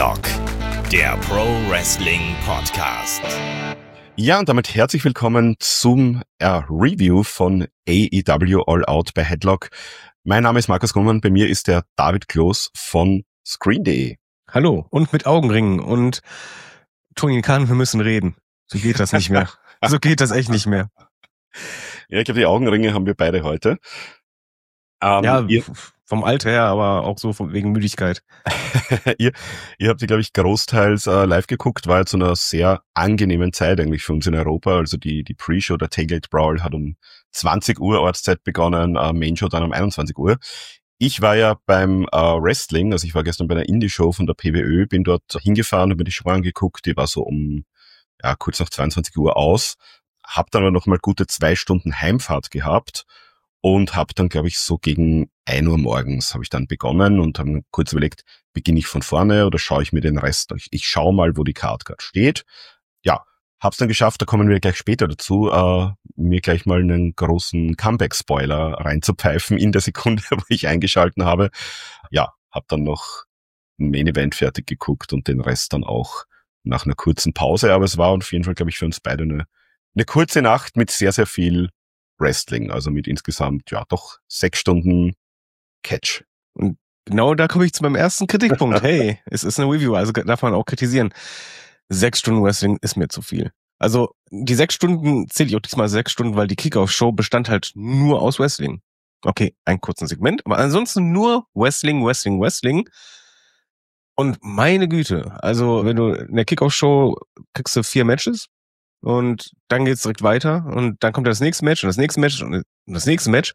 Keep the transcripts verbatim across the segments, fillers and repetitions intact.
Headlock, der Pro Wrestling Podcast. Ja, und damit herzlich willkommen zum äh, Review von A E W All Out bei Headlock. Mein Name ist Markus Gummmann, bei mir ist der David Kloß von Screen punkt de. Hallo, und mit Augenringen und Tony Khan, wir müssen reden. So geht das nicht mehr. So geht das echt nicht mehr. Ja, ich glaube, die Augenringe haben wir beide heute. Ähm, ja, ihr, vom Alter her, aber auch so von, wegen Müdigkeit. ihr, ihr habt die, glaube ich, großteils äh, live geguckt, war zu einer sehr angenehmen Zeit eigentlich für uns in Europa. Also die die Pre-Show, der Tailgate Brawl, hat um zwanzig Uhr Ortszeit begonnen, äh, Main-Show dann um einundzwanzig Uhr. Ich war ja beim äh, Wrestling, also ich war gestern bei einer Indie-Show von der P W Ö, bin dort hingefahren, habe mir die Show angeguckt, die war so um ja kurz nach zweiundzwanzig Uhr aus, hab dann aber noch mal gute zwei Stunden Heimfahrt gehabt und habe dann, glaube ich, so gegen ein Uhr morgens habe ich dann begonnen und habe kurz überlegt, beginne ich von vorne oder schaue ich mir den Rest durch? Ich schaue mal, wo die Card gerade steht. Ja, hab's dann geschafft, da kommen wir gleich später dazu, äh, mir gleich mal einen großen Comeback-Spoiler reinzupfeifen in der Sekunde, wo ich eingeschalten habe. Ja, hab dann noch ein Main-Event fertig geguckt und den Rest dann auch nach einer kurzen Pause. Aber es war auf jeden Fall, glaube ich, für uns beide eine, eine kurze Nacht mit sehr, sehr viel Wrestling, also mit insgesamt, ja, doch sechs Stunden Catch. Und genau da komme ich zu meinem ersten Kritikpunkt. Hey, es ist eine Review, also darf man auch kritisieren. Sechs Stunden Wrestling ist mir zu viel. Also die sechs Stunden zähle ich auch diesmal sechs Stunden, weil die Kickoff-Show bestand halt nur aus Wrestling. Okay, ein kurzes Segment, aber ansonsten nur Wrestling, Wrestling, Wrestling. Und meine Güte, also wenn du in der Kickoff-Show kriegst du vier Matches und dann geht's direkt weiter und dann kommt das nächste Match und das nächste Match und das nächste Match.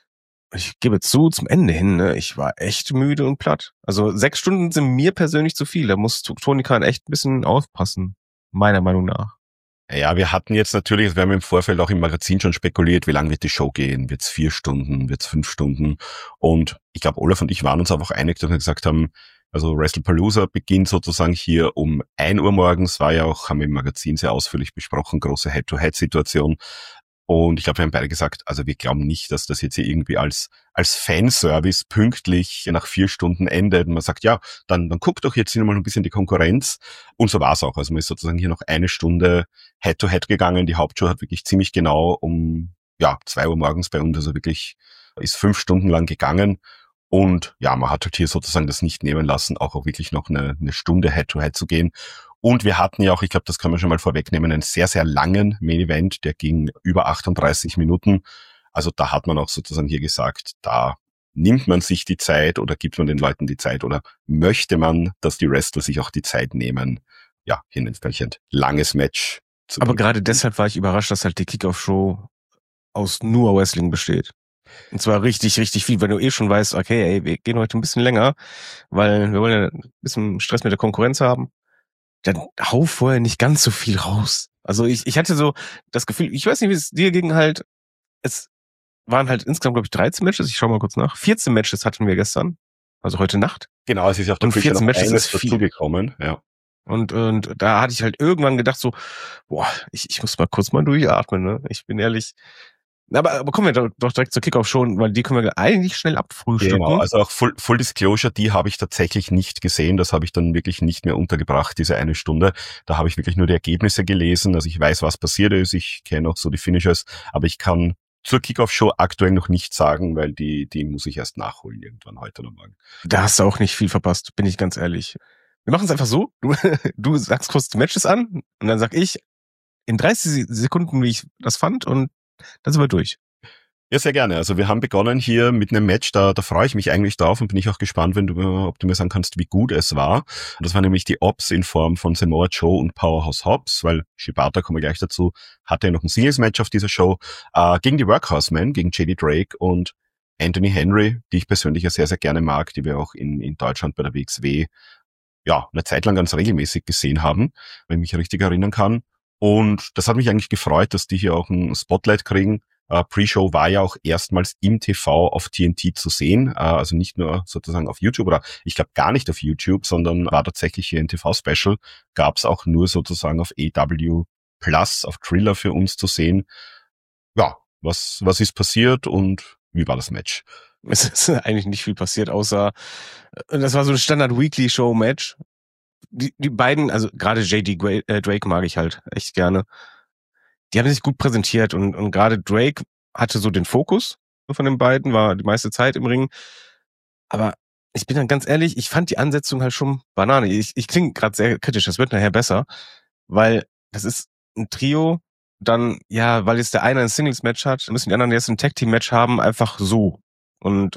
Ich gebe zu, zum Ende hin, ne, ich war echt müde und platt. Also sechs Stunden sind mir persönlich zu viel. Da muss Tony Khan echt ein bisschen aufpassen, meiner Meinung nach. Ja, wir hatten jetzt natürlich, wir haben im Vorfeld auch im Magazin schon spekuliert, wie lange wird die Show gehen? Wird's vier Stunden? Wird's fünf Stunden? Und ich glaube, Olaf und ich waren uns auch einig, dass wir gesagt haben, also WrestlePalooza beginnt sozusagen hier um ein Uhr morgens, war ja auch, haben wir im Magazin sehr ausführlich besprochen, große Head-to-Head-Situation. Und ich glaube, wir haben beide gesagt, also wir glauben nicht, dass das jetzt hier irgendwie als als Fanservice pünktlich nach vier Stunden endet. Und man sagt, ja, dann dann guckt doch jetzt hier mal ein bisschen die Konkurrenz. Und so war es auch. Also man ist sozusagen hier noch eine Stunde Head-to-Head gegangen. Die Hauptshow hat wirklich ziemlich genau um ja zwei Uhr morgens bei uns, also wirklich ist fünf Stunden lang gegangen. Und ja, man hat halt hier sozusagen das nicht nehmen lassen, auch, auch wirklich noch eine, eine Stunde Head-to-Head zu gehen. Und wir hatten ja auch, ich glaube, das kann man schon mal vorwegnehmen, einen sehr, sehr langen Main-Event, der ging über achtunddreißig Minuten. Also da hat man auch sozusagen hier gesagt, da nimmt man sich die Zeit oder gibt man den Leuten die Zeit oder möchte man, dass die Wrestler sich auch die Zeit nehmen, ja, hier ein entsprechend langes Match zu Aber bringen. gerade deshalb war ich überrascht, dass halt die Kickoff-Show aus nur Wrestling besteht. Und zwar richtig, richtig viel, wenn du eh schon weißt, okay, ey, wir gehen heute ein bisschen länger, weil wir wollen ja ein bisschen Stress mit der Konkurrenz haben. Dann hau vorher nicht ganz so viel raus. Also ich, ich hatte so das Gefühl, ich weiß nicht, wie es dir ging halt, es waren halt insgesamt, glaube ich, dreizehn Matches, ich schau mal kurz nach. vierzehn Matches hatten wir gestern, also heute Nacht. Genau, es ist ja auf der Und Pre-Show vierzehn noch Matches eines ist viel. dazugekommen, ja. Und, und da hatte ich halt irgendwann gedacht so, boah, ich, ich muss mal kurz mal durchatmen, ne? Ich bin ehrlich. Aber, aber kommen wir doch, doch direkt zur Kickoff schon, weil die können wir eigentlich schnell abfrühstücken. Genau, also auch Full, Full Disclosure, die habe ich tatsächlich nicht gesehen. Das habe ich dann wirklich nicht mehr untergebracht, diese eine Stunde. Da habe ich wirklich nur die Ergebnisse gelesen. Also ich weiß, was passiert ist. Ich kenne auch so die Finishers. Aber ich kann zur Kickoff-Show aktuell noch nichts sagen, weil die die muss ich erst nachholen irgendwann heute oder morgen. Da hast du auch nicht viel verpasst, bin ich ganz ehrlich. Wir machen es einfach so. Du, du sagst kurz die Matches an und dann sag ich in dreißig Sekunden, wie ich das fand und dann sind wir durch. Ja, sehr gerne. Also wir haben begonnen hier mit einem Match, da, da freue ich mich eigentlich drauf und bin ich auch gespannt, wenn du, ob du mir sagen kannst, wie gut es war. Und das war nämlich die Ops in Form von Samoa Joe und Powerhouse Hobbs, weil Shibata, kommen wir gleich dazu, hatte ja noch ein Singles-Match auf dieser Show, äh, gegen die Workhorsemen, gegen J D Drake und Anthony Henry, die ich persönlich ja sehr, sehr gerne mag, die wir auch in, in Deutschland bei der W X W ja eine Zeit lang ganz regelmäßig gesehen haben, wenn ich mich richtig erinnern kann. Und das hat mich eigentlich gefreut, dass die hier auch ein Spotlight kriegen. Uh, Pre-Show war ja auch erstmals im T V auf T N T zu sehen, uh, also nicht nur sozusagen auf YouTube oder ich glaube gar nicht auf YouTube, sondern war tatsächlich hier ein T V-Special, gab es auch nur sozusagen auf A E W Plus, auf Triller für uns zu sehen. Ja, was was ist passiert und wie war das Match? Es ist eigentlich nicht viel passiert, außer das war so ein Standard-Weekly-Show-Match. die, die beiden, also gerade J D Drake mag ich halt echt gerne. Die haben sich gut präsentiert und, und gerade Drake hatte so den Fokus von den beiden, war die meiste Zeit im Ring. Aber ich bin dann ganz ehrlich, ich fand die Ansetzung halt schon Banane. Ich, ich klinge gerade sehr kritisch, das wird nachher besser, weil das ist ein Trio, dann, ja, weil jetzt der eine ein Singles-Match hat, müssen die anderen jetzt ein Tag-Team-Match haben, einfach so. Und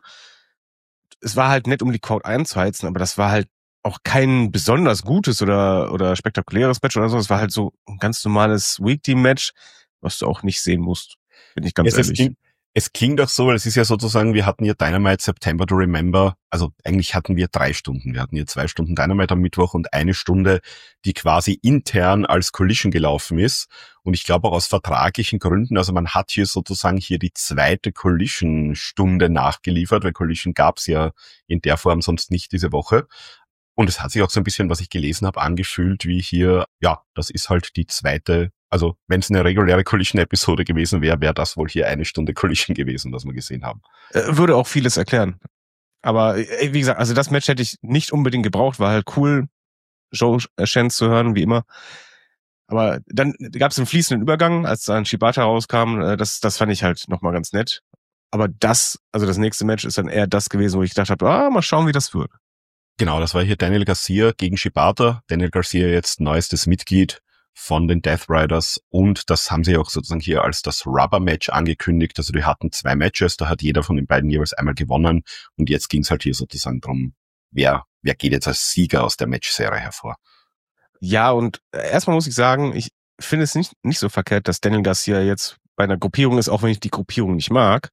es war halt nett, um die Crowd einzuheizen, aber das war halt auch kein besonders gutes oder oder spektakuläres Match oder so. Es war halt so ein ganz normales Weekly-Match, was du auch nicht sehen musst, bin ich ganz es, ehrlich. Es klingt, es klingt auch so, weil es ist ja sozusagen, wir hatten ja Dynamite September to Remember, also eigentlich hatten wir drei Stunden. Wir hatten hier zwei Stunden Dynamite am Mittwoch und eine Stunde, die quasi intern als Collision gelaufen ist. Und ich glaube auch aus vertraglichen Gründen, also man hat hier sozusagen hier die zweite Collision-Stunde nachgeliefert, weil Collision gab's ja in der Form sonst nicht diese Woche. Und es hat sich auch so ein bisschen, was ich gelesen habe, angefühlt wie hier, ja, das ist halt die zweite, also wenn es eine reguläre Collision-Episode gewesen wäre, wäre das wohl hier eine Stunde Collision gewesen, was wir gesehen haben. Würde auch vieles erklären. Aber wie gesagt, also das Match hätte ich nicht unbedingt gebraucht, war halt cool, Joe Chance zu hören, wie immer. Aber dann gab es einen fließenden Übergang, als dann Shibata rauskam, das, das fand ich halt nochmal ganz nett. Aber das, also das nächste Match ist dann eher das gewesen, wo ich gedacht habe, ah, mal schauen, wie das wird. Genau, das war hier Daniel Garcia gegen Shibata. Daniel Garcia jetzt neuestes Mitglied von den Death Riders und das haben sie auch sozusagen hier als das Rubber-Match angekündigt. Also die hatten zwei Matches, da hat jeder von den beiden jeweils einmal gewonnen und jetzt ging es halt hier sozusagen drum, wer, wer geht jetzt als Sieger aus der Matchserie hervor. Ja, und erstmal muss ich sagen, ich finde es nicht, nicht so verkehrt, dass Daniel Garcia jetzt bei einer Gruppierung ist, auch wenn ich die Gruppierung nicht mag.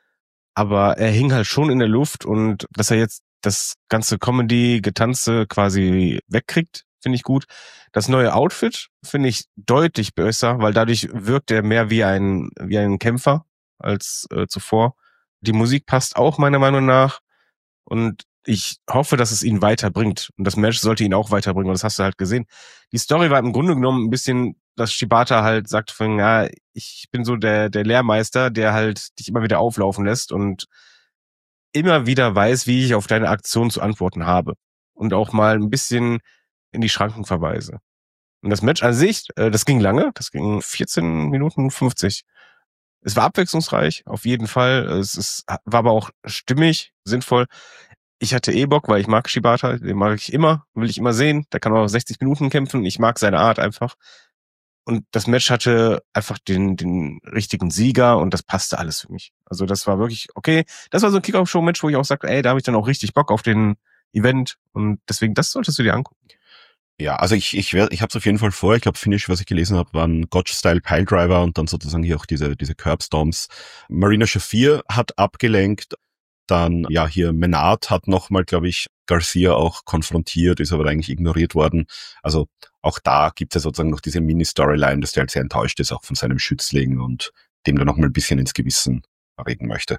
Aber er hing halt schon in der Luft und dass er jetzt das ganze Comedy-Getanze quasi wegkriegt, finde ich gut. Das neue Outfit finde ich deutlich besser, weil dadurch wirkt er mehr wie ein wie ein Kämpfer als äh, zuvor. Die Musik passt auch meiner Meinung nach und ich hoffe, dass es ihn weiterbringt. Und das Match sollte ihn auch weiterbringen, und das hast du halt gesehen. Die Story war im Grunde genommen ein bisschen, dass Shibata halt sagt von, ja, ich bin so der der Lehrmeister, der halt dich immer wieder auflaufen lässt und immer wieder weiß, wie ich auf deine Aktion zu antworten habe. Und auch mal ein bisschen in die Schranken verweise. Und das Match an sich, äh, das ging lange, das ging vierzehn Minuten fünfzig. Es war abwechslungsreich, auf jeden Fall. Es ist, war aber auch stimmig, sinnvoll. Ich hatte eh Bock, weil ich mag Shibata, den mag ich immer, will ich immer sehen. Der kann auch sechzig Minuten kämpfen. Ich mag seine Art einfach. Und das Match hatte einfach den den richtigen Sieger und das passte alles für mich. Also das war wirklich okay. Das war so ein Kick-Off-Show-Match, wo ich auch sagte, ey, da habe ich dann auch richtig Bock auf den Event und deswegen, das solltest du dir angucken. Ja, also ich ich werde, ich habe es auf jeden Fall vor. Ich glaube, Finish, was ich gelesen habe, waren Gotch-Style Piledriver und dann sozusagen hier auch diese diese Curbstomps. Marina Shafir hat abgelenkt. Dann, ja, hier Menard hat nochmal, glaube ich, Garcia auch konfrontiert, ist aber eigentlich ignoriert worden. Also auch da gibt es ja sozusagen noch diese Mini-Storyline, dass der halt sehr enttäuscht ist, auch von seinem Schützling und dem dann nochmal ein bisschen ins Gewissen reden möchte.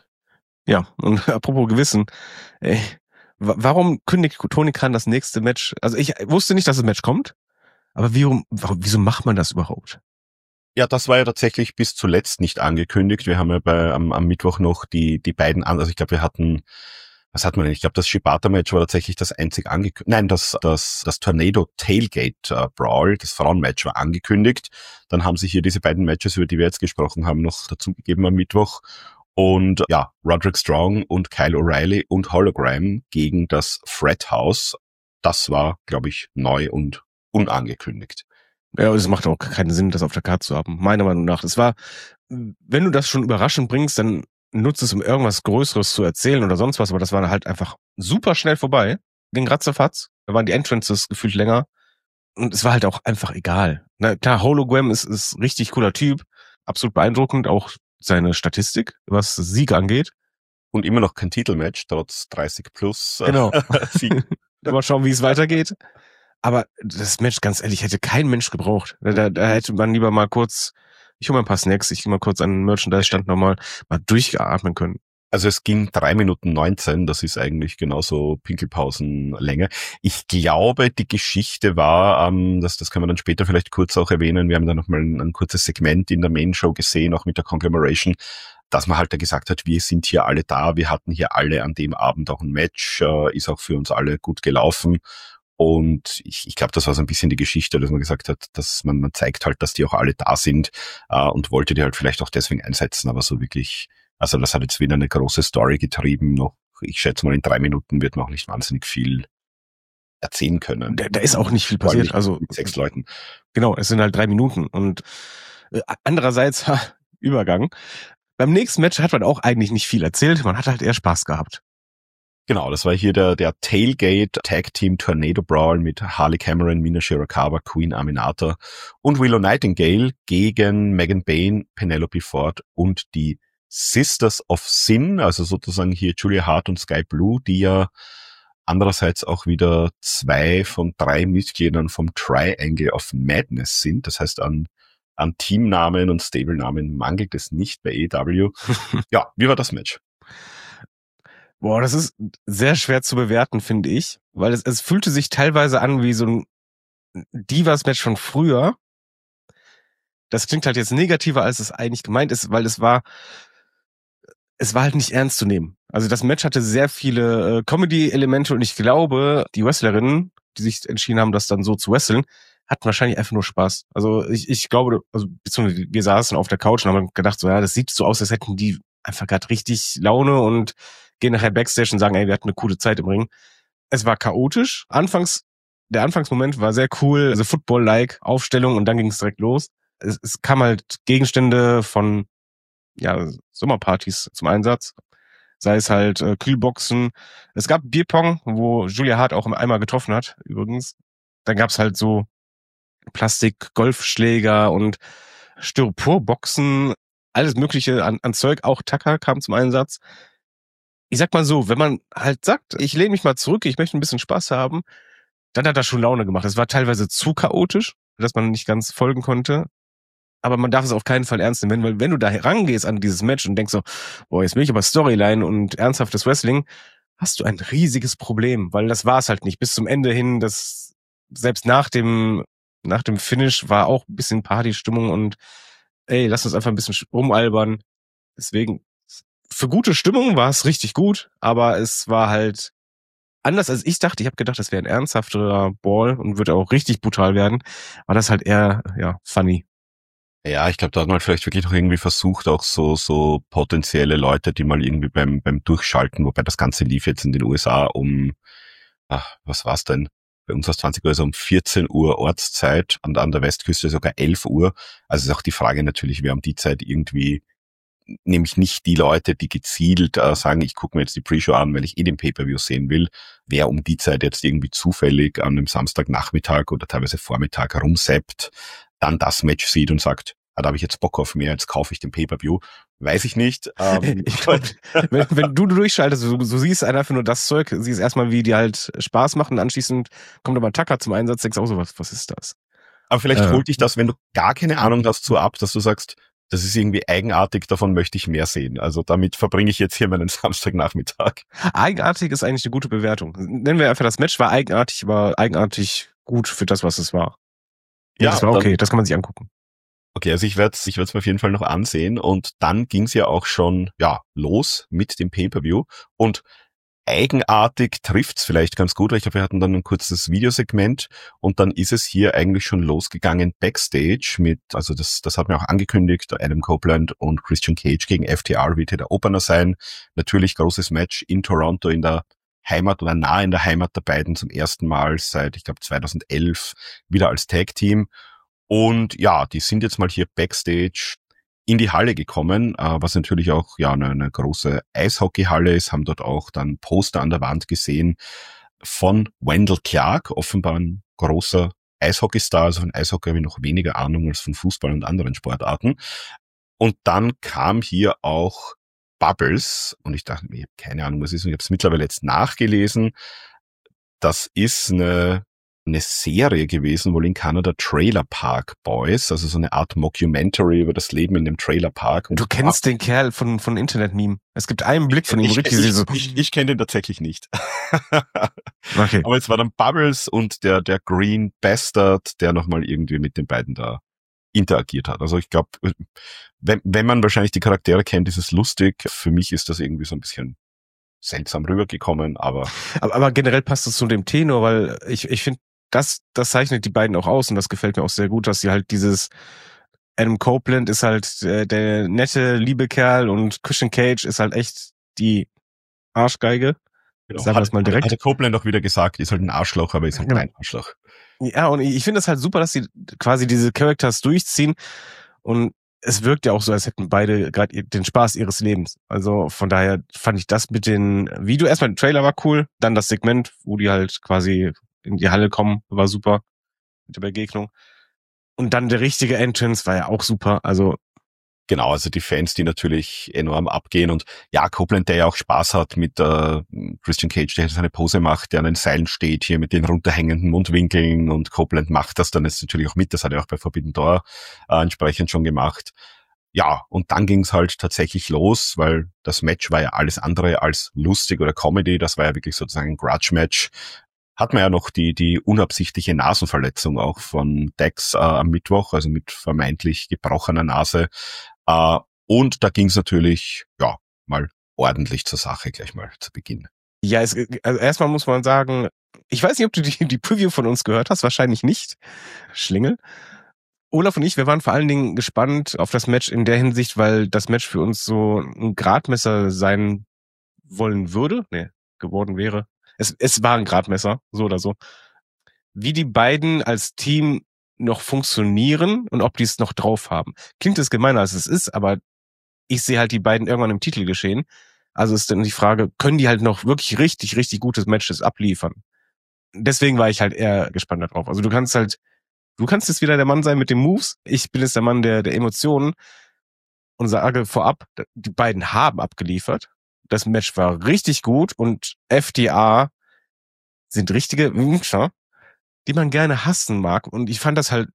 Ja, und apropos Gewissen, ey, warum kündigt Tony Khan das nächste Match? Also ich wusste nicht, dass das Match kommt, aber wie, warum, wieso macht man das überhaupt? Ja, das war ja tatsächlich bis zuletzt nicht angekündigt. Wir haben ja bei am, am Mittwoch noch die die beiden an, also ich glaube, wir hatten, was hat man denn? Ich glaube, das Shibata-Match war tatsächlich das einzig angekündigt. Nein, das das das Tornado Tailgate uh, Brawl, das Frauenmatch war angekündigt. Dann haben sich hier diese beiden Matches, über die wir jetzt gesprochen haben, noch dazugegeben am Mittwoch. Und ja, Roderick Strong und Kyle O'Reilly und Hologram gegen das Fred House. Das war, glaube ich, neu und unangekündigt. Ja, und es macht auch keinen Sinn, das auf der Karte zu haben, meiner Meinung nach. Es war, wenn du das schon überraschend bringst, dann nutzt es, um irgendwas Größeres zu erzählen oder sonst was, aber das war halt einfach super schnell vorbei. Ging ratzefatz, da waren die Entrances gefühlt länger und es war halt auch einfach egal. Na klar, Hologram ist, ist richtig cooler Typ, absolut beeindruckend, auch seine Statistik, was Siege angeht. Und immer noch kein Titelmatch, trotz dreißig plus. Genau. Mal schauen, wie es weitergeht. Aber das Match, ganz ehrlich, hätte kein Mensch gebraucht. Da, da hätte man lieber mal kurz, ich hole mal ein paar Snacks, ich gehe mal kurz an den Merchandise-Stand nochmal, mal durchgeatmen können. Also es ging drei Minuten neunzehn, das ist eigentlich genauso Pinkelpausenlänge. Ich glaube, die Geschichte war, ähm, das, das können wir dann später vielleicht kurz auch erwähnen, wir haben da nochmal ein, ein kurzes Segment in der Main-Show gesehen, auch mit der Conglomeration, dass man halt da gesagt hat, wir sind hier alle da, wir hatten hier alle an dem Abend auch ein Match, äh, ist auch für uns alle gut gelaufen. Und ich, ich glaube, das war so ein bisschen die Geschichte, dass man gesagt hat, dass man, man zeigt halt, dass die auch alle da sind äh, und wollte die halt vielleicht auch deswegen einsetzen, aber so wirklich, also das hat jetzt wieder eine große Story getrieben. Noch, ich schätze mal, in drei Minuten wird man auch nicht wahnsinnig viel erzählen können. Da, da ist auch nicht viel passiert. Nicht also mit sechs Leuten. Genau, es sind halt drei Minuten. Und äh, andererseits, ha, Übergang. Beim nächsten Match hat man auch eigentlich nicht viel erzählt. Man hat halt eher Spaß gehabt. Genau, das war hier der, der Tailgate Tag Team Tornado Brawl mit Harley Cameron, Mina Shirakawa, Queen Aminata und Willow Nightingale gegen Megan Bayne, Penelope Ford und die Sisters of Sin, also sozusagen hier Julia Hart und Sky Blue, die ja andererseits auch wieder zwei von drei Mitgliedern vom Triangle of Madness sind. Das heißt, an, an Teamnamen und Stable-Namen mangelt es nicht bei A E W. Ja, wie war das Match? Boah, das ist sehr schwer zu bewerten, finde ich, weil es, es fühlte sich teilweise an wie so ein Divas-Match von früher. Das klingt halt jetzt negativer, als es eigentlich gemeint ist, weil es war, es war halt nicht ernst zu nehmen. Also das Match hatte sehr viele äh, Comedy-Elemente und ich glaube, die Wrestlerinnen, die sich entschieden haben, das dann so zu wresteln, hatten wahrscheinlich einfach nur Spaß. Also ich, ich glaube, also beziehungsweise wir saßen auf der Couch und haben gedacht, so ja, das sieht so aus, als hätten die einfach gerade richtig Laune und gehen nachher Backstage und sagen, ey, wir hatten eine coole Zeit im Ring. Es war chaotisch. Anfangs, der Anfangsmoment war sehr cool, also Football-like Aufstellung und dann ging es direkt los. Es, es kam halt Gegenstände von ja Sommerpartys zum Einsatz. Sei es halt äh, Kühlboxen. Es gab Bierpong, wo Julia Hart auch einmal getroffen hat, übrigens. Dann gab's halt so Plastik-Golfschläger und Styroporboxen, alles mögliche an, an Zeug. Auch Tucker kam zum Einsatz. Ich sag mal so, wenn man halt sagt, ich lehne mich mal zurück, ich möchte ein bisschen Spaß haben, dann hat das schon Laune gemacht. Es war teilweise zu chaotisch, dass man nicht ganz folgen konnte. Aber man darf es auf keinen Fall ernst nehmen, weil wenn du da herangehst an dieses Match und denkst so, boah, jetzt will ich aber Storyline und ernsthaftes Wrestling, hast du ein riesiges Problem, weil das war es halt nicht. Bis zum Ende hin, das selbst nach dem nach dem Finish war auch ein bisschen Partystimmung und ey, lass uns einfach ein bisschen rumalbern. Deswegen, für gute Stimmung war es richtig gut, aber es war halt anders als ich dachte. Ich habe gedacht, das wäre ein ernsthafterer Ball und würde auch richtig brutal werden. War das halt eher, ja, funny. Ja, ich glaube, da hat man vielleicht wirklich noch irgendwie versucht, auch so so potenzielle Leute, die mal irgendwie beim beim Durchschalten, wobei das Ganze lief jetzt in den U S A um, ach, was war's denn? Bei uns war es zwanzig Uhr, also um vierzehn Uhr Ortszeit, und an der Westküste sogar elf Uhr. Also ist auch die Frage natürlich, wer um die Zeit irgendwie, nämlich nicht die Leute, die gezielt äh, sagen, ich gucke mir jetzt die Pre-Show an, weil ich eh den Pay-Per-View sehen will, wer um die Zeit jetzt irgendwie zufällig an einem Samstagnachmittag oder teilweise Vormittag rumsappt, dann das Match sieht und sagt, ah, da habe ich jetzt Bock auf mehr, jetzt kaufe ich den Pay-Per-View. Weiß ich nicht. Ähm, ich glaub, wenn, wenn du durchschaltest, so, so siehst einfach nur das Zeug, siehst erstmal, wie die halt Spaß machen, anschließend kommt aber Tucker zum Einsatz, denkst auch so, was, was ist das? Aber vielleicht äh. holt dich das, wenn du gar keine Ahnung hast, so ab, dass du sagst, das ist irgendwie eigenartig, davon möchte ich mehr sehen. Also damit verbringe ich jetzt hier meinen Samstagnachmittag. Eigenartig ist eigentlich eine gute Bewertung. Nennen wir einfach, das Match war eigenartig, aber eigenartig gut für das, was es war. Ja, ja das war okay, dann, das kann man sich angucken. Okay, also ich werde es ich werde es mir auf jeden Fall noch ansehen, und dann ging es ja auch schon ja los mit dem Pay-Per-View, und eigenartig trifft's vielleicht ganz gut, weil ich glaube, wir hatten dann ein kurzes Videosegment und dann ist es hier eigentlich schon losgegangen Backstage mit, also das das hat mir auch angekündigt, Adam Copeland und Christian Cage gegen F T R wird hier der Opener sein. Natürlich großes Match in Toronto, in der Heimat oder nahe in der Heimat der beiden, zum ersten Mal seit, ich glaube, zweitausendelf wieder als Tag-Team. Und ja, die sind jetzt mal hier Backstage in die Halle gekommen, was natürlich auch ja eine, eine große Eishockeyhalle ist, haben dort auch dann Poster an der Wand gesehen von Wendell Clark, offenbar ein großer Eishockeystar, also von Eishockey habe ich noch weniger Ahnung als von Fußball und anderen Sportarten. Und dann kam hier auch Bubbles, und ich dachte mir, ich habe keine Ahnung, was ist, und ich habe es mittlerweile jetzt nachgelesen. Das ist eine eine Serie gewesen, wohl in Kanada, Trailer Park Boys, also so eine Art Mockumentary über das Leben in dem Trailer Park. Und du kennst den Kerl von von Internet-Meme. Es gibt einen Blick von ihm, ich, richtig ich, so. Ich, ich kenne den tatsächlich nicht. Okay. Aber es war dann Bubbles und der der Green Bastard, der nochmal irgendwie mit den beiden da interagiert hat. Also ich glaube, wenn, wenn man wahrscheinlich die Charaktere kennt, ist es lustig. Für mich ist das irgendwie so ein bisschen seltsam rübergekommen, aber... Aber, aber generell passt es zu dem Tenor, weil ich, ich finde, das, das zeichnet die beiden auch aus und das gefällt mir auch sehr gut, dass sie halt dieses Adam Copeland ist halt der, der nette, liebe Kerl und Christian Cage ist halt echt die Arschgeige. Genau. Sagen wir Hat, das mal direkt. Hat Copeland auch wieder gesagt, ist halt ein Arschloch, aber ist halt Genau. kein Arschloch. Ja, und ich finde es halt super, dass sie quasi diese Characters durchziehen und es wirkt ja auch so, als hätten beide gerade den Spaß ihres Lebens. Also von daher fand ich das mit den Video, erstmal der Trailer war cool, dann das Segment, wo die halt quasi in die Halle kommen, war super mit der Begegnung. Und dann der richtige Entrance war ja auch super, also Genau, also die Fans, die natürlich enorm abgehen und ja, Copeland, der ja auch Spaß hat mit äh, Christian Cage, der seine Pose macht, der an den Seilen steht, hier mit den runterhängenden Mundwinkeln und Copeland macht das dann jetzt natürlich auch mit, das hat er auch bei Forbidden Door äh, entsprechend schon gemacht. Ja, und dann ging's halt tatsächlich los, weil das Match war ja alles andere als lustig oder Comedy, das war ja wirklich sozusagen ein Grudge-Match. Hat man ja noch die die unabsichtliche Nasenverletzung auch von Dax äh, am Mittwoch, also mit vermeintlich gebrochener Nase. Uh, und da ging es natürlich, ja, mal ordentlich zur Sache gleich mal zu Beginn. Ja, es, also erstmal muss man sagen, ich weiß nicht, ob du die, die Preview von uns gehört hast, wahrscheinlich nicht, Schlingel. Olaf und ich, wir waren vor allen Dingen gespannt auf das Match in der Hinsicht, weil das Match für uns so ein Gradmesser sein wollen würde, nee, geworden wäre. Es, es war ein Gradmesser, so oder so. Wie die beiden als Team noch funktionieren und ob die es noch drauf haben. Klingt es gemeiner, als es ist, aber ich sehe halt die beiden irgendwann im Titel geschehen. Also ist dann die Frage, können die halt noch wirklich richtig, richtig gute Matches abliefern? Deswegen war ich halt eher gespannt darauf. Also du kannst halt, du kannst jetzt wieder der Mann sein mit den Moves. Ich bin jetzt der Mann der, der Emotionen und sage vorab, die beiden haben abgeliefert. Das Match war richtig gut und F T R sind richtige Wünscher, die man gerne hassen mag. Und ich fand das halt,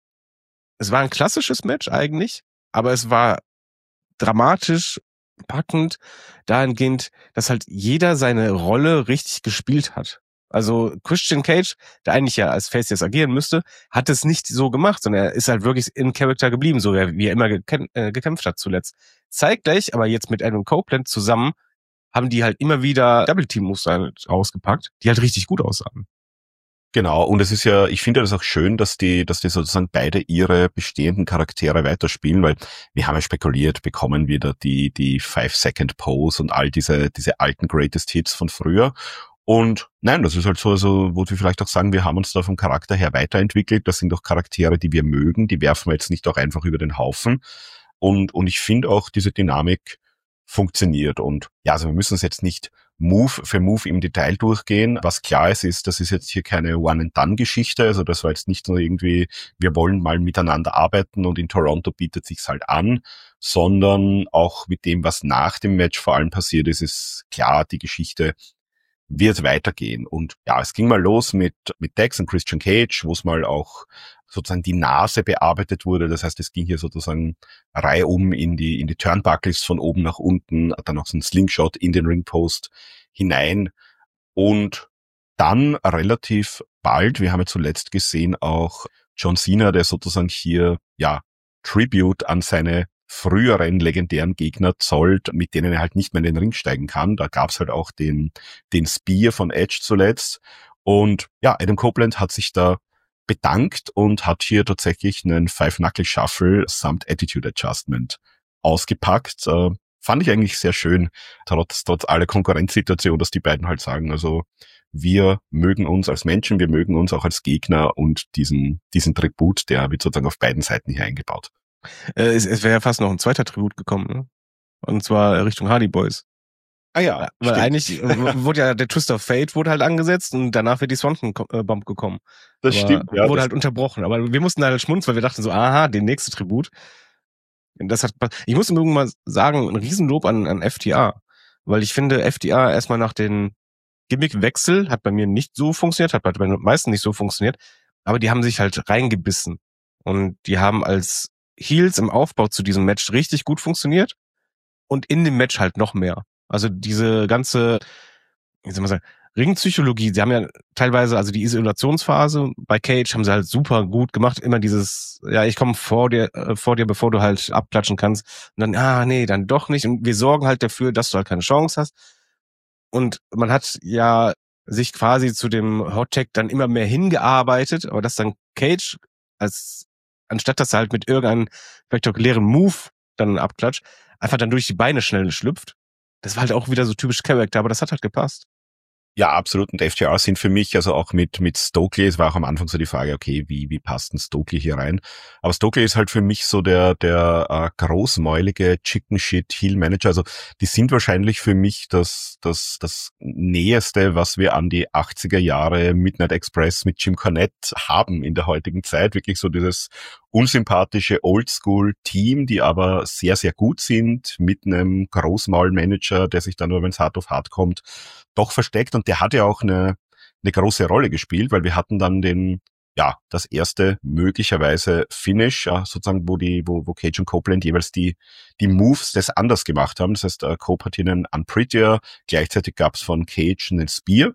es war ein klassisches Match eigentlich, aber es war dramatisch, packend, dahingehend, dass halt jeder seine Rolle richtig gespielt hat. Also Christian Cage, der eigentlich ja als Face jetzt agieren müsste, hat es nicht so gemacht, sondern er ist halt wirklich im Charakter geblieben, so wie er immer gekämp- äh, gekämpft hat zuletzt. Zeitgleich, aber jetzt mit Adam Copeland zusammen, haben die halt immer wieder Double-Team-Moves ausgepackt, die halt richtig gut aussahen. Genau, und es ist ja, ich finde das auch schön, dass die, dass die sozusagen beide ihre bestehenden Charaktere weiterspielen, weil wir haben ja spekuliert, bekommen wir da die, die Five-Second-Pose und all diese, diese alten Greatest Hits von früher. Und nein, das ist halt so, also, wo wir vielleicht auch sagen, wir haben uns da vom Charakter her weiterentwickelt. Das sind doch Charaktere, die wir mögen, die werfen wir jetzt nicht auch einfach über den Haufen. Und, und ich finde auch, diese Dynamik funktioniert. Und ja, also wir müssen es jetzt nicht Move für Move im Detail durchgehen. Was klar ist, ist, das ist jetzt hier keine One-and-Done-Geschichte. Also das war jetzt nicht nur irgendwie, wir wollen mal miteinander arbeiten und in Toronto bietet sich's halt an, sondern auch mit dem, was nach dem Match vor allem passiert ist, ist klar, die Geschichte wird weitergehen. Und ja, es ging mal los mit mit Dax und Christian Cage, wo es mal auch sozusagen die Nase bearbeitet wurde. Das heißt, es ging hier sozusagen reihum in die in die Turnbuckles von oben nach unten, dann noch so ein Slingshot in den Ringpost hinein. Und dann relativ bald, wir haben ja zuletzt gesehen, auch John Cena, der sozusagen hier ja Tribute an seine früheren legendären Gegner zollt, mit denen er halt nicht mehr in den Ring steigen kann. Da gab's halt auch den den Spear von Edge zuletzt. Und ja, Adam Copeland hat sich da bedankt und hat hier tatsächlich einen Five-Knuckle-Shuffle samt Attitude Adjustment ausgepackt. Äh, fand ich eigentlich sehr schön, trotz, trotz aller Konkurrenzsituation, dass die beiden halt sagen, also wir mögen uns als Menschen, wir mögen uns auch als Gegner und diesen diesen Tribut, der wird sozusagen auf beiden Seiten hier eingebaut. Äh, es es wäre ja fast noch ein zweiter Tribut gekommen, ne? Und zwar Richtung Hardy Boys. Ah ja, Weil stimmt. eigentlich äh, wurde ja der Twist of Fate wurde halt angesetzt und danach wird die Swanton äh, Bomb gekommen. Das Aber stimmt, ja. Wurde Das, halt unterbrochen. Aber wir mussten halt schmunzeln, weil wir dachten so, aha, der nächste Tribut. Und das hat, ich muss übrigens mal sagen, ein Riesenlob an, an F T R. Weil ich finde, F T R erstmal nach den Gimmickwechsel hat bei mir nicht so funktioniert, hat bei den meisten nicht so funktioniert. Aber die haben sich halt reingebissen. Und die haben als Heels im Aufbau zu diesem Match richtig gut funktioniert. Und in dem Match halt noch mehr. Also diese ganze, wie soll man sagen, Ringpsychologie, sie haben ja teilweise, also die Isolationsphase bei Cage haben sie halt super gut gemacht. Immer dieses, ja, ich komme vor dir, äh, vor dir, bevor du halt abklatschen kannst. Und dann, ah, nee, dann doch nicht. Und wir sorgen halt dafür, dass du halt keine Chance hast. Und man hat ja sich quasi zu dem Hot Tag dann immer mehr hingearbeitet, aber dass dann Cage, als anstatt dass er halt mit irgendeinem spektakulären Move dann abklatscht, einfach dann durch die Beine schnell schlüpft. Das war halt auch wieder so typisch Charakter, aber das hat halt gepasst. Ja, absolut. Und F T R sind für mich, also auch mit mit Stokely, es war auch am Anfang so die Frage, okay, wie wie passt denn Stokely hier rein? Aber Stokely ist halt für mich so der der äh, großmäulige Chicken Shit Heel Manager. Also die sind wahrscheinlich für mich das das das Näheste, was wir an die achtziger Jahre Midnight Express mit Jim Cornette haben in der heutigen Zeit. Wirklich so dieses unsympathische Oldschool-Team, die aber sehr, sehr gut sind, mit einem Großmaul-Manager, der sich dann nur, wenn es hart auf hart kommt, doch versteckt. Und der hat ja auch eine, eine große Rolle gespielt, weil wir hatten dann den, ja, das erste möglicherweise Finish, ja, sozusagen, wo die, wo, wo Cage und Copeland jeweils die, die Moves des anders gemacht haben. Das heißt, uh, Cope hat hier einen Unprettier, gleichzeitig gab es von Cage einen Spear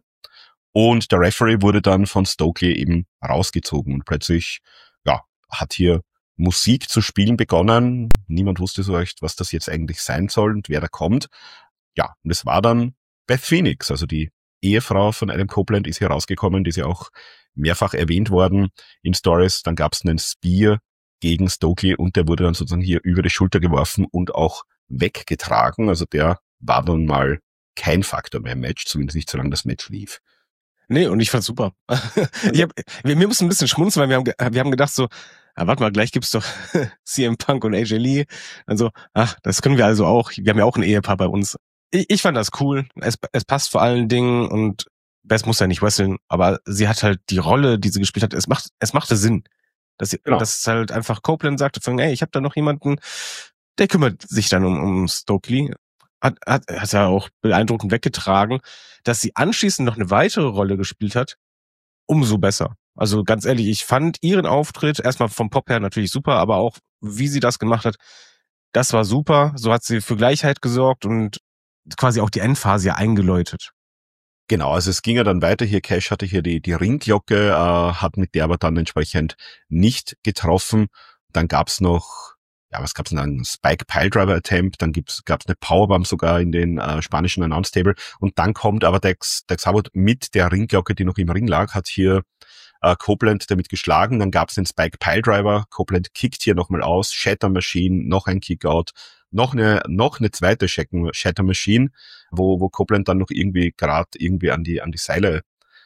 und der Referee wurde dann von Stokely eben rausgezogen und plötzlich, ja, hat hier Musik zu spielen begonnen. Niemand wusste so recht, was das jetzt eigentlich sein soll und wer da kommt. Ja, und es war dann Beth Phoenix, also die Ehefrau von Adam Copeland, ist hier rausgekommen, die ist ja auch mehrfach erwähnt worden in Stories. Dann gab es einen Spear gegen Stokely und der wurde dann sozusagen hier über die Schulter geworfen und auch weggetragen. Also der war dann mal kein Faktor mehr im Match, zumindest nicht solange das Match lief. Nee, und ich fand's super. ich hab, wir, wir mussten ein bisschen schmunzeln, weil wir haben, wir haben gedacht so, ah, warte mal, gleich gibt's doch C M Punk und A J Lee. Dann so, ach, das können wir also auch. Wir haben ja auch ein Ehepaar bei uns. Ich, ich fand das cool. Es, es passt vor allen Dingen und Beth muss ja nicht wresteln, aber sie hat halt die Rolle, die sie gespielt hat. Es macht, es machte Sinn. Dass, sie, genau. dass halt einfach Copeland sagte, von, ey, ich habe da noch jemanden, der kümmert sich dann um, um Stokely. Hat, hat, hat ja auch beeindruckend weggetragen, dass sie anschließend noch eine weitere Rolle gespielt hat, umso besser. Also ganz ehrlich, ich fand ihren Auftritt erstmal vom Pop her natürlich super, aber auch wie sie das gemacht hat, das war super. So hat sie für Gleichheit gesorgt und quasi auch die Endphase ja eingeläutet. Genau, also es ging ja dann weiter. Hier Cash hatte hier die, die Ringglocke, äh, hat mit der aber dann entsprechend nicht getroffen. Dann gab's noch Ja, was gab's denn dann? Ein Spike Piledriver Attempt, dann gibt's, gab's eine Powerbomb sogar in den äh, spanischen Announce Table und dann kommt aber Dex, Dex Howard mit der Ringglocke, die noch im Ring lag, hat hier äh, Copeland damit geschlagen, dann gab's den Spike Piledriver, Copeland kickt hier nochmal aus, Shatter Machine, noch ein Kickout, noch eine, noch eine zweite Shatter Machine, wo, wo Copeland dann noch irgendwie gerade irgendwie an die, an die Seile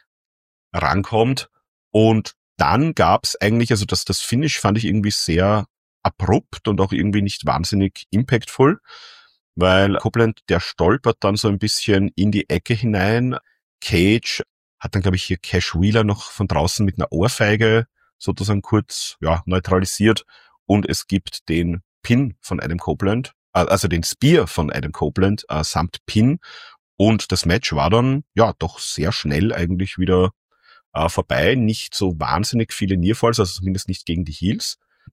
rankommt und dann gab's eigentlich, also das, das Finish fand ich irgendwie sehr abrupt und auch irgendwie nicht wahnsinnig impactful, weil Copeland, der stolpert dann so ein bisschen in die Ecke hinein. Cage hat dann, glaube ich, hier Cash Wheeler noch von draußen mit einer Ohrfeige sozusagen kurz ja neutralisiert und es gibt den Pin von Adam Copeland, also den Spear von Adam Copeland äh, samt Pin und das Match war dann ja doch sehr schnell eigentlich wieder äh, vorbei. Nicht so wahnsinnig viele Nearfalls, also zumindest nicht gegen die Heels.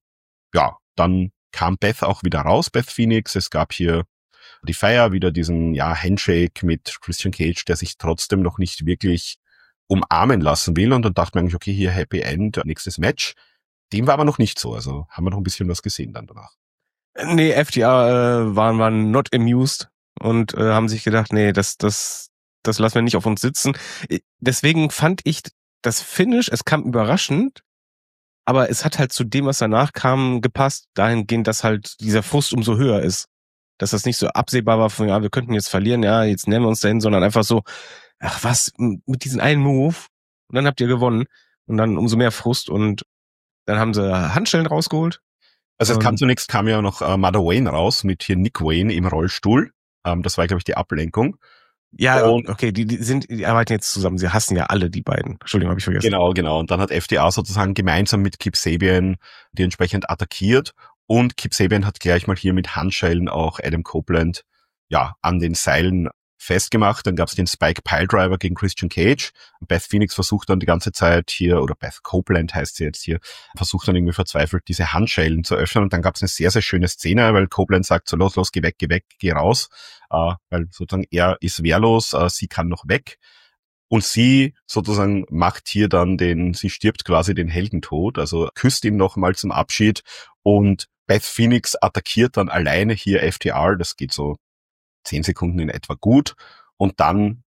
Ja, dann kam Beth auch wieder raus, Beth Phoenix. Es gab hier die Feier, wieder diesen ja Handshake mit Christian Cage, der sich trotzdem noch nicht wirklich umarmen lassen will. Und dann dachte man eigentlich, okay, hier Happy End, nächstes Match. Dem war aber noch nicht so. Also haben wir noch ein bisschen was gesehen dann danach. Nee, F T R äh, waren, waren not amused und äh, haben sich gedacht, nee, das, das, das lassen wir nicht auf uns sitzen. Deswegen fand ich das Finish, es kam überraschend, aber es hat halt zu dem, was danach kam, gepasst, dahingehend, dass halt dieser Frust umso höher ist. Dass das nicht so absehbar war von, ja, wir könnten jetzt verlieren, ja, jetzt nehmen wir uns dahin, sondern einfach so, ach was, mit diesem einen Move, und dann habt ihr gewonnen. Und dann umso mehr Frust und dann haben sie Handschellen rausgeholt. Also es kam zunächst, kam ja noch äh, Mother Wayne raus, mit hier Nick Wayne im Rollstuhl. Ähm, das war, glaube ich, die Ablenkung. Ja, und okay, die, die sind, die arbeiten jetzt zusammen. Sie hassen ja alle, die beiden. Entschuldigung, habe ich vergessen. Genau, genau. Und dann hat F T R sozusagen gemeinsam mit Kip Sabian die entsprechend attackiert. Und Kip Sabian hat gleich mal hier mit Handschellen auch Adam Copeland ja an den Seilen festgemacht. Dann gab es den Spike Piledriver gegen Christian Cage. Beth Phoenix versucht dann die ganze Zeit hier, oder Beth Copeland heißt sie jetzt hier, versucht dann irgendwie verzweifelt diese Handschellen zu öffnen. Und dann gab es eine sehr, sehr schöne Szene, weil Copeland sagt so, los, los, geh weg, geh weg, geh raus. Äh, weil sozusagen er ist wehrlos, äh, sie kann noch weg. Und sie sozusagen macht hier dann den, sie stirbt quasi den Heldentod, also küsst ihn nochmal zum Abschied. Und Beth Phoenix attackiert dann alleine hier F T R. Das geht so zehn Sekunden in etwa gut. Und dann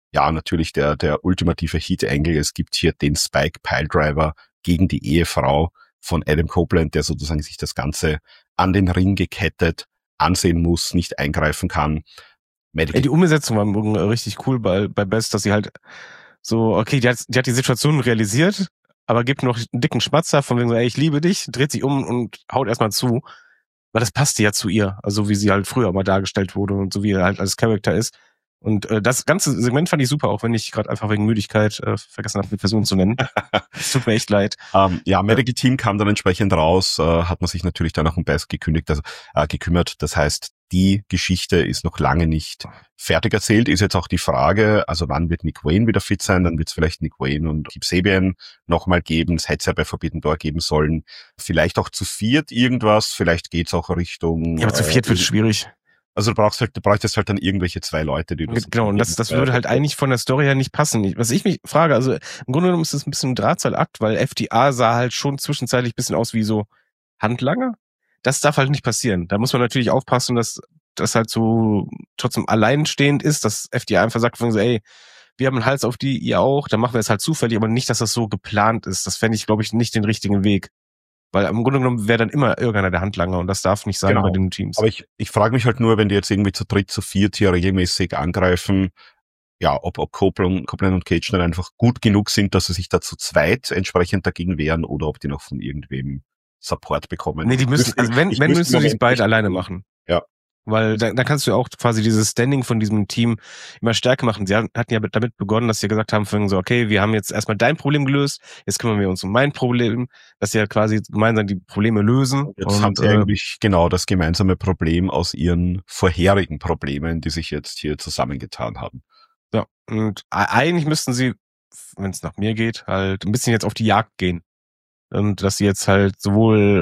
ja, natürlich der, der ultimative Heat-Angle. Es gibt hier den Spike-Piledriver gegen die Ehefrau von Adam Copeland, der sozusagen sich das Ganze an den Ring gekettet ansehen muss, nicht eingreifen kann. Ey, die Umsetzung war richtig cool bei, bei Best, dass sie halt so, okay, die hat, die hat die Situation realisiert, aber gibt noch einen dicken Schmatzer von wegen so, ey, ich liebe dich, dreht sich um und haut erstmal zu. Weil das passte ja zu ihr, also wie sie halt früher mal dargestellt wurde und so wie er halt als Charakter ist. Und äh, das ganze Segment fand ich super, auch wenn ich gerade einfach wegen Müdigkeit äh, vergessen habe, die Person zu nennen. Es tut mir echt leid. Ähm, ja, Medical Team kam dann entsprechend raus, äh, hat man sich natürlich dann auch um Best gekündigt, also, äh, gekümmert. Das heißt, die Geschichte ist noch lange nicht fertig erzählt. Ist jetzt auch die Frage, also wann wird Nick Wayne wieder fit sein? Dann wird es vielleicht Nick Wayne und Kip Sabian nochmal geben. Es hätte es ja bei Forbidden Door geben sollen. Vielleicht auch zu viert irgendwas. Vielleicht geht's auch Richtung... Ja, aber zu viert äh, wird schwierig. Also du brauchst halt, du bräuchtest halt dann irgendwelche zwei Leute, die du... Genau, und das, das würde halt eigentlich von der Story her nicht passen. Was ich mich frage, also im Grunde genommen ist das ein bisschen ein Drahtseilakt, weil F D A sah halt schon zwischenzeitlich ein bisschen aus wie so Handlanger. Das darf halt nicht passieren. Da muss man natürlich aufpassen, dass das halt so trotzdem alleinstehend ist, dass F D A einfach sagt, so, ey, wir haben einen Hals auf die, ihr auch, dann machen wir es halt zufällig, aber nicht, dass das so geplant ist. Das fände ich, glaube ich, nicht den richtigen Weg. Weil im Grunde genommen wäre dann immer irgendeiner der Handlanger und das darf nicht sein, genau, bei den Teams. Aber ich, ich frage mich halt nur, wenn die jetzt irgendwie zu dritt, zu viert hier regelmäßig angreifen, ja, ob, ob Copeland, Copeland und Cage dann einfach gut genug sind, dass sie sich da zu zweit entsprechend dagegen wehren oder ob die noch von irgendwem Support bekommen. Nee, die müssen, also wenn, wenn müssen sie es beide alleine machen. Ja. Weil da, da kannst du auch quasi dieses Standing von diesem Team immer stärker machen. Sie hatten ja damit begonnen, dass sie gesagt haben, so, okay, wir haben jetzt erstmal dein Problem gelöst, jetzt kümmern wir uns um mein Problem, dass sie ja quasi gemeinsam die Probleme lösen. Jetzt und, haben sie äh, eigentlich genau das gemeinsame Problem aus ihren vorherigen Problemen, die sich jetzt hier zusammengetan haben. Ja, und eigentlich müssten sie, wenn es nach mir geht, halt ein bisschen jetzt auf die Jagd gehen. Und dass sie jetzt halt sowohl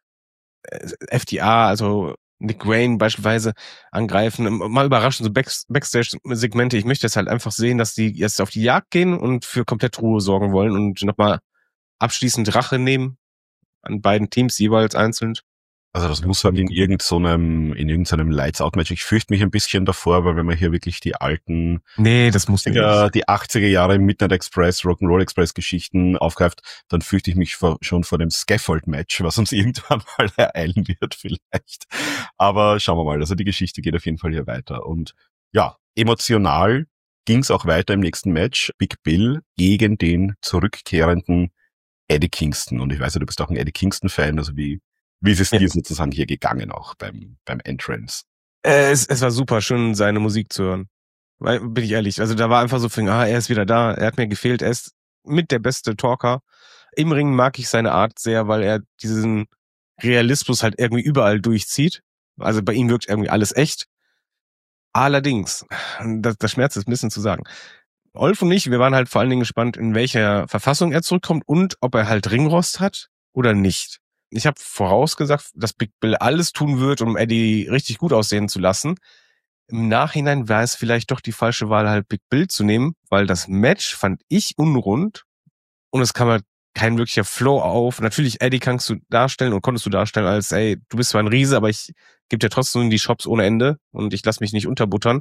F D A, also Nick Wayne beispielsweise angreifen, mal überraschen, so Back- Backstage-Segmente. Ich möchte jetzt halt einfach sehen, dass die jetzt auf die Jagd gehen und für komplett Ruhe sorgen wollen und nochmal abschließend Rache nehmen an beiden Teams jeweils einzeln. Also das muss halt in irgendeinem, in irgendeinem Lights-Out-Match. Ich fürchte mich ein bisschen davor, weil wenn man hier wirklich die alten, nee, das muss nicht. die achtziger Jahre Midnight Express, Rock'n'Roll Express Geschichten aufgreift, dann fürchte ich mich vor, schon vor dem Scaffold-Match, was uns irgendwann mal ereilen wird vielleicht. Aber schauen wir mal. Also die Geschichte geht auf jeden Fall hier weiter. Und ja, emotional ging es auch weiter im nächsten Match. Big Bill gegen den zurückkehrenden Eddie Kingston. Und ich weiß ja, du bist auch ein Eddie Kingston-Fan, also wie Wie ist es dir sozusagen hier gegangen auch beim beim Entrance? Äh, es, es war super schön, seine Musik zu hören. Weil, bin ich ehrlich, also da war einfach so, ah, er ist wieder da, er hat mir gefehlt, er ist mit der beste Talker. Im Ring mag ich seine Art sehr, weil er diesen Realismus halt irgendwie überall durchzieht. Also bei ihm wirkt irgendwie alles echt. Allerdings, das, das schmerzt es ein bisschen zu sagen, Olf und ich, wir waren halt vor allen Dingen gespannt, in welcher Verfassung er zurückkommt und ob er halt Ringrost hat oder nicht. Ich habe vorausgesagt, dass Big Bill alles tun wird, um Eddie richtig gut aussehen zu lassen. Im Nachhinein war es vielleicht doch die falsche Wahl, halt Big Bill zu nehmen, weil das Match fand ich unrund und es kam halt kein wirklicher Flow auf. Natürlich, Eddie kannst du darstellen und konntest du darstellen als, ey, du bist zwar ein Riese, aber ich gebe dir trotzdem die Shops ohne Ende und ich lass mich nicht unterbuttern.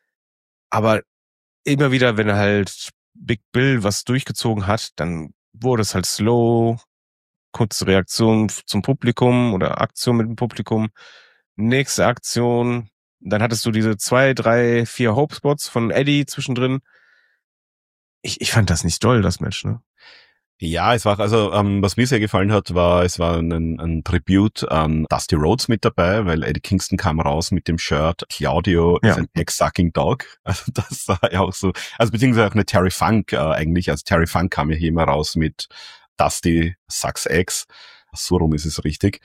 Aber immer wieder, wenn halt Big Bill was durchgezogen hat, dann wurde es halt slow, kurze Reaktion zum Publikum oder Aktion mit dem Publikum, nächste Aktion, dann hattest du diese zwei, drei, vier Hope-Spots von Eddie zwischendrin. Ich, ich fand das nicht doll, das Match, ne? Ja, es war, also ähm, was mir sehr gefallen hat, war, es war ein, ein Tribute an Dusty Rhodes mit dabei, weil Eddie Kingston kam raus mit dem Shirt Claudio ja. ist ein Egg-Sucking Dog. Also das war ja auch so, also beziehungsweise auch eine Terry Funk äh, eigentlich, also Terry Funk kam ja hier immer raus mit Dusty Sucks Eggs. So rum ist es richtig.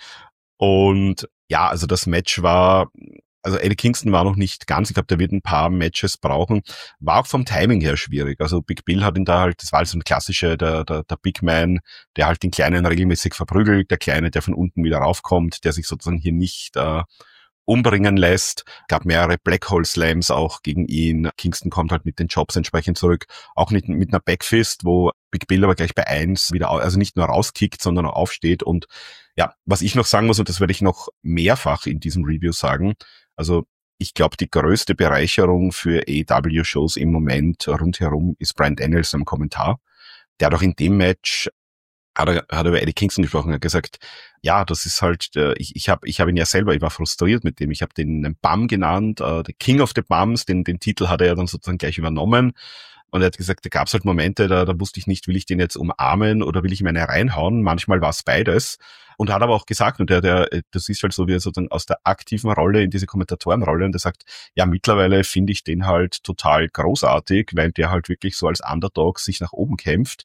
Und ja, also das Match war, also Eddie Kingston war noch nicht ganz, ich glaube, der wird ein paar Matches brauchen, war auch vom Timing her schwierig. Also Big Bill hat ihn da halt, das war also ein klassischer, der, der, der Big Man, der halt den Kleinen regelmäßig verprügelt, der Kleine, der von unten wieder raufkommt, der sich sozusagen hier nicht äh, umbringen lässt. Gab mehrere Black Hole Slams auch gegen ihn. Kingston kommt halt mit den Jobs entsprechend zurück. Auch mit, mit einer Backfist, wo Big Bill aber gleich bei eins wieder, also nicht nur rauskickt, sondern auch aufsteht. Und ja, was ich noch sagen muss, und das werde ich noch mehrfach in diesem Review sagen, also ich glaube, die größte Bereicherung für A E W-Shows im Moment rundherum ist Bryan Danielson am Kommentar. Der hat auch in dem Match hat er, hat er über Eddie Kingston gesprochen, er hat gesagt, ja, das ist halt, äh, ich, ich habe ich hab ihn ja selber, ich war frustriert mit dem, ich habe den einen Bum genannt, äh, the King of the Bums, den, den Titel hat er ja dann sozusagen gleich übernommen. Und er hat gesagt, da gab es halt Momente, da, da wusste ich nicht, will ich den jetzt umarmen oder will ich ihm eine reinhauen. Manchmal war es beides. Und hat aber auch gesagt, und der, der, das ist halt so, wie er sozusagen aus der aktiven Rolle in diese Kommentatorenrolle, und er sagt, ja, mittlerweile finde ich den halt total großartig, weil der halt wirklich so als Underdog sich nach oben kämpft.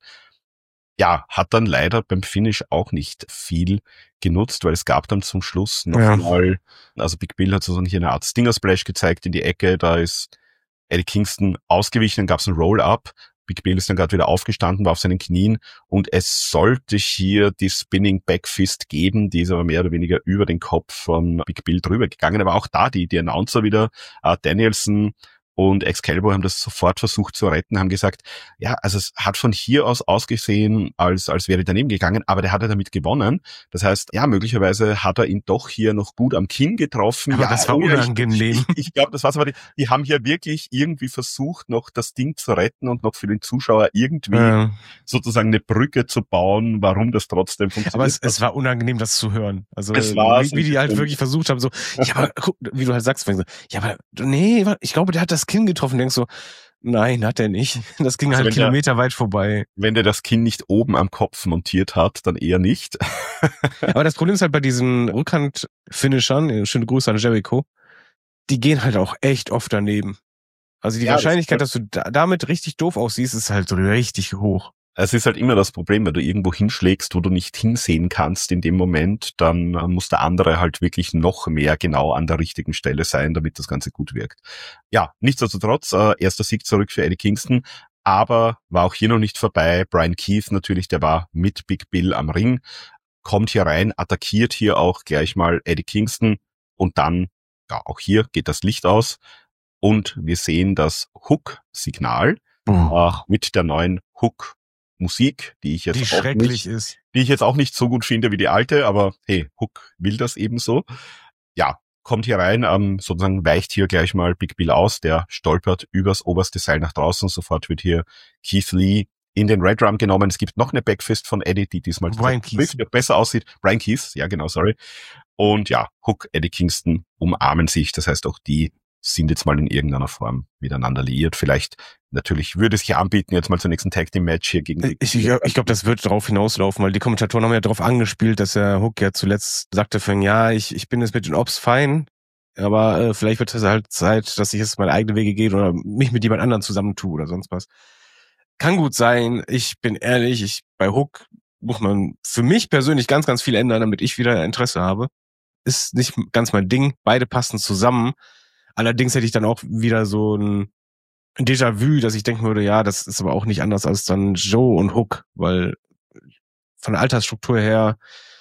Ja, hat dann leider beim Finish auch nicht viel genutzt, weil es gab dann zum Schluss nochmal, ja. also Big Bill hat so hier eine Art Stinger Splash gezeigt in die Ecke, da ist Eddie Kingston ausgewichen, dann gab es ein Roll-Up, Big Bill ist dann gerade wieder aufgestanden, war auf seinen Knien und es sollte hier die Spinning Backfist geben, die ist aber mehr oder weniger über den Kopf von Big Bill drüber gegangen, aber auch da die, die Announcer wieder, uh, Danielson und Excalibur haben das sofort versucht zu retten, haben gesagt, ja, also es hat von hier aus ausgesehen, als als wäre er daneben gegangen, aber der hat ja damit gewonnen. Das heißt, ja, möglicherweise hat er ihn doch hier noch gut am Kinn getroffen. Aber ja, das war oh, unangenehm. Ich, ich, ich glaube, das war's, aber die, die haben hier wirklich irgendwie versucht, noch das Ding zu retten und noch für den Zuschauer irgendwie ja. sozusagen eine Brücke zu bauen, warum das trotzdem funktioniert. Aber es, es war unangenehm, das zu hören. Also es war wie, wie die halt wirklich versucht haben, so, ja, aber guck, wie du halt sagst, so, ja, aber nee, ich glaube, der hat das Kinn getroffen, denkst so, nein, hat er nicht. Das ging also halt kilometerweit vorbei. Wenn der das Kinn nicht oben am Kopf montiert hat, dann eher nicht. Aber das Problem ist halt bei diesen Rückhand-Finishern, schöne Grüße an Jericho, die gehen halt auch echt oft daneben. Also die ja, Wahrscheinlichkeit, das dass du da, damit richtig doof aussiehst, ist halt so richtig hoch. Es ist halt immer das Problem, wenn du irgendwo hinschlägst, wo du nicht hinsehen kannst in dem Moment, dann muss der andere halt wirklich noch mehr genau an der richtigen Stelle sein, damit das Ganze gut wirkt. Ja, nichtsdestotrotz, äh, erster Sieg zurück für Eddie Kingston, aber war auch hier noch nicht vorbei. Brian Keith natürlich, der war mit Big Bill am Ring, kommt hier rein, attackiert hier auch gleich mal Eddie Kingston und dann, ja, auch hier geht das Licht aus und wir sehen das Hook-Signal mhm. äh, mit der neuen Hook Musik, die ich jetzt die auch schrecklich nicht, ist. die ich jetzt auch nicht so gut finde wie die alte, aber hey, Hook will das ebenso. Ja, kommt hier rein, ähm, sozusagen weicht hier gleich mal Big Bill aus, der stolpert übers oberste Seil nach draußen, sofort wird hier Keith Lee in den Red Drum genommen. Es gibt noch eine Backfist von Eddie, die diesmal Brian Keith besser aussieht. Brian Keith, ja genau, sorry. Und ja, Hook, Eddie Kingston umarmen sich, das heißt auch die sind jetzt mal in irgendeiner Form miteinander liiert. Vielleicht, natürlich würde es sich anbieten, jetzt mal zum nächsten Tag Team Match hier gegen... Ich, ich, ich glaube, das wird darauf hinauslaufen, weil die Kommentatoren haben ja darauf angespielt, dass der Hook ja zuletzt sagte von, ja, ich, ich bin jetzt mit den Ops fein, aber äh, vielleicht wird es halt Zeit, dass ich jetzt meine eigenen Wege gehe oder mich mit jemand anderem zusammentue oder sonst was. Kann gut sein. Ich bin ehrlich, ich bei Hook muss man für mich persönlich ganz, ganz viel ändern, damit ich wieder Interesse habe. Ist nicht ganz mein Ding. Beide passen zusammen. Allerdings hätte ich dann auch wieder so ein Déjà-vu, dass ich denken würde, ja, das ist aber auch nicht anders als dann Joe und Hook, weil von der Altersstruktur her,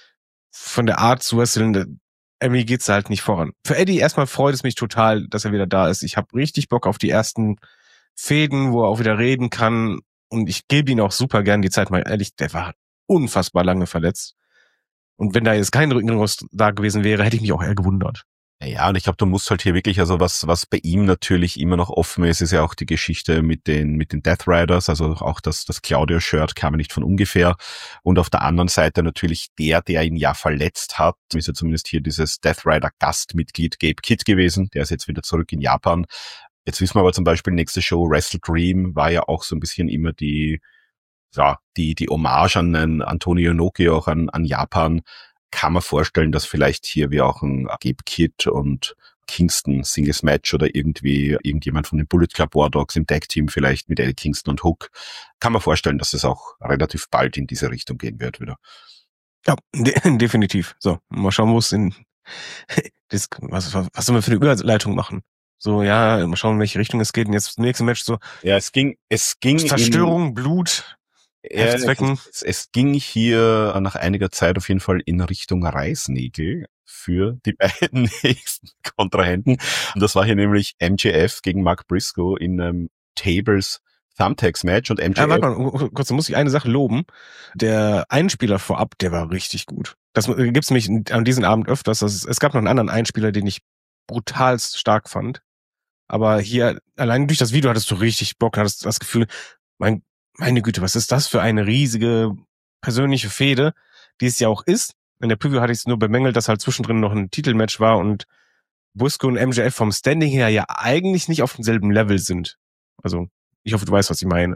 von der Art zu wresteln, irgendwie geht's halt nicht voran. Für Eddie erstmal freut es mich total, dass er wieder da ist. Ich habe richtig Bock auf die ersten Fäden, wo er auch wieder reden kann und ich gebe ihm auch super gern die Zeit, mal ehrlich, der war unfassbar lange verletzt. Und wenn da jetzt kein Rückenrost da gewesen wäre, hätte ich mich auch eher gewundert. Ja, und ich glaube, du musst halt hier wirklich, also was was bei ihm natürlich immer noch offen ist, ist ja auch die Geschichte mit den mit den Death Riders, also auch das das Claudio-Shirt kam ja nicht von ungefähr. Und auf der anderen Seite natürlich der, der ihn ja verletzt hat, ist ja zumindest hier dieses Death Rider-Gastmitglied Gabe Kidd gewesen, der ist jetzt wieder zurück in Japan. Jetzt wissen wir aber zum Beispiel, nächste Show, Wrestle Dream, war ja auch so ein bisschen immer die, ja, die die Hommage an einen Antonio Inoki, auch an an Japan. Kann man vorstellen, dass vielleicht hier wie auch ein Gabe Kidd und Kingston Singles Match oder irgendwie irgendjemand von den Bullet Club War Dogs im Tag Team vielleicht mit Eddie Kingston und Hook. Kann man vorstellen, dass es auch relativ bald in diese Richtung gehen wird wieder. Ja, de- definitiv. So, mal schauen, wo es in, das, was, was, was sollen wir für eine Überleitung machen? So, ja, mal schauen, in welche Richtung es geht. Und jetzt das nächste Match so. Ja, es ging, es ging. Zerstörung, in, Blut. Ja, es, es ging hier nach einiger Zeit auf jeden Fall in Richtung Reißnägel für die beiden nächsten Kontrahenten. Und das war hier nämlich M J F gegen Mark Briscoe in einem Tables Thumbtacks Match und M J F. Ja, warte mal, kurz, da muss ich eine Sache loben. Der Einspieler vorab, der war richtig gut. Das gibt's nämlich an diesem Abend öfters. Das, es gab noch einen anderen Einspieler, den ich brutalst stark fand. Aber hier, allein durch das Video hattest du richtig Bock, hattest das Gefühl, mein, meine Güte, was ist das für eine riesige persönliche Fehde, die es ja auch ist. In der Preview hatte ich es nur bemängelt, dass halt zwischendrin noch ein Titelmatch war und Briscoe und M J F vom Standing her ja eigentlich nicht auf demselben Level sind. Also, ich hoffe, du weißt, was ich meine.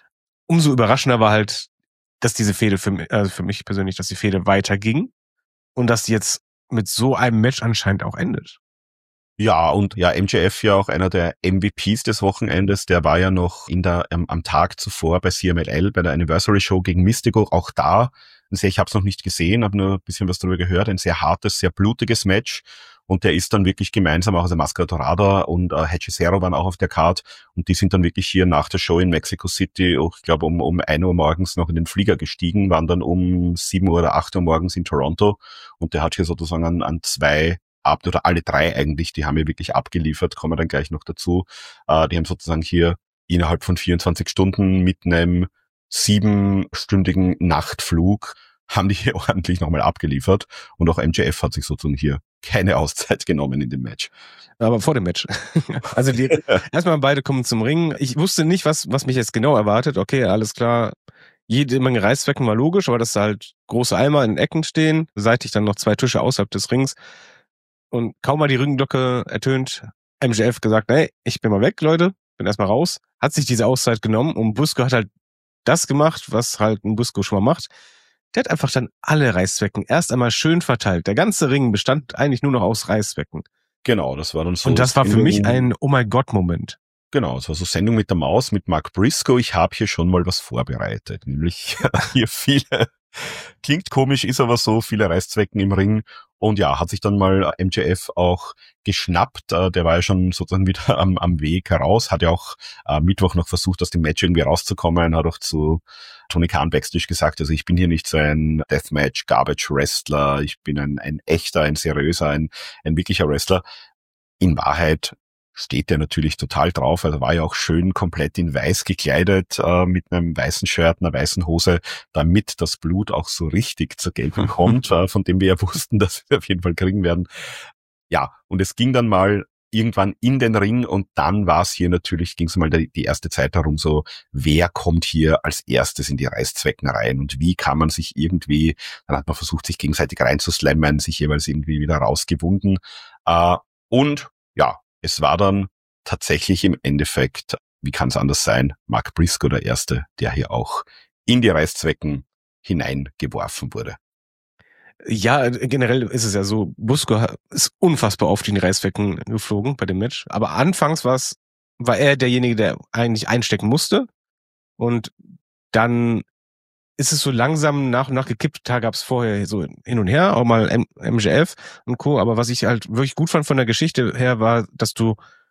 Umso überraschender war halt, dass diese Fehde für mich, also für mich persönlich, dass die Fehde weiterging und dass die jetzt mit so einem Match anscheinend auch endet. Ja, und ja, M J F ja auch einer der M V Ps des Wochenendes, der war ja noch in der am, am Tag zuvor bei C M L L, bei der Anniversary Show gegen Mystico, auch da, ich habe es noch nicht gesehen, habe nur ein bisschen was darüber gehört, ein sehr hartes, sehr blutiges Match, und der ist dann wirklich gemeinsam, auch also Máscara Dorada und äh, Hechicero waren auch auf der Card, und die sind dann wirklich hier nach der Show in Mexico City, ich glaube um um ein Uhr morgens noch in den Flieger gestiegen, waren dann um sieben Uhr oder acht Uhr morgens in Toronto, und der hat hier sozusagen an, an zwei ab, oder alle drei eigentlich, die haben ja wirklich abgeliefert, kommen wir dann gleich noch dazu. Äh, die haben sozusagen hier innerhalb von vierundzwanzig Stunden mit einem siebenstündigen Nachtflug haben die hier ordentlich nochmal abgeliefert, und auch M J F hat sich sozusagen hier keine Auszeit genommen in dem Match. Aber vor dem Match. Also die, erstmal beide kommen zum Ring. Ich wusste nicht, was was mich jetzt genau erwartet. Okay, alles klar. Jede Menge Reißzwecken war logisch, aber dass da halt große Eimer in Ecken stehen, seitig dann noch zwei Tische außerhalb des Rings. Und kaum mal die Ringglocke ertönt, M J F gesagt, nee, ich bin mal weg, Leute, bin erstmal raus. Hat sich diese Auszeit genommen, und Briscoe hat halt das gemacht, was halt ein Briscoe schon mal macht. Der hat einfach dann alle Reißzwecken erst einmal schön verteilt. Der ganze Ring bestand eigentlich nur noch aus Reißzwecken. Genau, das war dann so. Und das war für mich ein Oh mein Gott-Moment. Genau, es war so Sendung mit der Maus mit Mark Briscoe. Ich habe hier schon mal was vorbereitet, nämlich hier viele, klingt komisch, ist aber so, viele Reißzwecken im Ring. Und ja, hat sich dann mal M J F auch geschnappt. Der war ja schon sozusagen wieder am, am Weg heraus, hat ja auch äh, Mittwoch noch versucht, aus dem Match irgendwie rauszukommen, hat auch zu Tony Khan backstage gesagt, also ich bin hier nicht so ein Deathmatch-Garbage-Wrestler, ich bin ein, ein echter, ein seriöser, ein, ein wirklicher Wrestler. In Wahrheit steht der natürlich total drauf, also war ja auch schön komplett in weiß gekleidet, äh, mit einem weißen Shirt, einer weißen Hose, damit das Blut auch so richtig zur Geltung kommt, äh, von dem wir ja wussten, dass wir auf jeden Fall kriegen werden. Ja, und es ging dann mal irgendwann in den Ring, und dann war es hier natürlich, ging es mal die, die erste Zeit darum, so, wer kommt hier als erstes in die Reißzwecken rein und wie kann man sich irgendwie, dann hat man versucht, sich gegenseitig reinzuslammen, sich jeweils irgendwie wieder rausgewunden, äh, und ja, es war dann tatsächlich im Endeffekt, wie kann es anders sein, Mark Briscoe der Erste, der hier auch in die Reißzwecken hineingeworfen wurde. Ja, generell ist es ja so, Briscoe ist unfassbar oft in die Reißzwecken geflogen bei dem Match. Aber anfangs war's, war er derjenige, der eigentlich einstecken musste. Und dann ist es so langsam nach und nach gekippt. Da gab's vorher so hin und her, auch mal M J F und Co. Aber was ich halt wirklich gut fand von der Geschichte her, war, dass du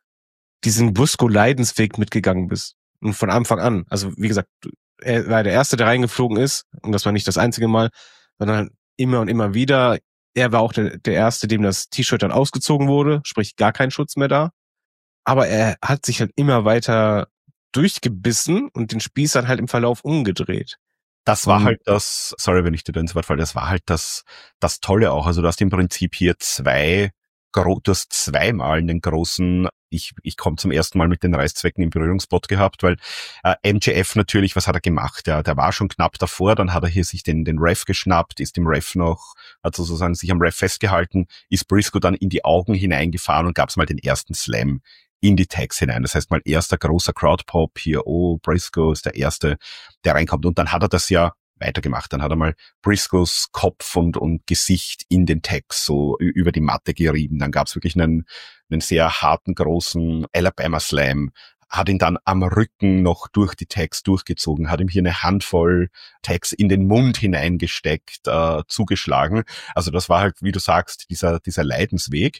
diesen Briscoe-Leidensweg mitgegangen bist. Und von Anfang an. Also wie gesagt, er war der Erste, der reingeflogen ist. Und das war nicht das einzige Mal, sondern immer und immer wieder. Er war auch der, der Erste, dem das T-Shirt dann ausgezogen wurde, sprich gar kein Schutz mehr da. Aber er hat sich halt immer weiter durchgebissen und den Spieß dann halt im Verlauf umgedreht. Das war halt das, sorry, wenn ich dir da ins Wort falle, das war halt das, das Tolle auch. Also du hast im Prinzip hier zwei, du hast zweimal einen großen, ich, ich komme zum ersten Mal mit den Reißzwecken im Berührungsspot gehabt, weil äh, M J F natürlich, was hat er gemacht? Ja, der war schon knapp davor, dann hat er hier sich den, den Ref geschnappt, ist dem Ref noch, hat sozusagen sich am Ref festgehalten, ist Briscoe dann in die Augen hineingefahren und gab's mal den ersten Slam in die Tags hinein. Das heißt mal erster großer Crowdpop hier, oh, Briscoe ist der Erste, der reinkommt. Und dann hat er das ja weitergemacht. Dann hat er mal Briscoes Kopf und, und Gesicht in den Tags so über die Matte gerieben. Dann gab's wirklich einen, einen sehr harten, großen Alabama Slam. Hat ihn dann am Rücken noch durch die Tags durchgezogen, hat ihm hier eine Handvoll Tags in den Mund hineingesteckt, äh, zugeschlagen. Also das war halt, wie du sagst, dieser, dieser Leidensweg.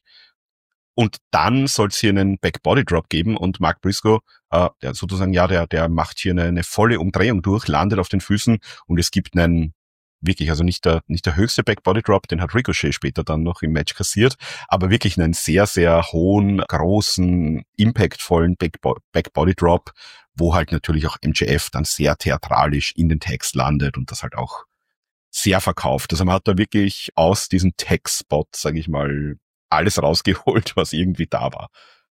Und dann soll es hier einen Back-Body-Drop geben, und Mark Briscoe, äh, der sozusagen, ja, der, der macht hier eine, eine volle Umdrehung durch, landet auf den Füßen, und es gibt einen, wirklich, also nicht der, nicht der höchste Back-Body-Drop, den hat Ricochet später dann noch im Match kassiert, aber wirklich einen sehr, sehr hohen, großen, impactvollen Back-Body-Drop, wo halt natürlich auch M J F dann sehr theatralisch in den Tags landet und das halt auch sehr verkauft. Also man hat da wirklich aus diesem Tag-Spot, sage ich mal, alles rausgeholt, was irgendwie da war.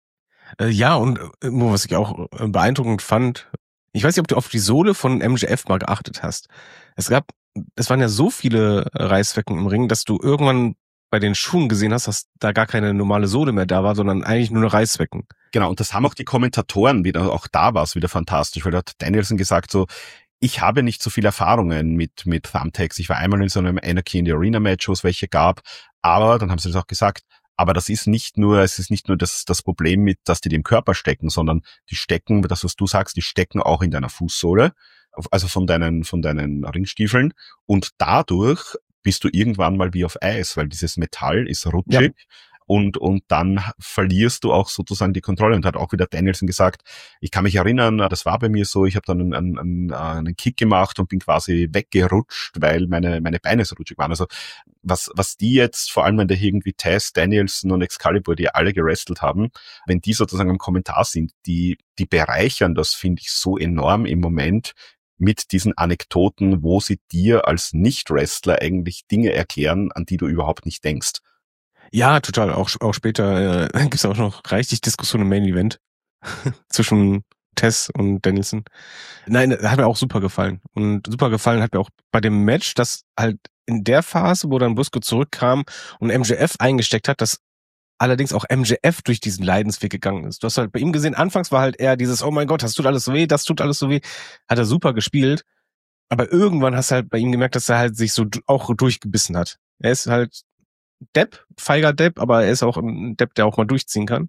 Äh, ja, und äh, nur was ich auch äh, beeindruckend fand, ich weiß nicht, ob du auf die Sohle von M J F mal geachtet hast. Es gab, es waren ja so viele äh, Reißzwecken im Ring, dass du irgendwann bei den Schuhen gesehen hast, dass da gar keine normale Sohle mehr da war, sondern eigentlich nur eine Reißzwecken. Genau, und das haben auch die Kommentatoren wieder, auch da war es wieder fantastisch, weil da hat Danielson gesagt so, ich habe nicht so viele Erfahrungen mit mit Thumbtacks. Ich war einmal in so einem Anarchy in the Arena Match, wo es welche gab, aber dann haben sie das auch gesagt, aber das ist nicht nur, es ist nicht nur das das Problem mit, dass die dem Körper stecken, sondern die stecken, das was du sagst, die stecken auch in deiner Fußsohle, also von deinen von deinen Ringstiefeln, und dadurch bist du irgendwann mal wie auf Eis, weil dieses Metall ist rutschig. Ja. Und, und dann verlierst du auch sozusagen die Kontrolle. Und hat auch wieder Danielson gesagt, ich kann mich erinnern, das war bei mir so, ich habe dann einen, einen, einen Kick gemacht und bin quasi weggerutscht, weil meine, meine Beine so rutschig waren. Also was, was die jetzt, vor allem wenn da irgendwie Taz, Danielson und Excalibur, die alle gewrestelt haben, wenn die sozusagen im Kommentar sind, die, die bereichern das, finde ich, so enorm im Moment, mit diesen Anekdoten, wo sie dir als Nicht-Wrestler eigentlich Dinge erklären, an die du überhaupt nicht denkst. Ja, total. Auch, auch später äh, gibt es auch noch reichlich Diskussionen im Main Event zwischen Tess und Danielson. Nein, hat mir auch super gefallen. Und super gefallen hat mir auch bei dem Match, dass halt in der Phase, wo dann Briscoe zurückkam und M J F eingesteckt hat, dass allerdings auch M J F durch diesen Leidensweg gegangen ist. Du hast halt bei ihm gesehen, anfangs war halt eher dieses, oh mein Gott, das tut alles so weh, das tut alles so weh. Hat er super gespielt. Aber irgendwann hast du halt bei ihm gemerkt, dass er halt sich so auch durchgebissen hat. Er ist halt Depp, feiger Depp, aber er ist auch ein Depp, der auch mal durchziehen kann.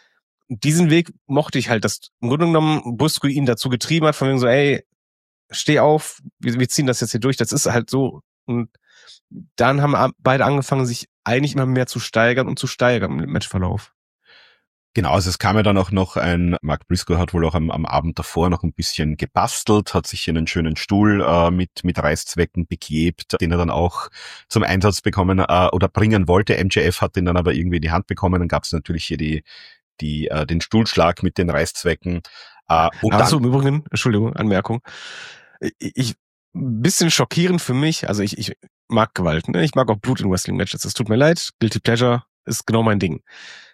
Diesen Weg mochte ich halt, dass im Grunde genommen Briscoe ihn dazu getrieben hat, von wegen so, ey, steh auf, wir, wir ziehen das jetzt hier durch, das ist halt so. Und dann haben beide angefangen, sich eigentlich immer mehr zu steigern und zu steigern im Matchverlauf. Genau, also es kam ja dann auch noch ein, Mark Briscoe hat wohl auch am, am Abend davor noch ein bisschen gebastelt, hat sich einen schönen Stuhl äh, mit mit Reißzwecken beklebt, den er dann auch zum Einsatz bekommen äh, oder bringen wollte. M J F hat den dann aber irgendwie in die Hand bekommen, dann gab es natürlich hier die die äh, den Stuhlschlag mit den Reißzwecken. Äh, und Achso, im Übrigen, Entschuldigung, Anmerkung. Ich, ich ein bisschen schockierend für mich, also ich, ich mag Gewalt, ne? Ich mag auch Blut in Wrestling-Matches, es tut mir leid, Guilty Pleasure ist genau mein Ding.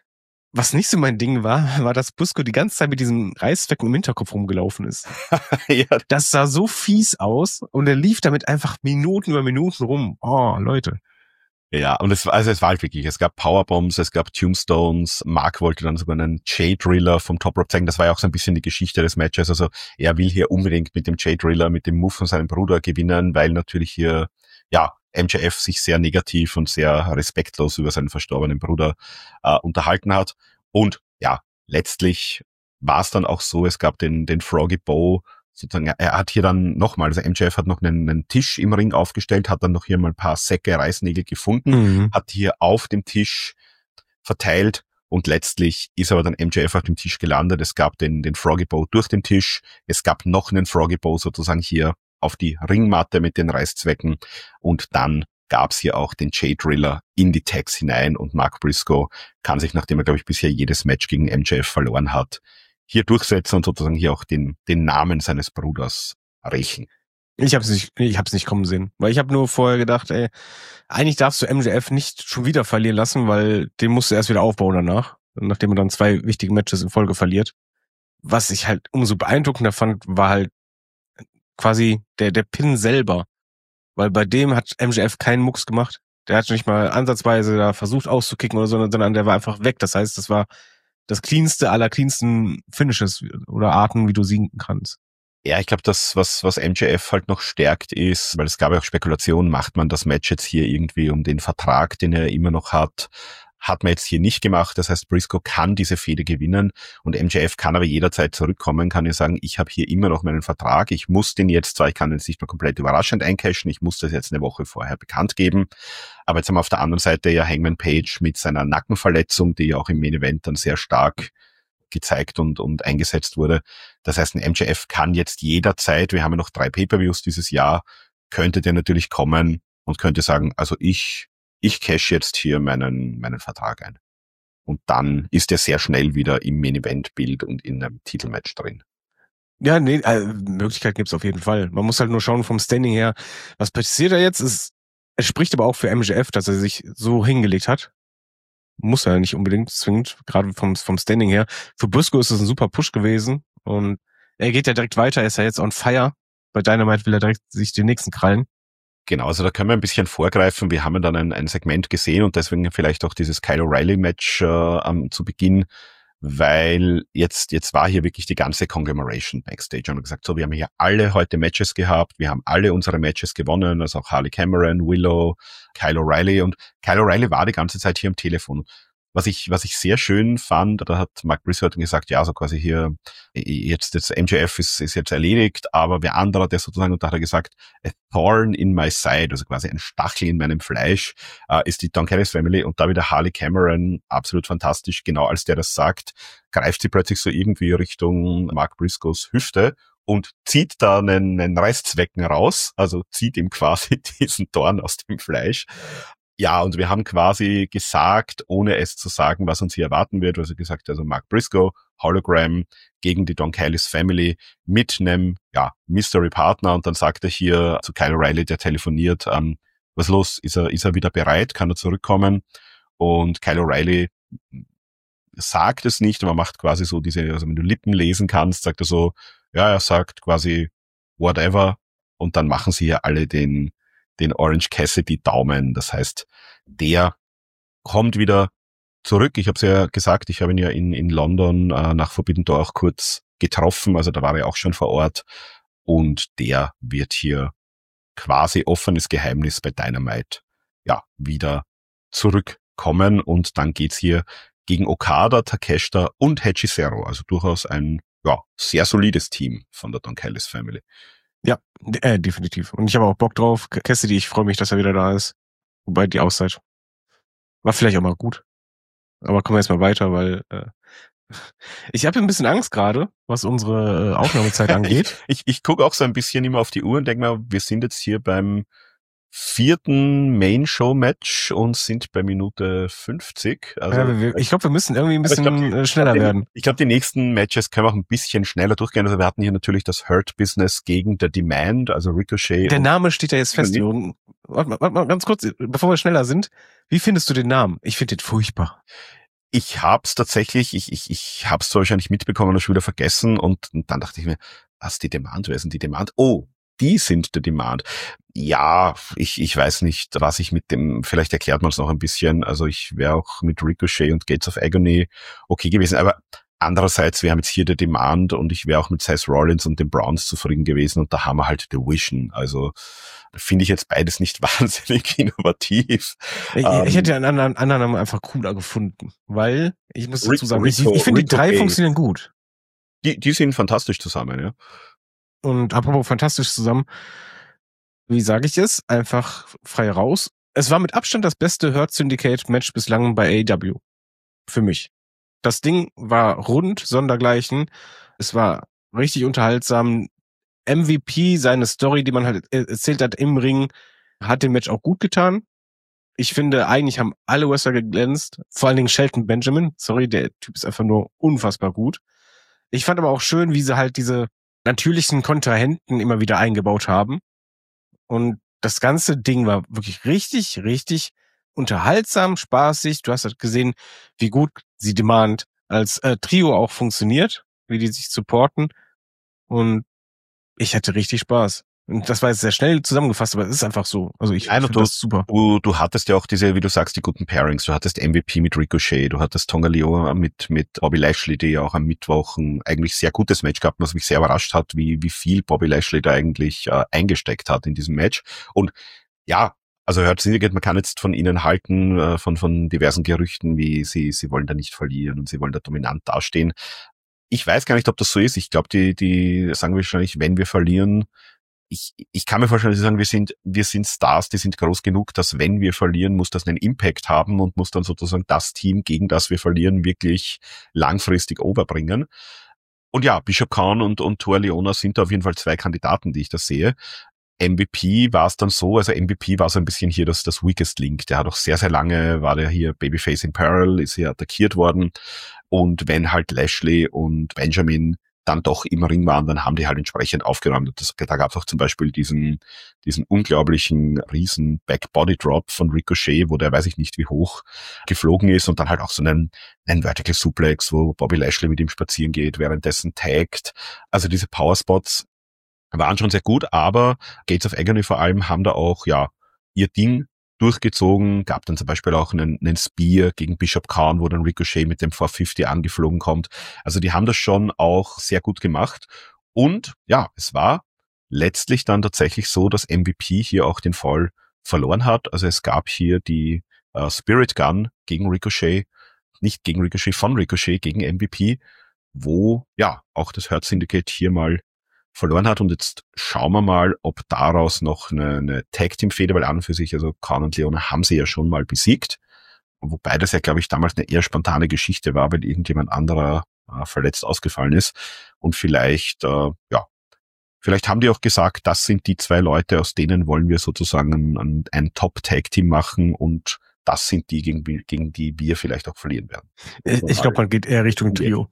Was nicht so mein Ding war, war, dass Briscoe die ganze Zeit mit diesen Reißzwecken im Hinterkopf rumgelaufen ist. Ja. Das sah so fies aus und er lief damit einfach Minuten über Minuten rum. Oh, Leute. Ja, und es, also es war halt wirklich, es gab Powerbombs, es gab Tombstones, Mark wollte dann sogar einen J-Driller vom Top Rope zeigen, das war ja auch so ein bisschen die Geschichte des Matches, also er will hier unbedingt mit dem J-Driller, mit dem Move von seinem Bruder gewinnen, weil natürlich hier, ja, M J F sich sehr negativ und sehr respektlos über seinen verstorbenen Bruder äh, unterhalten hat. Und ja, letztlich war es dann auch so, es gab den den Froggy Bow, sozusagen, er hat hier dann nochmal, also M J F hat noch einen, einen Tisch im Ring aufgestellt, hat dann noch hier mal ein paar Säcke Reißnägel gefunden, mhm. hat hier auf dem Tisch verteilt und letztlich ist aber dann M J F auf dem Tisch gelandet. Es gab den den Froggy Bow durch den Tisch, es gab noch einen Froggy Bow sozusagen hier auf die Ringmatte mit den Reißzwecken und dann gab's hier auch den J-Driller in die Tags hinein und Mark Briscoe kann sich, nachdem er, glaube ich, bisher jedes Match gegen M J F verloren hat, hier durchsetzen und sozusagen hier auch den den Namen seines Bruders rächen. Ich hab's nicht, ich hab's nicht kommen sehen, weil ich habe nur vorher gedacht, ey, eigentlich darfst du M J F nicht schon wieder verlieren lassen, weil den musst du erst wieder aufbauen danach, nachdem er dann zwei wichtige Matches in Folge verliert. Was ich halt umso beeindruckender fand, war halt quasi der der Pin selber, weil bei dem hat M J F keinen Mucks gemacht. Der hat nicht mal ansatzweise da versucht auszukicken oder so, sondern der war einfach weg. Das heißt, das war das cleanste aller cleansten Finishes oder Arten, wie du siegen kannst. Ja, ich glaube, das, was was M J F halt noch stärkt ist, weil es gab ja auch Spekulationen, macht man das Match jetzt hier irgendwie um den Vertrag, den er immer noch hat, hat man jetzt hier nicht gemacht. Das heißt, Briscoe kann diese Fehde gewinnen und M J F kann aber jederzeit zurückkommen, kann ja sagen, ich habe hier immer noch meinen Vertrag, ich muss den jetzt zwar, ich kann den jetzt nicht mehr komplett überraschend eincashen, ich muss das jetzt eine Woche vorher bekannt geben, aber jetzt haben wir auf der anderen Seite ja Hangman Page mit seiner Nackenverletzung, die ja auch im Main Event dann sehr stark gezeigt und und eingesetzt wurde. Das heißt, ein M J F kann jetzt jederzeit, wir haben ja noch drei Pay-Per-Views dieses Jahr, könnte der natürlich kommen und könnte sagen, also ich ich cash jetzt hier meinen meinen Vertrag ein. Und dann ist er sehr schnell wieder im Main-Event-Bild und in einem Titelmatch drin. Ja, nee, äh, Möglichkeit gibt's auf jeden Fall. Man muss halt nur schauen vom Standing her, was passiert da jetzt? Ist, es spricht aber auch für M J F, dass er sich so hingelegt hat. muss er ja nicht unbedingt zwingend, gerade vom, vom Standing her. Für Briscoe ist es ein super Push gewesen und er geht ja direkt weiter, er ist ja jetzt on fire. Bei Dynamite will er direkt sich den nächsten krallen. Genau, also da können wir ein bisschen vorgreifen. Wir haben dann ein, ein Segment gesehen und deswegen vielleicht auch dieses Kyle O'Reilly-Match äh, um, zu Beginn, weil jetzt jetzt war hier wirklich die ganze Conglomeration Backstage und gesagt, so, wir haben hier alle heute Matches gehabt, wir haben alle unsere Matches gewonnen, also auch Harley Cameron, Willow, Kyle O'Reilly und Kyle O'Reilly war die ganze Zeit hier am Telefon. Was ich, was ich sehr schön fand, da hat Mark Briscoe gesagt, ja, so quasi hier, jetzt, jetzt M J F ist, ist jetzt erledigt, aber wer anderer, der sozusagen, und da hat er gesagt, a thorn in my side, also quasi ein Stachel in meinem Fleisch, äh, ist die Don Callis Family und da wieder Harley Cameron, absolut fantastisch, genau als der das sagt, greift sie plötzlich so irgendwie Richtung Mark Briscoes Hüfte und zieht da einen, einen Reißzwecken raus, also zieht ihm quasi diesen Dorn aus dem Fleisch. Ja, und wir haben quasi gesagt, ohne es zu sagen, was uns hier erwarten wird, also gesagt, also Mark Briscoe, Hologram gegen die Don Callis Family mit einem, ja, Mystery-Partner und dann sagt er hier zu Kyle O'Reilly, der telefoniert, ähm, was los, ist er, ist er wieder bereit, kann er zurückkommen? Und Kyle O'Reilly sagt es nicht, aber macht quasi so diese, also wenn du Lippen lesen kannst, sagt er so, ja, er sagt quasi whatever und dann machen sie ja alle den den Orange Cassidy Daumen. Das heißt, der kommt wieder zurück. Ich habe es ja gesagt, ich habe ihn ja in, in London äh, nach Forbidden Door auch kurz getroffen. Also da war er auch schon vor Ort. Und der wird hier quasi offenes Geheimnis bei Dynamite ja wieder zurückkommen. Und dann geht's hier gegen Okada, Takeshita und Hechicero. Also durchaus ein ja sehr solides Team von der Don Callis Family. Ja, äh, definitiv. Und ich habe auch Bock drauf. Cassidy, ich freue mich, dass er wieder da ist. Wobei die Auszeit war vielleicht auch mal gut. Aber kommen wir jetzt mal weiter, weil äh, ich habe ein bisschen Angst gerade, was unsere äh, Aufnahmezeit angeht. ich ich, ich gucke auch so ein bisschen immer auf die Uhr und denke mal, wir sind jetzt hier beim vierten Main-Show-Match und sind bei Minute fünfzig. Also, ja, wir, ich glaube, wir müssen irgendwie ein bisschen glaub, schneller ich, werden. Ich glaube, die nächsten Matches können wir auch ein bisschen schneller durchgehen. Also wir hatten hier natürlich das Hurt Business gegen The Demand, also Ricochet. Der Name steht ja jetzt fest. Warte mal, warte mal ganz kurz, bevor wir schneller sind. Wie findest du den Namen? Ich finde den furchtbar. Ich hab's tatsächlich, ich ich ich hab's zwar wahrscheinlich mitbekommen und schon wieder vergessen und, und dann dachte ich mir, was, die Demand, wer sind die Demand? Oh, die sind The Demand. Ja, ich ich weiß nicht, was ich mit dem, vielleicht erklärt man es noch ein bisschen, also ich wäre auch mit Ricochet und Gates of Agony okay gewesen, aber andererseits, wir haben jetzt hier The Demand und ich wäre auch mit Seth Rollins und den Browns zufrieden gewesen und da haben wir halt The Vision, also finde ich jetzt beides nicht wahnsinnig innovativ. Ich, ähm, ich hätte einen anderen, anderen Namen einfach cooler gefunden, weil, ich muss dazu sagen, Rico, ich, ich finde die drei Rico, funktionieren gut. Die, die sind fantastisch zusammen, ja. Und apropos fantastisch zusammen, wie sage ich es? Einfach frei raus. Es war mit Abstand das beste Hurt Syndicate Match bislang bei A E W. Für mich. Das Ding war rund, sondergleichen. Es war richtig unterhaltsam. M V P, seine Story, die man halt erzählt hat im Ring, hat dem Match auch gut getan. Ich finde, eigentlich haben alle Wrestler geglänzt. Vor allen Dingen Shelton Benjamin. Sorry, der Typ ist einfach nur unfassbar gut. Ich fand aber auch schön, wie sie halt diese natürlichen Kontrahenten immer wieder eingebaut haben. Und das ganze Ding war wirklich richtig, richtig unterhaltsam, spaßig. Du hast halt gesehen, wie gut sie Demand als äh, Trio auch funktioniert, wie die sich supporten. Und ich hatte richtig Spaß. Und das war jetzt sehr schnell zusammengefasst, aber es ist einfach so. Also ich finde das super. Du, du hattest ja auch diese, wie du sagst, die guten Pairings. Du hattest M V P mit Ricochet, du hattest Tonga Loa mit mit Bobby Lashley, die ja auch am Mittwoch ein eigentlich sehr gutes Match gehabt, was mich sehr überrascht hat, wie wie viel Bobby Lashley da eigentlich äh, eingesteckt hat in diesem Match. Und ja, also hört Syndicate, man kann jetzt von ihnen halten, äh, von von diversen Gerüchten, wie sie sie wollen da nicht verlieren und sie wollen da dominant dastehen. Ich weiß gar nicht, ob das so ist. Ich glaube, die die sagen wahrscheinlich, wenn wir verlieren. Ich, ich kann mir vorstellen, dass sie sagen, wir sind, wir sind Stars, die sind groß genug, dass wenn wir verlieren, muss das einen Impact haben und muss dann sozusagen das Team, gegen das wir verlieren, wirklich langfristig overbringen. Und ja, Bishop Kaun und, und Toa Liona sind da auf jeden Fall zwei Kandidaten, die ich da sehe. M V P war es dann so, also M V P war so ein bisschen hier das, das Weakest Link. Der hat auch sehr, sehr lange, war der hier Babyface in Peril, ist hier attackiert worden. Und wenn halt Lashley und Benjamin dann doch im Ring waren, dann haben die halt entsprechend aufgeräumt. Das, da gab es auch zum Beispiel diesen, diesen unglaublichen riesen Back-Body-Drop von Ricochet, wo der weiß ich nicht wie hoch geflogen ist und dann halt auch so einen, einen Vertical Suplex, wo Bobby Lashley mit ihm spazieren geht, währenddessen taggt. Also diese Powerspots waren schon sehr gut, aber Gates of Agony vor allem haben da auch, ja, ihr Ding durchgezogen, gab dann zum Beispiel auch einen, einen Spear gegen Bishop Khan, wo dann Ricochet mit dem vier fünfzig angeflogen kommt. Also die haben das schon auch sehr gut gemacht. Und ja, es war letztlich dann tatsächlich so, dass M V P hier auch den Fall verloren hat. Also es gab hier die äh, Spirit Gun gegen Ricochet, nicht gegen Ricochet, von Ricochet gegen M V P, wo ja auch das Hurt Syndicate hier mal verloren hat. Und jetzt schauen wir mal, ob daraus noch eine, eine Tag-Team-Fehde, weil an und für sich, also Khan und Leona haben sie ja schon mal besiegt. Wobei das ja, glaube ich, damals eine eher spontane Geschichte war, weil irgendjemand anderer äh, verletzt ausgefallen ist. Und vielleicht, äh, ja, vielleicht haben die auch gesagt, das sind die zwei Leute, aus denen wollen wir sozusagen ein, ein Top-Tag-Team machen und das sind die, gegen, gegen die wir vielleicht auch verlieren werden. Ich, ich glaube, man geht eher Richtung Trio.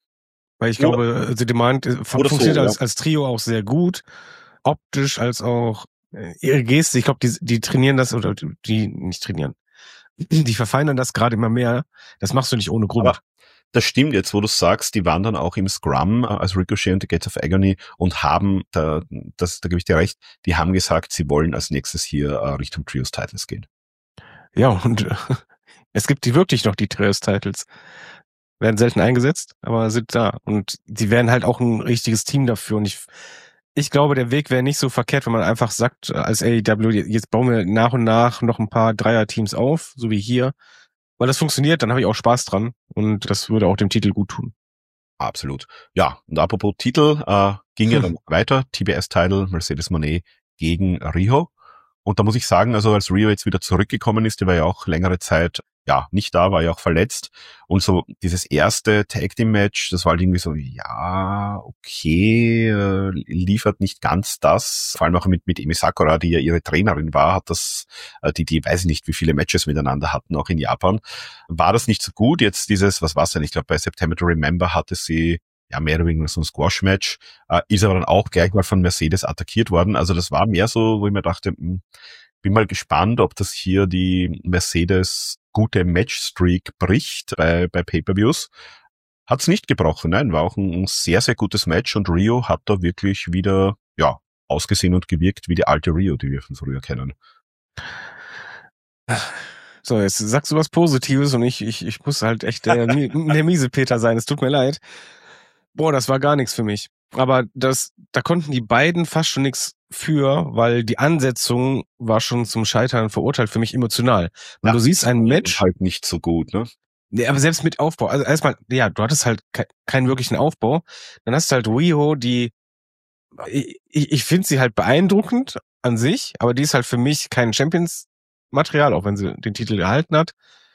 Weil ich glaube, The Demand funktioniert so, als, ja. als Trio auch sehr gut, optisch als auch äh, ihre Geste. Ich glaube, die, die trainieren das, oder die nicht trainieren, die verfeinern das gerade immer mehr. Das machst du nicht ohne Grund. Aber das stimmt jetzt, wo du sagst, die waren dann auch im Scrum äh, als Ricochet und The Gates of Agony und haben, da, das, da gebe ich dir recht, die haben gesagt, sie wollen als nächstes hier äh, Richtung Trios-Titles gehen. Ja, und äh, es gibt die wirklich noch, die Trios-Titles. Werden selten eingesetzt, aber sind da. Und die werden halt auch ein richtiges Team dafür. Und ich, ich glaube, der Weg wäre nicht so verkehrt, wenn man einfach sagt, als A E W, jetzt bauen wir nach und nach noch ein paar Dreier-Teams auf, so wie hier. Weil das funktioniert, dann habe ich auch Spaß dran. Und das würde auch dem Titel gut tun. Absolut. Ja, und apropos Titel, äh, ging ja dann weiter. T B S-Title, Mercedes Moné gegen Riho. Und da muss ich sagen, also als Riho jetzt wieder zurückgekommen ist, der war ja auch längere Zeit ja, nicht da, war ja auch verletzt. Und so dieses erste Tag-Team-Match, das war halt irgendwie so, ja, okay, äh, liefert nicht ganz das. Vor allem auch mit mit Emi Sakura, die ja ihre Trainerin war, hat das, äh, die, die weiß ich nicht, wie viele Matches miteinander hatten, auch in Japan. War das nicht so gut. Jetzt dieses, was war's denn? Ich glaube, bei September to Remember hatte sie ja mehr oder weniger so ein Squash-Match, äh, ist aber dann auch gleich mal von Mercedes attackiert worden. Also das war mehr so, wo ich mir dachte, mh, bin mal gespannt, ob das hier die Mercedes gute Matchstreak bricht bei, bei Pay-Per-Views. Hat's nicht gebrochen, nein, war auch ein, ein sehr, sehr gutes Match und Riho hat da wirklich wieder, ja, ausgesehen und gewirkt wie die alte Riho, die wir von früher kennen. So, jetzt sagst du was Positives und ich, ich, ich muss halt echt der, der Miesepeter sein, es tut mir leid. Boah, das war gar nichts für mich. Aber das, da konnten die beiden fast schon nichts für, weil die Ansetzung war schon zum Scheitern verurteilt für mich emotional. Weil ja, du siehst ein Match halt nicht so gut, ne? Ja, aber selbst mit Aufbau, also erstmal, ja, du hattest halt ke- keinen wirklichen Aufbau. Dann hast du halt Riho, die, ich, ich finde sie halt beeindruckend an sich, aber die ist halt für mich kein Champions-Material, auch wenn sie den Titel erhalten hat.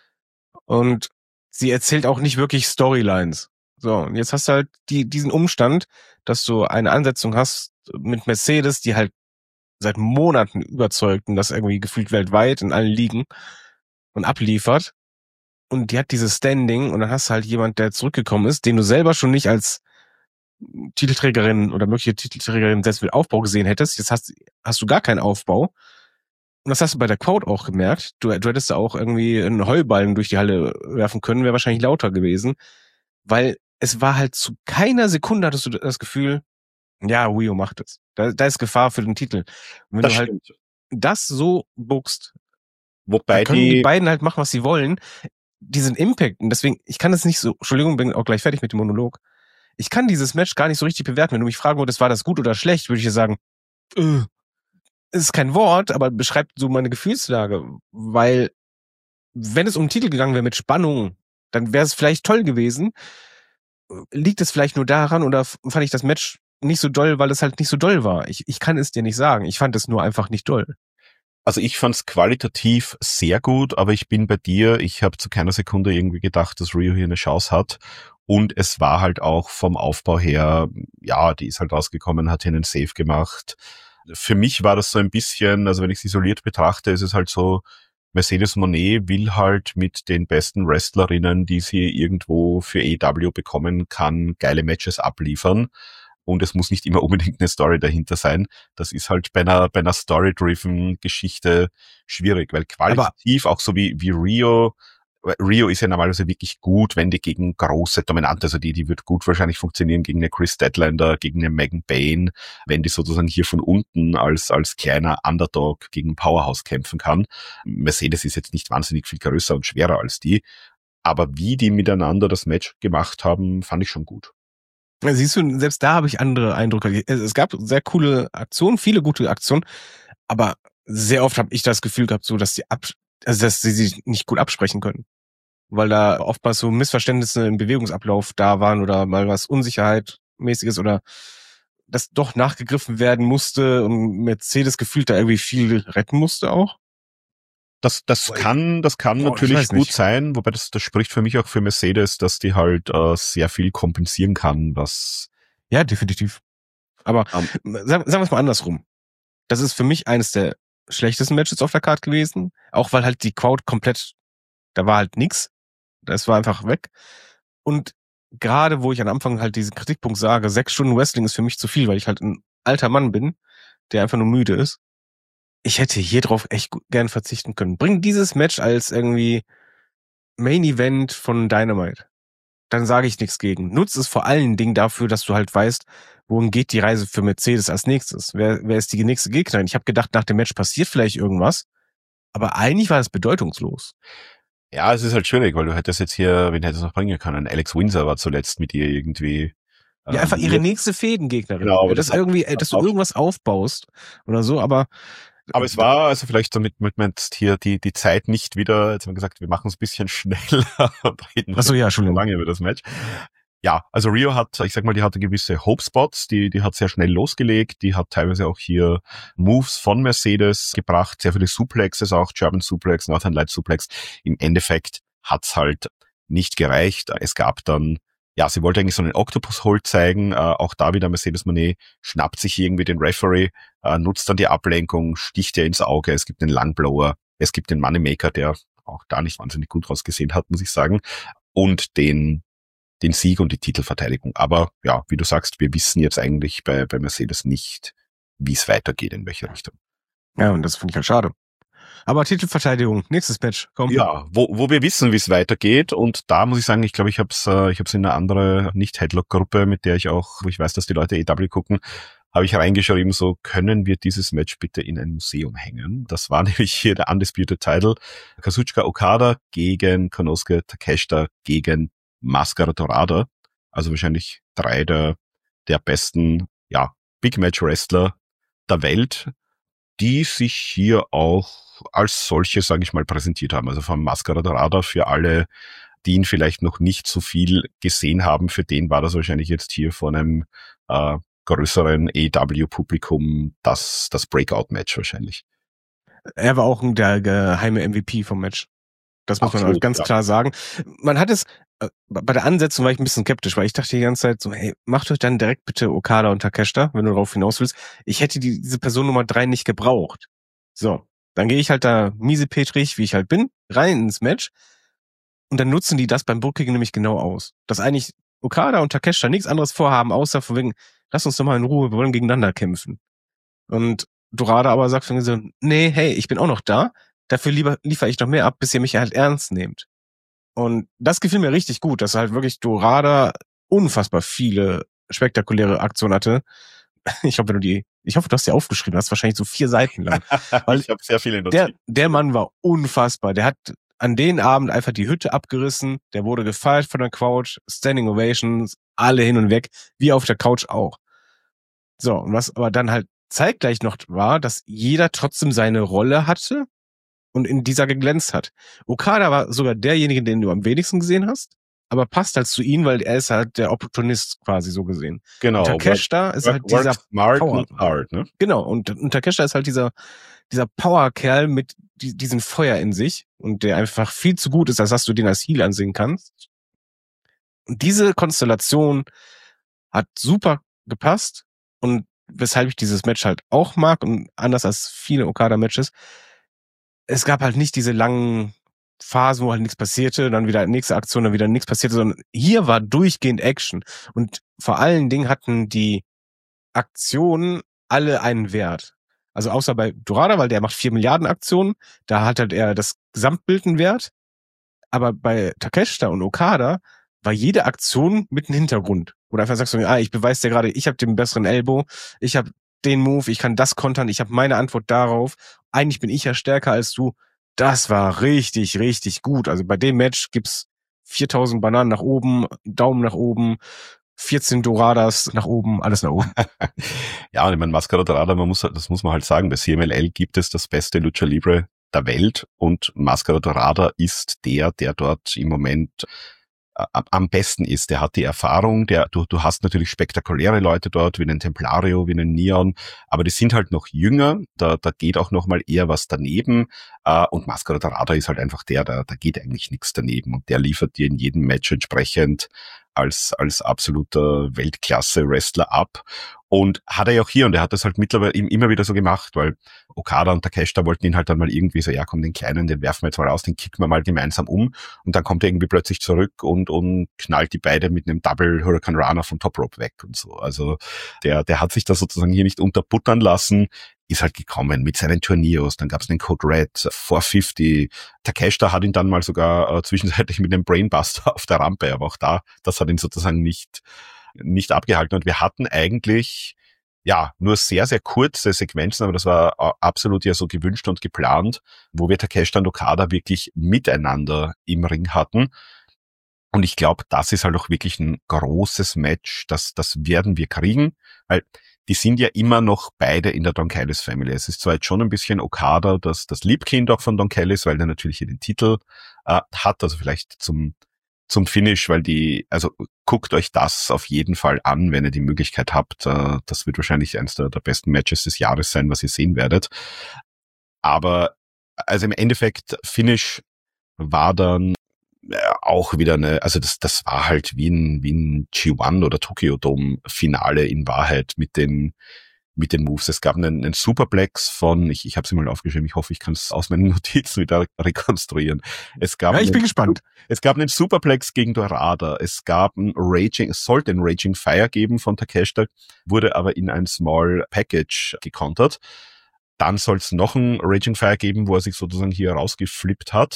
Und sie erzählt auch nicht wirklich Storylines. So, und jetzt hast du halt die, diesen Umstand, dass du eine Ansetzung hast mit Mercedes, die halt seit Monaten überzeugt und das irgendwie gefühlt weltweit in allen Ligen und abliefert. Und die hat dieses Standing und dann hast du halt jemand, der zurückgekommen ist, den du selber schon nicht als Titelträgerin oder mögliche Titelträgerin selbst mit Aufbau gesehen hättest. Jetzt hast, hast du gar keinen Aufbau. Und das hast du bei der Crowd auch gemerkt. Du, du hättest da auch irgendwie einen Heuballen durch die Halle werfen können, wäre wahrscheinlich lauter gewesen. Weil es war halt zu keiner Sekunde hattest du das Gefühl, ja, Riho macht es. Da, da ist Gefahr für den Titel. Und wenn das du halt stimmt. das so buckst, wobei dann können die, die beiden halt machen, was sie wollen. Diesen Impact, und deswegen, ich kann das nicht so, Entschuldigung, bin auch gleich fertig mit dem Monolog. Ich kann dieses Match gar nicht so richtig bewerten. Wenn du mich fragen würdest, war das gut oder schlecht, würde ich dir sagen, äh, es ist kein Wort, aber beschreibt so meine Gefühlslage. Weil, wenn es um den Titel gegangen wäre mit Spannung, dann wäre es vielleicht toll gewesen. Liegt es vielleicht nur daran oder fand ich das Match nicht so doll, weil es halt nicht so doll war? Ich, ich kann es dir nicht sagen. Ich fand es nur einfach nicht doll. Also ich fand es qualitativ sehr gut, aber ich bin bei dir. Ich habe zu keiner Sekunde irgendwie gedacht, dass Riho hier eine Chance hat. Und es war halt auch vom Aufbau her, ja, die ist halt rausgekommen, hat hier einen Save gemacht. Für mich war das so ein bisschen, also wenn ich es isoliert betrachte, ist es halt so, Mercedes Moné will halt mit den besten Wrestlerinnen, die sie irgendwo für A E W bekommen kann, geile Matches abliefern. Und es muss nicht immer unbedingt eine Story dahinter sein. Das ist halt bei einer, bei einer Story-driven Geschichte schwierig, weil qualitativ aber auch so wie, wie Rio, Rio ist ja normalerweise wirklich gut, wenn die gegen große Dominante, also die, die wird gut wahrscheinlich funktionieren gegen eine Chris Statlander, gegen eine Megan Bayne, wenn die sozusagen hier von unten als, als kleiner Underdog gegen Powerhouse kämpfen kann. Mercedes ist jetzt nicht wahnsinnig viel größer und schwerer als die, aber wie die miteinander das Match gemacht haben, fand ich schon gut. Siehst du, selbst da habe ich andere Eindrücke. Es gab sehr coole Aktionen, viele gute Aktionen, aber sehr oft habe ich das Gefühl gehabt, so dass die ab, also dass sie sich nicht gut absprechen können, weil da oftmals so Missverständnisse im Bewegungsablauf da waren oder mal was Unsicherheitmäßiges oder dass doch nachgegriffen werden musste und Mercedes gefühlt da irgendwie viel retten musste auch. Das, das kann, das kann oh, natürlich gut nicht. sein, wobei das, das spricht für mich auch für Mercedes, dass die halt äh, sehr viel kompensieren kann, was. Ja, definitiv. Aber um, sagen, sagen wir es mal andersrum. Das ist für mich eines der schlechtesten Matches auf der Card gewesen, auch weil halt die Crowd komplett, da war halt nix, das war einfach weg. Und gerade wo ich am Anfang halt diesen Kritikpunkt sage, sechs Stunden Wrestling ist für mich zu viel, weil ich halt ein alter Mann bin, der einfach nur müde ist. Ich hätte hier drauf echt gern verzichten können. Bring dieses Match als irgendwie Main Event von Dynamite. Dann sage ich nichts gegen. Nutz es vor allen Dingen dafür, dass du halt weißt, wohin geht die Reise für Mercedes als nächstes. Wer, wer ist die nächste Gegnerin? Ich habe gedacht, nach dem Match passiert vielleicht irgendwas. Aber eigentlich war das bedeutungslos. Ja, es ist halt schwierig, weil du hättest jetzt hier, wen hättest du noch bringen können? Alex Windsor war zuletzt mit ihr irgendwie. Ja, einfach ihre nächste Fädengegnerin. Genau, aber das das irgendwie, dass du irgendwas aufbaust oder so, aber Aber es war also vielleicht so mit, mit, mit hier die, die Zeit nicht wieder, jetzt haben wir gesagt, wir machen es ein bisschen schneller und reden Ach so, ja, schon lange über das Match. Ja, also Rio hat, ich sag mal, die hatte gewisse Hope-Spots, die, die hat sehr schnell losgelegt, die hat teilweise auch hier Moves von Mercedes gebracht, sehr viele Suplexes auch, German Suplex, Northern Light Suplex. Im Endeffekt hat's halt nicht gereicht. Es gab dann Ja, sie wollte eigentlich so einen Octopus-Hold zeigen. Äh, auch da wieder Mercedes Moné schnappt sich irgendwie den Referee, äh, nutzt dann die Ablenkung, sticht ihr ins Auge. Es gibt einen Langblower, es gibt den Moneymaker, der auch da nicht wahnsinnig gut rausgesehen hat, muss ich sagen. Und den den Sieg und die Titelverteidigung. Aber ja, wie du sagst, wir wissen jetzt eigentlich bei, bei Mercedes nicht, wie es weitergeht, in welche Richtung. Ja, und das finde ich halt schade. Aber Titelverteidigung, nächstes Match, komm. Ja, wo, wo wir wissen, wie es weitergeht. Und da muss ich sagen, ich glaube, ich habe es äh, ich hab's in einer anderen Nicht-Headlock-Gruppe, mit der ich auch, wo ich weiß, dass die Leute A E W gucken, habe ich reingeschrieben, so können wir dieses Match bitte in ein Museum hängen. Das war nämlich hier der Undisputed Title. Kazuchika Okada gegen Konosuke Takeshita gegen Mascara Dorada. Also wahrscheinlich drei der, der besten, ja, Big Match Wrestler der Welt, die sich hier auch als solche, sage ich mal, präsentiert haben. Also vom Mascara Dorada für alle, die ihn vielleicht noch nicht so viel gesehen haben, für den war das wahrscheinlich jetzt hier von einem äh, größeren A E W-Publikum das, das Breakout-Match wahrscheinlich. Er war auch der geheime M V P vom Match. Das muss Absolut, man halt ganz ja. klar sagen. Man hat es, äh, bei der Ansetzung war ich ein bisschen skeptisch, weil ich dachte die ganze Zeit so, hey, macht euch dann direkt bitte Okada und Takeshita, wenn du darauf hinaus willst. Ich hätte die, diese Person Nummer drei nicht gebraucht. So, dann gehe ich halt da miesepetrig, wie ich halt bin, rein ins Match und dann nutzen die das beim Booking nämlich genau aus. Dass eigentlich Okada und Takeshita nichts anderes vorhaben, außer von wegen, lass uns doch mal in Ruhe, wir wollen gegeneinander kämpfen. Und Dorada aber sagt von so, nee, hey, ich bin auch noch da, dafür lieber liefere ich noch mehr ab, bis ihr mich halt ernst nehmt. Und das gefiel mir richtig gut, dass halt wirklich Dorada unfassbar viele spektakuläre Aktionen hatte. Ich hoffe, wenn du die, ich hoffe, du hast die aufgeschrieben, das ist wahrscheinlich so vier Seiten lang. Weil ich habe sehr viele notiert. Der, der Mann war unfassbar. Der hat an den Abend einfach die Hütte abgerissen, der wurde gefeiert von der Couch, Standing Ovations, alle hin und weg, wie auf der Couch auch. So, und was aber dann halt zeitgleich noch war, dass jeder trotzdem seine Rolle hatte und in dieser geglänzt hat. Okada war sogar derjenige, den du am wenigsten gesehen hast, aber passt halt zu ihm, weil er ist halt der Opportunist quasi so gesehen. Genau. Und Takeshita ist halt dieser smart Power. Hard, ne? Genau, und, und Takeshita ist halt dieser dieser Powerkerl mit die, diesem Feuer in sich und der einfach viel zu gut ist, als dass du den als Heel ansehen kannst. Und diese Konstellation hat super gepasst und weshalb ich dieses Match halt auch mag und anders als viele Okada-Matches, es gab halt nicht diese langen Phasen, wo halt nichts passierte, dann wieder nächste Aktion, dann wieder nichts passierte, sondern hier war durchgehend Action. Und vor allen Dingen hatten die Aktionen alle einen Wert. Also außer bei Dorada, weil der macht vier Milliarden Aktionen, da hat halt er das Gesamtbild einen Wert. Aber bei Takeshita und Okada war jede Aktion mit einem Hintergrund. Oder einfach sagst du, ah, ich beweise dir gerade, ich habe den besseren Elbow, ich habe den Move, ich kann das kontern, ich habe meine Antwort darauf. Eigentlich bin ich ja stärker als du. Das war richtig, richtig gut. Also bei dem Match gibt's viertausend Bananen nach oben, Daumen nach oben, vierzehn Doradas nach oben, alles nach oben. Ja, und ich meine, Máscara Dorada, man muss, das muss man halt sagen, bei C M L L gibt es das beste Lucha Libre der Welt und Máscara Dorada ist der, der dort im Moment äh, am besten ist. Der hat die Erfahrung, der, du, du hast natürlich spektakuläre Leute dort, wie einen Templario, wie einen Neon, aber die sind halt noch jünger, da, da geht auch noch mal eher was daneben, äh, und Máscara Dorada ist halt einfach der, da, da geht eigentlich nichts daneben und der liefert dir in jedem Match entsprechend als als absoluter Weltklasse-Wrestler ab. Und hat er ja auch hier, und er hat das halt mittlerweile immer wieder so gemacht, weil Okada und Takeshita wollten ihn halt dann mal irgendwie so, ja komm, den Kleinen, den werfen wir jetzt mal raus, den kicken wir mal gemeinsam um. Und dann kommt er irgendwie plötzlich zurück und und knallt die beide mit einem Double Hurricane Runner vom Top Rope weg und so. Also der der hat sich da sozusagen hier nicht unterbuttern lassen, ist halt gekommen mit seinen Turniers, dann gab's den Code Red, vierhundertfünfzig, Takeshita hat ihn dann mal sogar äh, zwischenzeitlich mit einem Brainbuster auf der Rampe, aber auch da, das hat ihn sozusagen nicht nicht abgehalten und wir hatten eigentlich ja nur sehr, sehr kurze Sequenzen, aber das war äh, absolut ja so gewünscht und geplant, wo wir Takeshita und Okada wirklich miteinander im Ring hatten. Und ich glaube, das ist halt auch wirklich ein großes Match, das das werden wir kriegen, weil die sind ja immer noch beide in der Don Callis Family. Es ist zwar jetzt schon ein bisschen Okada, das das Liebkind auch von Don Callis, weil der natürlich hier den Titel äh, hat, also vielleicht zum zum Finish, weil die, also guckt euch das auf jeden Fall an, wenn ihr die Möglichkeit habt. Äh, das wird wahrscheinlich eines der, der besten Matches des Jahres sein, was ihr sehen werdet. Aber also im Endeffekt, Finish war dann auch wieder eine, also das das war halt wie ein wie ein G eins oder Tokyo Dome Finale in Wahrheit mit den mit den Moves. Es gab einen, einen Superplex von, ich ich habe sie mal aufgeschrieben, ich hoffe, ich kann es aus meinen Notizen wieder rekonstruieren. Es gab Ja, ich einen, bin gespannt. Es gab einen Superplex gegen Dorada. Es gab ein Raging, es sollte ein Raging Fire geben von Takeshita, wurde aber in ein Small Package gekontert. Dann soll es noch ein Raging Fire geben, wo er sich sozusagen hier rausgeflippt hat.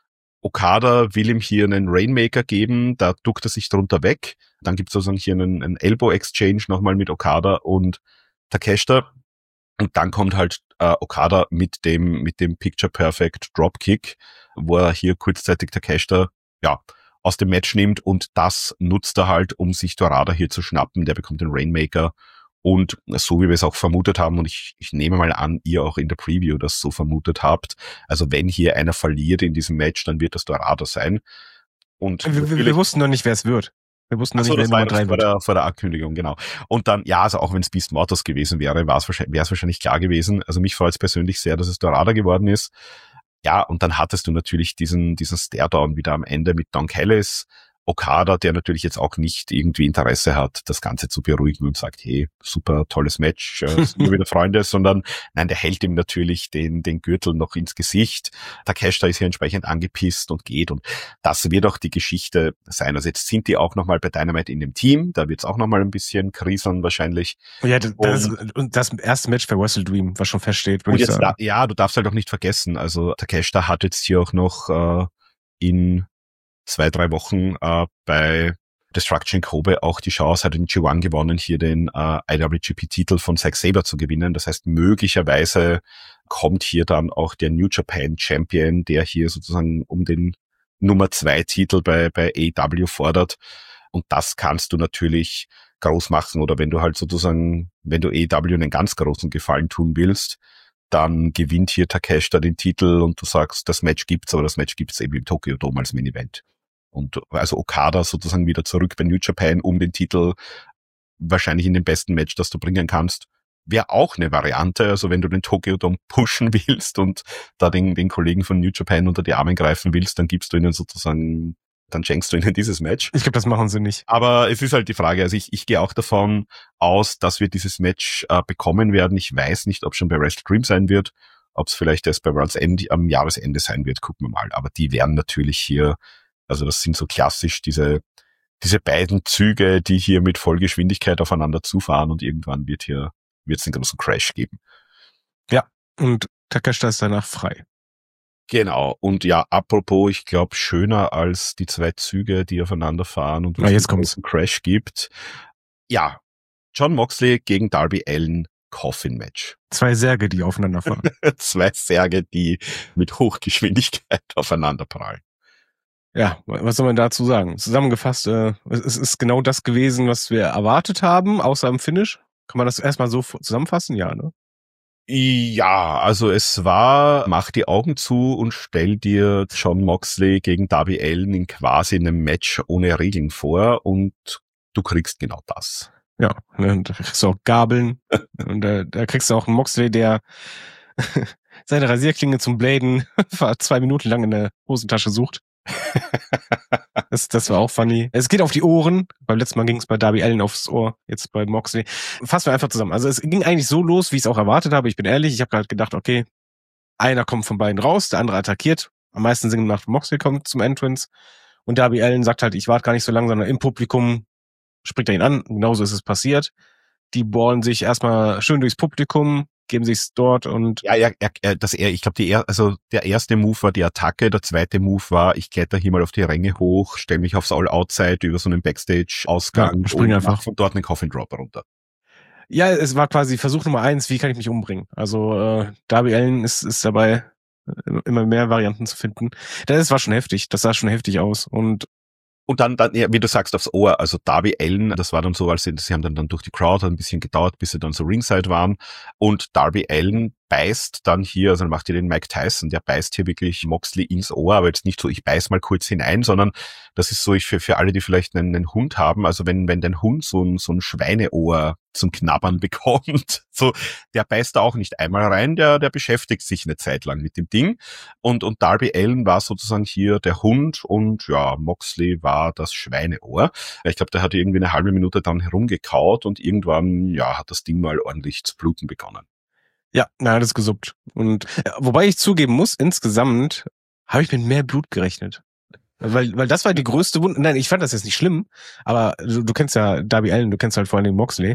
Okada will ihm hier einen Rainmaker geben, da duckt er sich drunter weg. Dann gibt es sozusagen hier einen, einen Elbow-Exchange nochmal mit Okada und Takeshita. Und dann kommt halt äh, Okada mit dem mit dem Picture-Perfect Dropkick, wo er hier kurzzeitig Takeshita ja, aus dem Match nimmt und das nutzt er halt, um sich Dorada hier zu schnappen. Der bekommt den Rainmaker. Und so wie wir es auch vermutet haben, und ich, ich nehme mal an, ihr auch in der Preview das so vermutet habt, also wenn hier einer verliert in diesem Match, dann wird das Dorada sein. Und Wir, wir, wir wussten noch nicht, wer es wird. Wir wussten noch Ach so, nicht, wer das war Nummer drei vor wird. der, vor der Ankündigung, genau. Und dann, ja, also auch wenn es Beast Mortos gewesen wäre, wäre es wahrscheinlich, wäre es wahrscheinlich klar gewesen. Also mich freut es persönlich sehr, dass es Dorada geworden ist. Ja, und dann hattest du natürlich diesen, diesen Stare-Down wieder am Ende mit Don Callis. Okada, der natürlich jetzt auch nicht irgendwie Interesse hat, das Ganze zu beruhigen und sagt, hey, super, tolles Match, äh, sind wir wieder Freunde, sondern nein, der hält ihm natürlich den den Gürtel noch ins Gesicht. Takeshita ist hier entsprechend angepisst und geht und das wird auch die Geschichte sein. Also jetzt sind die auch nochmal bei Dynamite in dem Team, da wird es auch nochmal ein bisschen kriseln wahrscheinlich. Ja, das, das, und, ist, und das erste Match für Wrestle Dream, was schon feststeht, würde und ich jetzt sagen. Da, ja, du darfst halt auch nicht vergessen, also Takeshita hat jetzt hier auch noch äh, in zwei, drei Wochen äh, bei Destruction Kobe auch die Chance, hat den G eins gewonnen, hier den äh, I W G P-Titel von Zack Sabre zu gewinnen. Das heißt, möglicherweise kommt hier dann auch der New Japan Champion, der hier sozusagen um den Nummer zwei Titel bei, bei A E W fordert. Und das kannst du natürlich groß machen. Oder wenn du halt sozusagen, wenn du A E W einen ganz großen Gefallen tun willst, dann gewinnt hier Takeshita den Titel und du sagst, das Match gibt's, aber das Match gibt's eben im Tokyo Dome als Main-Event. Und also Okada sozusagen wieder zurück bei New Japan um den Titel, wahrscheinlich in dem besten Match, das du bringen kannst. Wäre auch eine Variante, also wenn du den Tokyo Dome pushen willst und da den, den Kollegen von New Japan unter die Arme greifen willst, dann gibst du ihnen sozusagen, dann schenkst du ihnen dieses Match. Ich glaube, das machen sie nicht. Aber es ist halt die Frage, also ich, ich gehe auch davon aus, dass wir dieses Match äh, bekommen werden. Ich weiß nicht, ob schon bei Wrestle Dream sein wird Ob es vielleicht erst bei World's End am Jahresende sein wird, gucken wir mal. Aber die werden natürlich hier, also das sind so klassisch diese diese beiden Züge, die hier mit Vollgeschwindigkeit aufeinander zufahren und irgendwann wird hier wird es einen großen Crash geben. Ja, und Takeshita ist danach frei. Genau. Und ja, apropos, ich glaube, schöner als die zwei Züge, die aufeinander fahren und ja, jetzt kommt's. einen Crash gibt. Ja, Jon Moxley gegen Darby Allin, Coffin-Match. Zwei Särge, die aufeinander fahren. Zwei Särge, die mit Hochgeschwindigkeit aufeinander prallen. Ja, was soll man dazu sagen? Zusammengefasst, äh, es ist genau das gewesen, was wir erwartet haben, außer im Finish. Kann man das erstmal so zusammenfassen? Ja, ne? Ja, also es war, mach die Augen zu und stell dir Jon Moxley gegen Darby Allin in quasi einem Match ohne Regeln vor und du kriegst genau das. Ja, ne, da kriegst du auch Gabeln und da, da kriegst du auch einen Moxley, der seine Rasierklinge zum Bladen zwei Minuten lang in der Hosentasche sucht. Das, das war auch funny. Es geht auf die Ohren. Beim letzten Mal ging es bei Darby Allin aufs Ohr, jetzt bei Moxley. Fassen wir einfach zusammen. Also es ging eigentlich so los, wie ich es auch erwartet habe. Ich bin ehrlich, ich habe gerade gedacht, okay, einer kommt von beiden raus, der andere attackiert. Am meisten Sinn gemacht, Moxley kommt zum Entrance. Und Darby Allin sagt halt, ich warte gar nicht so lange, sondern im Publikum springt er ihn an. Genauso ist es passiert. Die ballen sich erstmal schön durchs Publikum, geben sich's dort und ja, ja, er, das er, ich glaube, die er, also der erste Move war die Attacke, der zweite Move war, ich kletter hier mal auf die Ränge hoch, stelle mich aufs All-Outside über so einen Backstage-Ausgang ja, spring einfach mach von dort einen Coffin Drop runter. Ja, es war quasi Versuch Nummer eins, wie kann ich mich umbringen? Also äh, Darby Allin ist, ist dabei, immer mehr Varianten zu finden. Das war schon heftig, das sah schon heftig aus und Und dann, dann, ja, wie du sagst, aufs Ohr, also Darby Allin, das war dann so, als sie, sie haben dann, dann durch die Crowd ein bisschen gedauert, bis sie dann so ringside waren. Und Darby Allin beißt dann hier, also dann macht ihr den Mike Tyson, der beißt hier wirklich Moxley ins Ohr, aber jetzt nicht so, ich beiß mal kurz hinein, sondern das ist so, ich für, für alle, die vielleicht einen, einen Hund haben, also wenn, wenn dein Hund so ein, so ein Schweineohr zum Knabbern bekommt, so, der beißt da auch nicht einmal rein, der, der beschäftigt sich eine Zeit lang mit dem Ding. Und, und Darby Allin war sozusagen hier der Hund und ja, Moxley war das Schweineohr. Ich glaube, der hat irgendwie eine halbe Minute dann herumgekaut und irgendwann, ja, hat das Ding mal ordentlich zu bluten begonnen. Ja, na, das ist gesuppt. Und ja, wobei ich zugeben muss, insgesamt habe ich mit mehr Blut gerechnet. Weil, weil das war die größte Wunde. Nein, ich fand das jetzt nicht schlimm, aber du, du kennst ja Darby Allin, du kennst halt vor allem Moxley.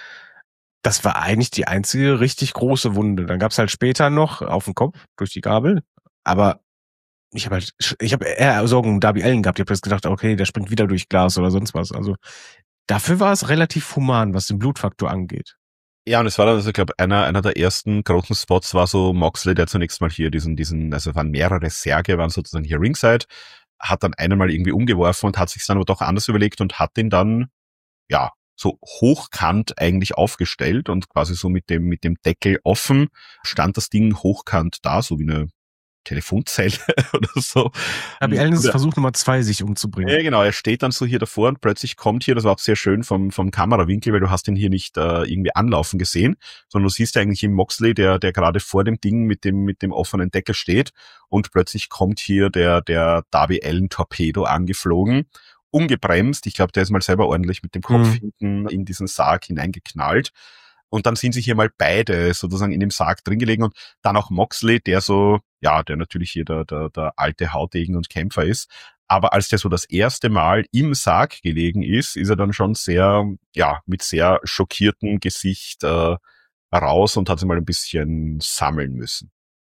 Das war eigentlich die einzige richtig große Wunde. Dann gab's halt später noch auf dem Kopf durch die Gabel. Aber ich habe halt, ich habe eher Sorgen um Darby Allin gehabt. Ich habe jetzt gedacht, okay, der springt wieder durch Glas oder sonst was. Also dafür war es relativ human, was den Blutfaktor angeht. Ja, und es war dann, also ich glaube, einer einer der ersten großen Spots war so Moxley, der zunächst mal hier diesen, diesen, also waren mehrere Särge, waren sozusagen hier ringside, hat dann einen mal irgendwie umgeworfen und hat sich dann aber doch anders überlegt und hat den dann, ja, so hochkant eigentlich aufgestellt und quasi so mit dem, mit dem Deckel offen stand das Ding hochkant da, so wie eine Telefonzelle oder so. Darby Allin ist Versuch Nummer zwei, sich umzubringen. Ja, genau. Er steht dann so hier davor und plötzlich kommt hier, das war auch sehr schön vom, vom Kamerawinkel, weil du hast ihn hier nicht äh, irgendwie anlaufen gesehen, sondern du siehst eigentlich im Moxley, der, der gerade vor dem Ding mit dem, mit dem offenen Deckel steht und plötzlich kommt hier der, der Darby Allin Torpedo angeflogen, umgebremst. Ich glaube, der ist mal selber ordentlich mit dem Kopf mhm. hinten in diesen Sarg hineingeknallt. Und dann sind sich hier mal beide sozusagen in dem Sarg drin gelegen und dann auch Moxley, der so, ja, der natürlich hier der, der, der alte Hautdegen und Kämpfer ist. Aber als der so das erste Mal im Sarg gelegen ist, ist er dann schon sehr, ja, mit sehr schockiertem Gesicht äh, raus und hat sich mal ein bisschen sammeln müssen.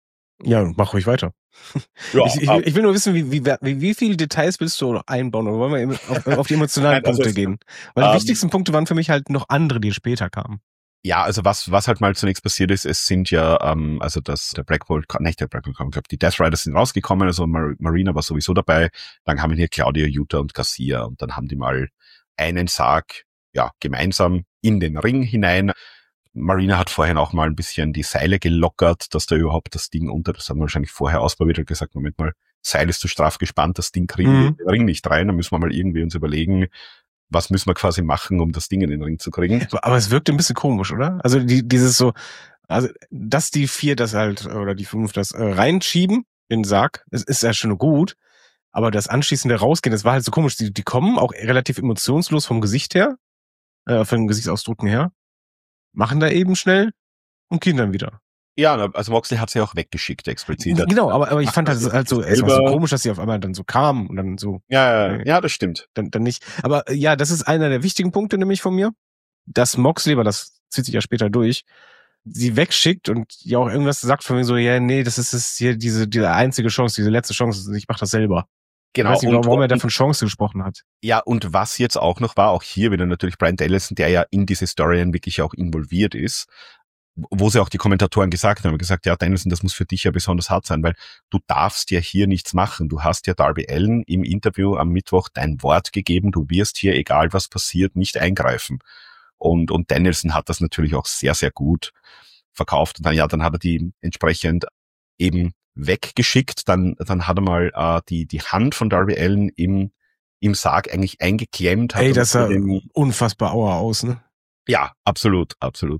Ja, mach ruhig weiter. Ja, ich, ich, ich will nur wissen, wie, wie, wie, wie viele Details willst du noch einbauen? Oder wollen wir auf, auf die emotionalen Nein, Punkte gehen? Weil die um, wichtigsten Punkte waren für mich halt noch andere, die später kamen. Ja, also was was halt mal zunächst passiert ist, es sind ja, ähm, also das der Blackpool, nicht der Blackpool, ich glaube, die Death Riders sind rausgekommen, also Mar- Marina war sowieso dabei, dann haben hier Claudia, Yuta und Garcia und dann haben die mal einen Sarg, ja, gemeinsam in den Ring hinein. Marina hat vorhin auch mal ein bisschen die Seile gelockert, dass da überhaupt das Ding unter, das haben wir wahrscheinlich vorher ausprobiert und gesagt, Moment mal, Seil ist zu straff gespannt, das Ding kriegen wir in den Ring nicht rein, da müssen wir mal irgendwie uns überlegen, was müssen wir quasi machen, um das Ding in den Ring zu kriegen. Aber es wirkte ein bisschen komisch, oder? Also die, dieses so, also dass die vier das halt, oder die fünf das äh, reinschieben in den Sarg, das ist ja schon gut, aber das anschließende Rausgehen, das war halt so komisch. Die, die kommen auch relativ emotionslos vom Gesicht her, äh, von den Gesichtsausdrücken her, machen da eben schnell und gehen dann wieder. Ja, also Moxley hat sie auch weggeschickt, explizit. Genau, aber, aber ich fand das halt so, es war so komisch, dass sie auf einmal dann so kam und dann so. Ja, ja, ja, das stimmt. Dann, dann nicht. Aber ja, das ist einer der wichtigen Punkte nämlich von mir, dass Moxley, weil das zieht sich ja später durch, sie wegschickt und ja auch irgendwas sagt von mir so, ja, nee, das ist, ist hier diese, diese einzige Chance, diese letzte Chance, ich mach das selber. Genau. Ich weiß nicht, und, warum er da von Chance gesprochen hat. Ja, und was jetzt auch noch war, auch hier wieder natürlich Bryan Danielson, der ja in diese Storylines wirklich auch involviert ist, wo sie auch die Kommentatoren gesagt haben, gesagt, ja, Danielson, das muss für dich ja besonders hart sein, weil du darfst ja hier nichts machen. Du hast ja Darby Allin im Interview am Mittwoch dein Wort gegeben, du wirst hier, egal was passiert, nicht eingreifen. Und, und Danielson hat das natürlich auch sehr, sehr gut verkauft. Und dann, ja, dann hat er die entsprechend eben weggeschickt. Dann, dann hat er mal äh, die, die Hand von Darby Allin im, im Sarg eigentlich eingeklemmt. Ey, das sah unfassbar auer aus, ne? Ja, absolut, absolut.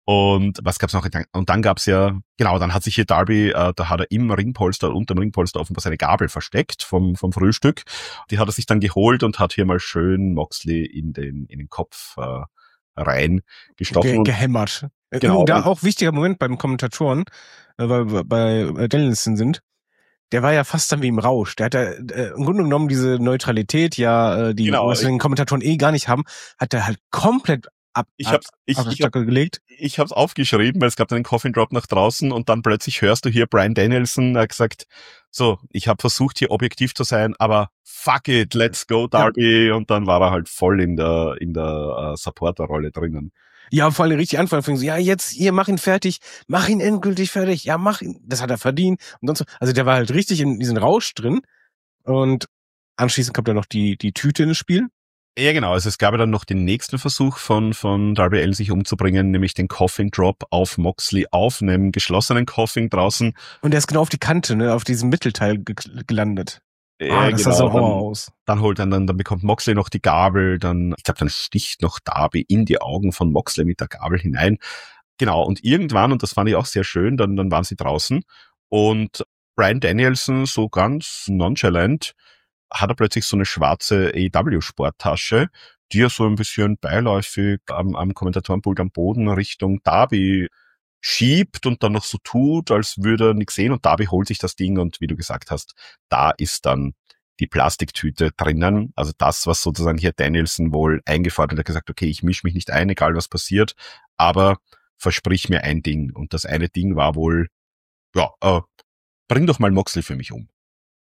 Und was gab's noch? Und dann gab's ja, genau, dann hat sich hier Darby, äh, da hat er im Ringpolster, unterm Ringpolster offenbar seine Gabel versteckt vom, vom Frühstück. Die hat er sich dann geholt und hat hier mal schön Moxley in den, in den Kopf äh, reingestochen. Ge- gehämmert. Genau. Da auch wichtiger Moment beim Kommentatoren, äh, weil wir bei Danielson sind. Der war ja fast dann wie im Rausch. Der hat ja äh, im Grunde genommen diese Neutralität, ja, äh, die genau, Wrestling-Kommentatoren eh gar nicht haben, hat er halt komplett ab, ich hab's, ich, ab ich, hab, gelegt. ich hab's aufgeschrieben, weil es gab dann einen Coffin Drop nach draußen und dann plötzlich hörst du hier Bryan Danielson, er hat gesagt, so, ich habe versucht hier objektiv zu sein, aber fuck it, let's go Darby, ja. Und dann war er halt voll in der in der uh, Supporter-Rolle drinnen. Ja, vor allem richtig anfangen, so, ja, jetzt, hier, mach ihn fertig, mach ihn endgültig fertig, ja, mach ihn, das hat er verdient und sonst so. Also der war halt richtig in diesen Rausch drin und anschließend kommt dann noch die die Tüte ins Spiel. Ja, genau. Also es gab ja dann noch den nächsten Versuch von von Darby Allin, sich umzubringen, nämlich den Coffin Drop auf Moxley auf einem geschlossenen Coffin draußen. Und der ist genau auf die Kante, ne, auf diesem Mittelteil ge- gelandet. Ja, ah, das genau. sah so dann, aus. Dann holt dann, dann, dann bekommt Moxley noch die Gabel, dann, ich glaube, dann sticht noch Darby in die Augen von Moxley mit der Gabel hinein. Genau. Und irgendwann, und das fand ich auch sehr schön, dann, dann waren sie draußen und Bryan Danielson so ganz nonchalant hat er plötzlich so eine schwarze A E W-Sporttasche, die er so ein bisschen beiläufig am, am Kommentatorenpult am Boden Richtung Darby schiebt und dann noch so tut, als würde er nichts sehen und Darby holt sich das Ding und wie du gesagt hast, da ist dann die Plastiktüte drinnen, also das, was sozusagen hier Danielson wohl eingefordert hat, er hat gesagt, okay, ich mische mich nicht ein, egal was passiert, aber versprich mir ein Ding und das eine Ding war wohl, ja, äh, bring doch mal Moxley für mich um.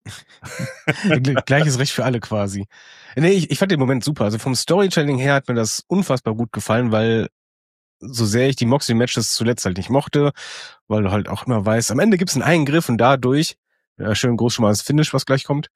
Gleiches Recht für alle quasi. Nee, ich, ich fand den Moment super. Also vom Storytelling her hat mir das unfassbar gut gefallen, weil so sehr ich die Moxley-Matches zuletzt halt nicht mochte, weil du halt auch immer weißt, am Ende gibt's einen Eingriff und dadurch, ja, schön groß schon mal das Finish, was gleich kommt.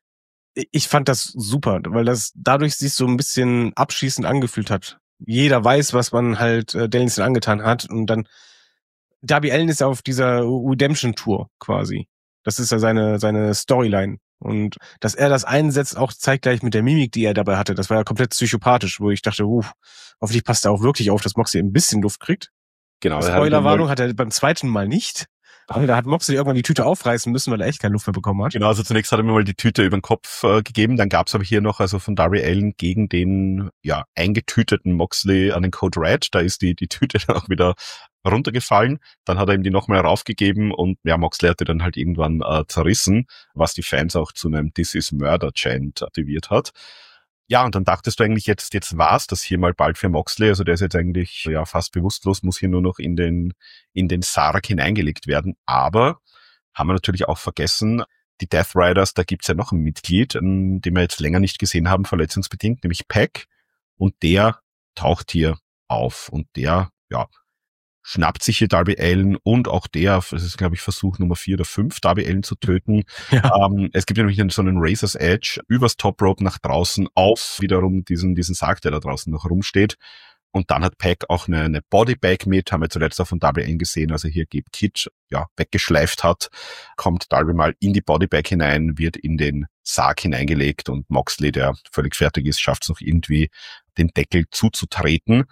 Ich fand das super, weil das dadurch sich so ein bisschen abschließend angefühlt hat. Jeder weiß, was man halt äh, Danielson angetan hat und dann Darby Allin ist ja auf dieser Redemption-Tour quasi. Das ist ja seine seine Storyline. Und dass er das einsetzt, auch zeitgleich mit der Mimik, die er dabei hatte, das war ja komplett psychopathisch, wo ich dachte, uh, hoffentlich passt er auch wirklich auf, dass Moxley ein bisschen Luft kriegt. Genau. Spoilerwarnung hat er beim zweiten Mal nicht. Aber da hat Moxley irgendwann die Tüte aufreißen müssen, weil er echt keine Luft mehr bekommen hat. Genau, also zunächst hat er mir mal die Tüte über den Kopf äh, gegeben, dann gab's aber hier noch, also von Darby Allin gegen den ja eingetüteten Moxley an den Code Red, da ist die die Tüte dann auch wieder runtergefallen, dann hat er ihm die nochmal raufgegeben und ja, Moxley hatte dann halt irgendwann äh, zerrissen, was die Fans auch zu einem This is Murder Chant aktiviert hat. Ja, und dann dachtest du eigentlich, jetzt jetzt war's das hier mal bald für Moxley, also der ist jetzt eigentlich ja fast bewusstlos, muss hier nur noch in den in den Sarg hineingelegt werden, aber haben wir natürlich auch vergessen, die Death Riders, da gibt's ja noch ein Mitglied, den wir jetzt länger nicht gesehen haben, verletzungsbedingt, nämlich Pac, und der taucht hier auf und der, ja, schnappt sich hier Darby Allin und auch der, das ist glaube ich Versuch Nummer vier oder fünf, Darby Allin zu töten. Ja. Ähm, es gibt nämlich so einen Razor's Edge übers Top Rope nach draußen auf wiederum diesen diesen Sarg, der da draußen noch rumsteht. Und dann hat Pac auch eine, eine Bodybag mit, haben wir zuletzt auch von Darby Allin gesehen, also hier Gabe Kidd ja weggeschleift hat, kommt Darby mal in die Bodybag hinein, wird in den Sarg hineingelegt und Moxley, der völlig fertig ist, schafft es noch irgendwie, den Deckel zuzutreten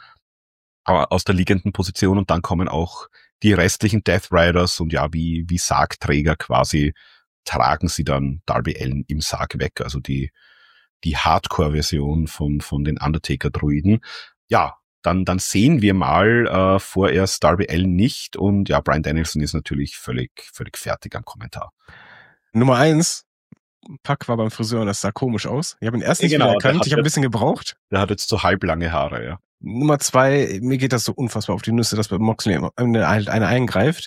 aus der liegenden Position und dann kommen auch die restlichen Death Riders und ja, wie wie Sargträger quasi tragen sie dann Darby Allin im Sarg weg, also die die Hardcore-Version von von den Undertaker-Druiden. Ja, dann, dann sehen wir mal äh, vorerst Darby Allin nicht und ja, Bryan Danielson ist natürlich völlig, völlig fertig am Kommentar. Nummer eins, Pack war beim Friseur und das sah komisch aus. Ich habe ihn erst nicht genau, wieder erkannt, ich habe ein bisschen gebraucht. Der hat jetzt so halblange Haare, ja. Nummer zwei, mir geht das so unfassbar auf die Nüsse, dass bei Moxley halt einer eingreift.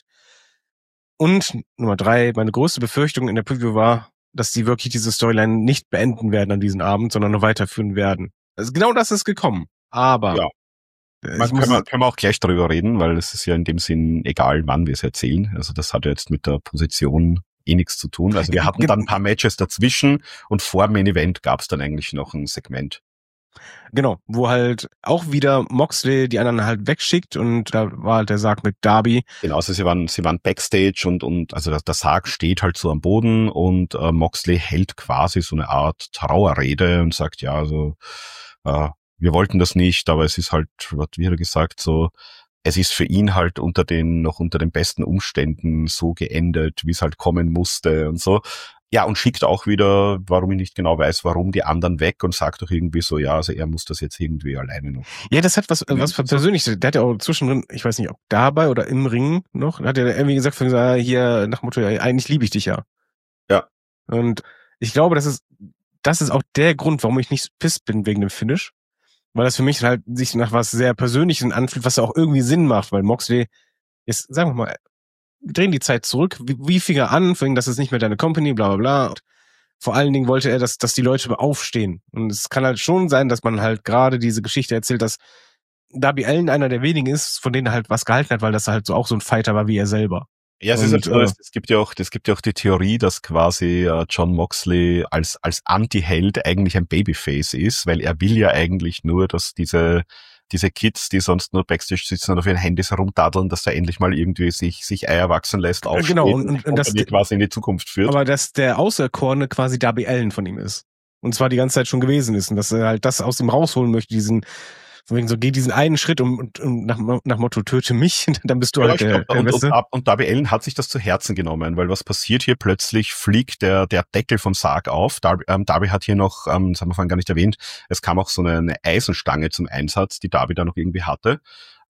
Und Nummer drei, meine größte Befürchtung in der Preview war, dass die wirklich diese Storyline nicht beenden werden an diesem Abend, sondern nur weiterführen werden. Also genau das ist gekommen. Aber ja. Man, können, wir, können wir auch gleich darüber reden, weil es ist ja in dem Sinn egal, wann wir es erzählen. Also das hat ja jetzt mit der Position eh nichts zu tun. Also wir hatten dann ein paar Matches dazwischen und vor dem Main Event gab es dann eigentlich noch ein Segment. Genau, wo halt auch wieder Moxley die anderen halt wegschickt und da war halt der Sarg mit Darby. Genau, also sie waren sie waren Backstage und und also der, der Sarg steht halt so am Boden und äh, Moxley hält quasi so eine Art Trauerrede und sagt, ja, also äh, wir wollten das nicht, aber es ist halt, wie hat er gesagt, so, es ist für ihn halt unter den, noch unter den besten Umständen so geendet, wie es halt kommen musste und so. Ja, und schickt auch wieder, warum ich nicht genau weiß, warum die anderen weg und sagt doch irgendwie so, ja, also er muss das jetzt irgendwie alleine noch. Ja, das hat was, was Persönliches. Der hat ja auch zwischendrin, ich weiß nicht, ob dabei oder im Ring noch, hat er irgendwie gesagt, von hier nach dem Motto, ja, eigentlich liebe ich dich ja. Ja. Und ich glaube, das ist, das ist auch der Grund, warum ich nicht so pisst bin wegen dem Finish. Weil das für mich halt sich nach was sehr Persönlichem anfühlt, was ja auch irgendwie Sinn macht, weil Moxley ist, sagen wir mal, drehen die Zeit zurück, wie, wie fing er an, fing, das ist nicht mehr deine Company, bla bla bla. Und vor allen Dingen wollte er, dass, dass die Leute aufstehen. Und es kann halt schon sein, dass man halt gerade diese Geschichte erzählt, dass Darby Allin einer der wenigen ist, von denen er halt was gehalten hat, weil das halt so auch so ein Fighter war wie er selber. Ja, es, und, ist halt so, äh, es, es gibt ja auch, es gibt ja auch die Theorie, dass quasi äh, John Moxley als als Anti-Held eigentlich ein Babyface ist, weil er will ja eigentlich nur, dass diese diese Kids, die sonst nur Backstage sitzen und auf ihren Handys herumdaddeln, dass er endlich mal irgendwie sich sich Eier wachsen lässt, aufsteht genau, und, und, und, und das die quasi in die Zukunft führt. Aber dass der Auserkorene quasi Darby Allin von ihm ist. Und zwar die ganze Zeit schon gewesen ist. Und dass er halt das aus ihm rausholen möchte, diesen, von wegen so, geh diesen einen Schritt und, und, und nach, nach Motto, töte mich, dann bist du ja, halt der, glaub, der und, Beste. Und, und Darby Allin hat sich das zu Herzen genommen, weil was passiert hier? Plötzlich fliegt der der Deckel vom Sarg auf. Darby, ähm, Darby hat hier noch, ähm, das haben wir vorhin gar nicht erwähnt, es kam auch so eine, eine Eisenstange zum Einsatz, die Darby da noch irgendwie hatte.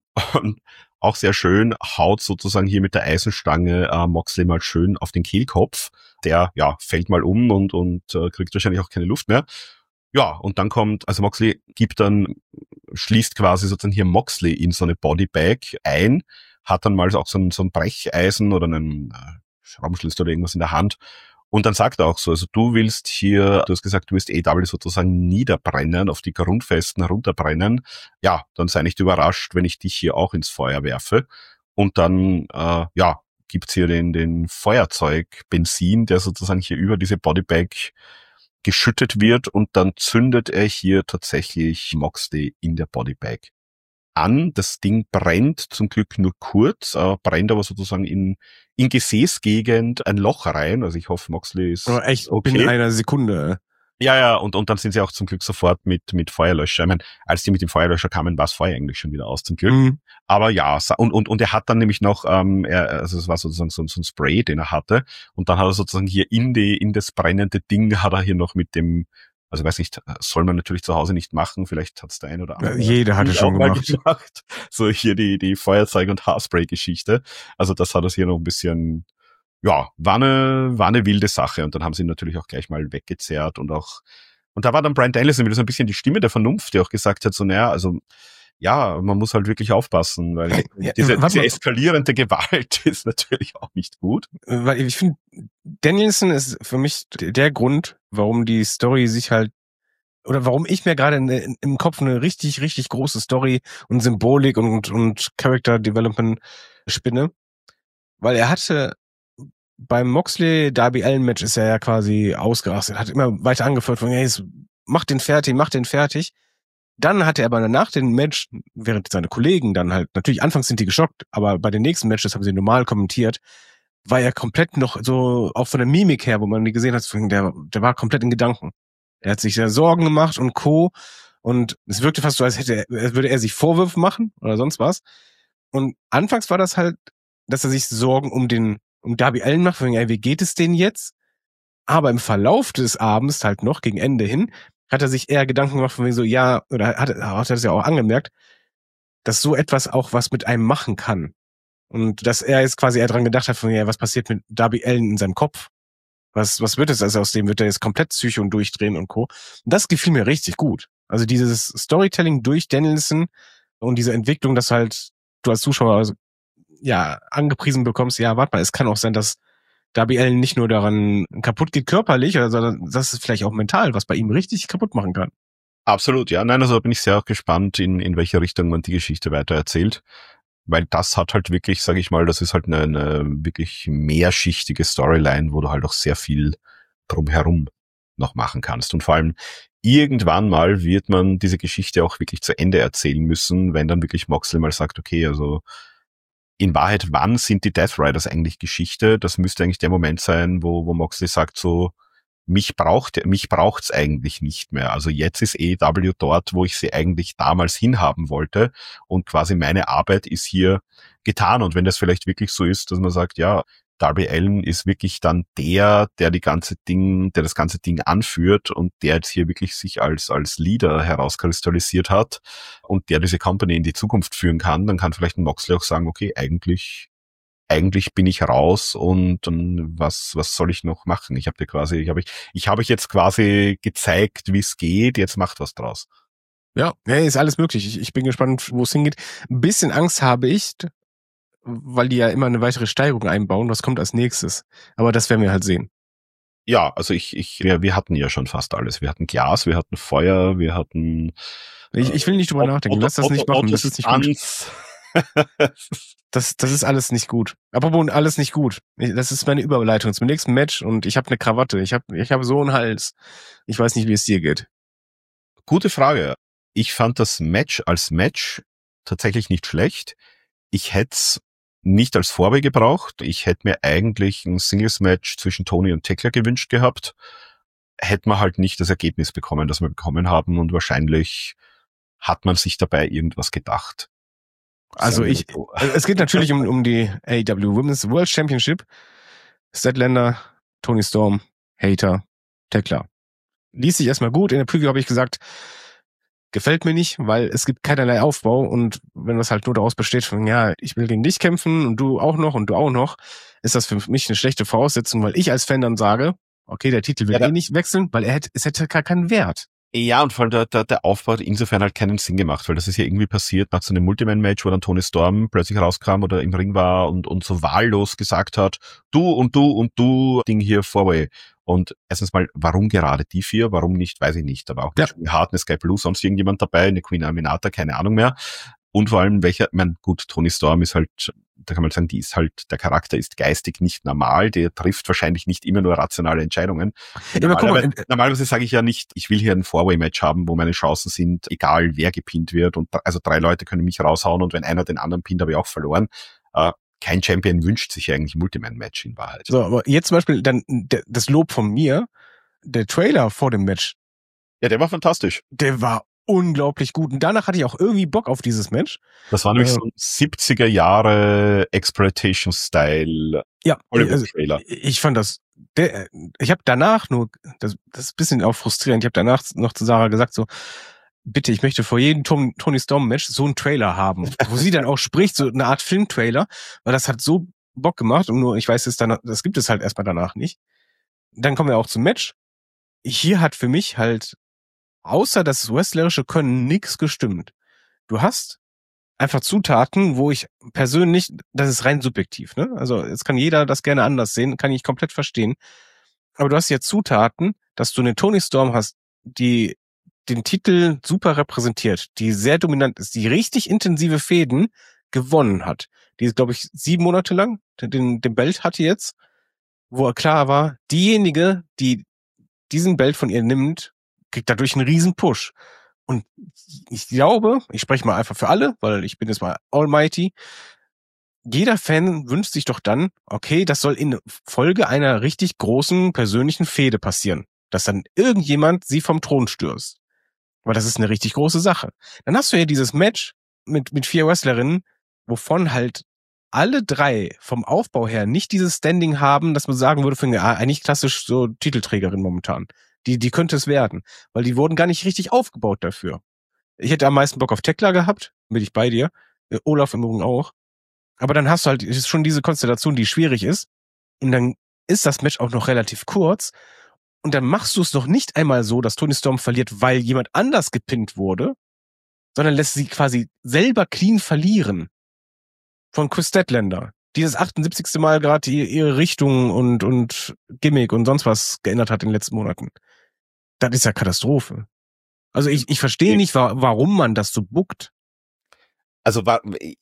Und auch sehr schön, haut sozusagen hier mit der Eisenstange äh, Moxley mal schön auf den Kehlkopf. Der, ja, fällt mal um und und äh, kriegt wahrscheinlich auch keine Luft mehr. Ja, und dann kommt, also Moxley gibt dann, schließt quasi sozusagen hier Moxley in so eine Bodybag ein, hat dann mal auch so ein, so ein Brecheisen oder einen äh, Schraubenschlüssel oder irgendwas in der Hand. Und dann sagt er auch so, also du willst hier, du hast gesagt, du willst A E W sozusagen niederbrennen, auf die Grundfesten herunterbrennen. Ja, dann sei nicht überrascht, wenn ich dich hier auch ins Feuer werfe. Und dann, äh, ja, gibt's hier den, den Feuerzeug, Benzin, der sozusagen hier über diese Bodybag geschüttet wird und dann zündet er hier tatsächlich Moxley in der Bodybag an. Das Ding brennt zum Glück nur kurz, äh, brennt aber sozusagen in, in Gesäßgegend ein Loch rein. Also ich hoffe, Moxley ist Aber echt okay. in einer Sekunde. Ja, ja, und, und dann sind sie auch zum Glück sofort mit, mit Feuerlöscher. Ich meine, als die mit dem Feuerlöscher kamen, war das Feuer eigentlich schon wieder aus, zum Glück. Mhm. Aber ja, und, und, und er hat dann nämlich noch, ähm, er, also es war sozusagen so, so ein Spray, den er hatte. Und dann hat er sozusagen hier in die, in das brennende Ding hat er hier noch mit dem, also weiß nicht, soll man natürlich zu Hause nicht machen, vielleicht hat's der ein oder andere. Jeder hatte schon gemacht. gemacht. So hier die, die Feuerzeug- und Haarspray-Geschichte. Also das hat es hier noch ein bisschen, ja, war eine, war eine wilde Sache. Und dann haben sie ihn natürlich auch gleich mal weggezerrt und auch, und da war dann Bryan Danielson wieder so ein bisschen die Stimme der Vernunft, der auch gesagt hat, so, naja, also, ja, man muss halt wirklich aufpassen, weil Ja, diese, warte diese mal. eskalierende Gewalt ist natürlich auch nicht gut. Weil ich finde, Danielson ist für mich der Grund, warum die Story sich halt, oder warum ich mir gerade in- im Kopf eine richtig, richtig große Story und Symbolik und, und Character Development spinne. Weil er hatte beim Moxley-Darby Allin-Match ist er ja quasi ausgerastet, hat immer weiter angeführt von, hey, jetzt mach den fertig, mach den fertig. Dann hatte er aber nach dem Match, während seine Kollegen dann halt, natürlich anfangs sind die geschockt, aber bei den nächsten Matches haben sie normal kommentiert, war er komplett noch so, auch von der Mimik her, wo man die gesehen hat, der, der war komplett in Gedanken. Er hat sich sehr Sorgen gemacht und Co. Und es wirkte fast so, als hätte er, als würde er sich Vorwürfe machen oder sonst was. Und anfangs war das halt, dass er sich Sorgen um den, um Darby Allin macht, von, ey, wie geht es denen jetzt? Aber im Verlauf des Abends halt noch gegen Ende hin, hat er sich eher Gedanken gemacht von wegen so, ja, oder hat, hat er das ja auch angemerkt, dass so etwas auch was mit einem machen kann. Und dass er jetzt quasi eher dran gedacht hat, von ja, was passiert mit Darby Allin in seinem Kopf? Was, was wird es also aus dem? Wird er jetzt komplett Psycho und durchdrehen und Co.? Und das gefiel mir richtig gut. Also dieses Storytelling durch Danielson und diese Entwicklung, dass halt du als Zuschauer also, ja angepriesen bekommst, ja, warte mal, es kann auch sein, dass Darby Allin nicht nur daran kaputt geht körperlich, sondern dass es vielleicht auch mental, was bei ihm richtig kaputt machen kann. Absolut, ja. Nein, also bin ich sehr auch gespannt, in, in welche Richtung man die Geschichte weiter erzählt. Weil das hat halt wirklich, sage ich mal, das ist halt eine, eine wirklich mehrschichtige Storyline, wo du halt auch sehr viel drumherum noch machen kannst. Und vor allem irgendwann mal wird man diese Geschichte auch wirklich zu Ende erzählen müssen, wenn dann wirklich Moxley mal sagt, okay, also in Wahrheit, wann sind die Death Riders eigentlich Geschichte? Das müsste eigentlich der Moment sein, wo, wo Moxley sagt so, mich braucht, mich braucht's eigentlich nicht mehr. Also jetzt ist A E W dort, wo ich sie eigentlich damals hinhaben wollte und quasi meine Arbeit ist hier getan. Und wenn das vielleicht wirklich so ist, dass man sagt, ja, Darby Allin ist wirklich dann der, der die ganze Ding, der das ganze Ding anführt und der jetzt hier wirklich sich als, als Leader herauskristallisiert hat und der diese Company in die Zukunft führen kann, dann kann vielleicht ein Moxley auch sagen, okay, eigentlich Eigentlich bin ich raus und um, was was soll ich noch machen? Ich habe dir quasi, ich habe ich, ich habe euch jetzt quasi gezeigt, wie es geht. Jetzt macht was draus. Ja, hey, ist alles möglich. Ich, ich bin gespannt, wo es hingeht. Ein bisschen Angst habe ich, weil die ja immer eine weitere Steigerung einbauen. Was kommt als nächstes? Aber das werden wir halt sehen. Ja, also ich ich wir, wir hatten ja schon fast alles. Wir hatten Glas, wir hatten Feuer, wir hatten. Ich, ich will nicht drüber äh, nachdenken. Lass das nicht machen. Das ist nicht gut. Das, das ist alles nicht gut. Apropos alles nicht gut. Das ist meine Überleitung zum nächsten Match und ich habe eine Krawatte. Ich habe ich hab so einen Hals. Ich weiß nicht, wie es dir geht. Gute Frage. Ich fand das Match als Match tatsächlich nicht schlecht. Ich hätte es nicht als Vorweg gebraucht. Ich hätte mir eigentlich ein Singles-Match zwischen Tony und Tekla gewünscht gehabt. Hätte man halt nicht das Ergebnis bekommen, das wir bekommen haben und wahrscheinlich hat man sich dabei irgendwas gedacht. Also ich, es geht natürlich um, um die A E W Women's World Championship. Statlander, Tony Storm, Hater, Tekla. Lies sich erstmal gut. In der Preview habe ich gesagt, gefällt mir nicht, weil es gibt keinerlei Aufbau und wenn das halt nur daraus besteht von, ja, ich will gegen dich kämpfen und du auch noch und du auch noch, ist das für mich eine schlechte Voraussetzung, weil ich als Fan dann sage, okay, der Titel wird ja, eh nicht wechseln, weil er hätte, es hätte gar keinen Wert. Ja, und vor allem der, der, der Aufbau hat insofern halt keinen Sinn gemacht, weil das ist ja irgendwie passiert nach so einem Multiman-Match, wo dann Tony Storm plötzlich rauskam oder im Ring war und, und so wahllos gesagt hat, du und du und du, Ding hier, Four-Way. Und erstens mal, warum gerade die vier? Warum nicht? Weiß ich nicht. Da war auch ja. eine Hart, eine Sky Blue, sonst irgendjemand dabei, eine Queen Aminata, keine Ahnung mehr. Und vor allem, welcher, ich meine, gut, Tony Storm ist halt, da kann man sagen, die ist halt, der Charakter ist geistig nicht normal, der trifft wahrscheinlich nicht immer nur rationale Entscheidungen. Ja, normalerweise, mal, normalerweise sage ich ja nicht, ich will hier ein Four-Way-Match haben, wo meine Chancen sind, egal wer gepinnt wird. Und also drei Leute können mich raushauen und wenn einer den anderen pinnt, habe ich auch verloren. Äh, kein Champion wünscht sich eigentlich ein Multiman-Match in Wahrheit. So, aber jetzt zum Beispiel dann das Lob von mir, der Trailer vor dem Match. Ja, der war fantastisch. Der war unglaublich gut. Und danach hatte ich auch irgendwie Bock auf dieses Match. Das war nämlich äh, so ein siebziger Jahre Exploitation-Style ja, Hollywood-Trailer. Also, ich fand das, der, ich habe danach nur, das, das ist ein bisschen auch frustrierend, ich habe danach noch zu Sarah gesagt so, bitte, ich möchte vor jedem Tom, Tony Storm-Match so einen Trailer haben, wo sie dann auch spricht, so eine Art Filmtrailer, weil das hat so Bock gemacht und nur, ich weiß es dann, das gibt es halt erstmal danach nicht. Dann kommen wir auch zum Match. Hier hat für mich halt außer das wrestlerische Können nix gestimmt. Du hast einfach Zutaten, wo ich persönlich, das ist rein subjektiv, ne? Also jetzt kann jeder das gerne anders sehen, kann ich komplett verstehen. Aber du hast ja Zutaten, dass du eine Tony Storm hast, die den Titel super repräsentiert, die sehr dominant ist, die richtig intensive Fäden gewonnen hat. Die, glaube ich, sieben Monate lang den, den Belt hatte jetzt, wo klar war, diejenige, die diesen Belt von ihr nimmt, kriegt dadurch einen riesen Push. Und ich glaube, ich spreche mal einfach für alle, weil ich bin jetzt mal almighty, jeder Fan wünscht sich doch dann, okay, das soll in Folge einer richtig großen persönlichen Fehde passieren, dass dann irgendjemand sie vom Thron stürzt. Aber das ist eine richtig große Sache. Dann hast du ja dieses Match mit mit vier Wrestlerinnen, wovon halt alle drei vom Aufbau her nicht dieses Standing haben, dass man sagen würde, für eine, eigentlich klassisch so Titelträgerin momentan. Die, die könnte es werden, weil die wurden gar nicht richtig aufgebaut dafür. Ich hätte am meisten Bock auf Tekla gehabt, bin ich bei dir. Äh, Olaf im Übrigen auch. Aber dann hast du halt, es ist schon diese Konstellation, die schwierig ist. Und dann ist das Match auch noch relativ kurz. Und dann machst du es noch nicht einmal so, dass Toni Storm verliert, weil jemand anders gepinnt wurde, sondern lässt sie quasi selber clean verlieren. Von Chris Statlander. Die das achtundsiebzigste Mal gerade ihre Richtung und, und Gimmick und sonst was geändert hat in den letzten Monaten. Das ist ja Katastrophe. Also ich, ich verstehe nicht, wa- warum man das so bookt. Also war,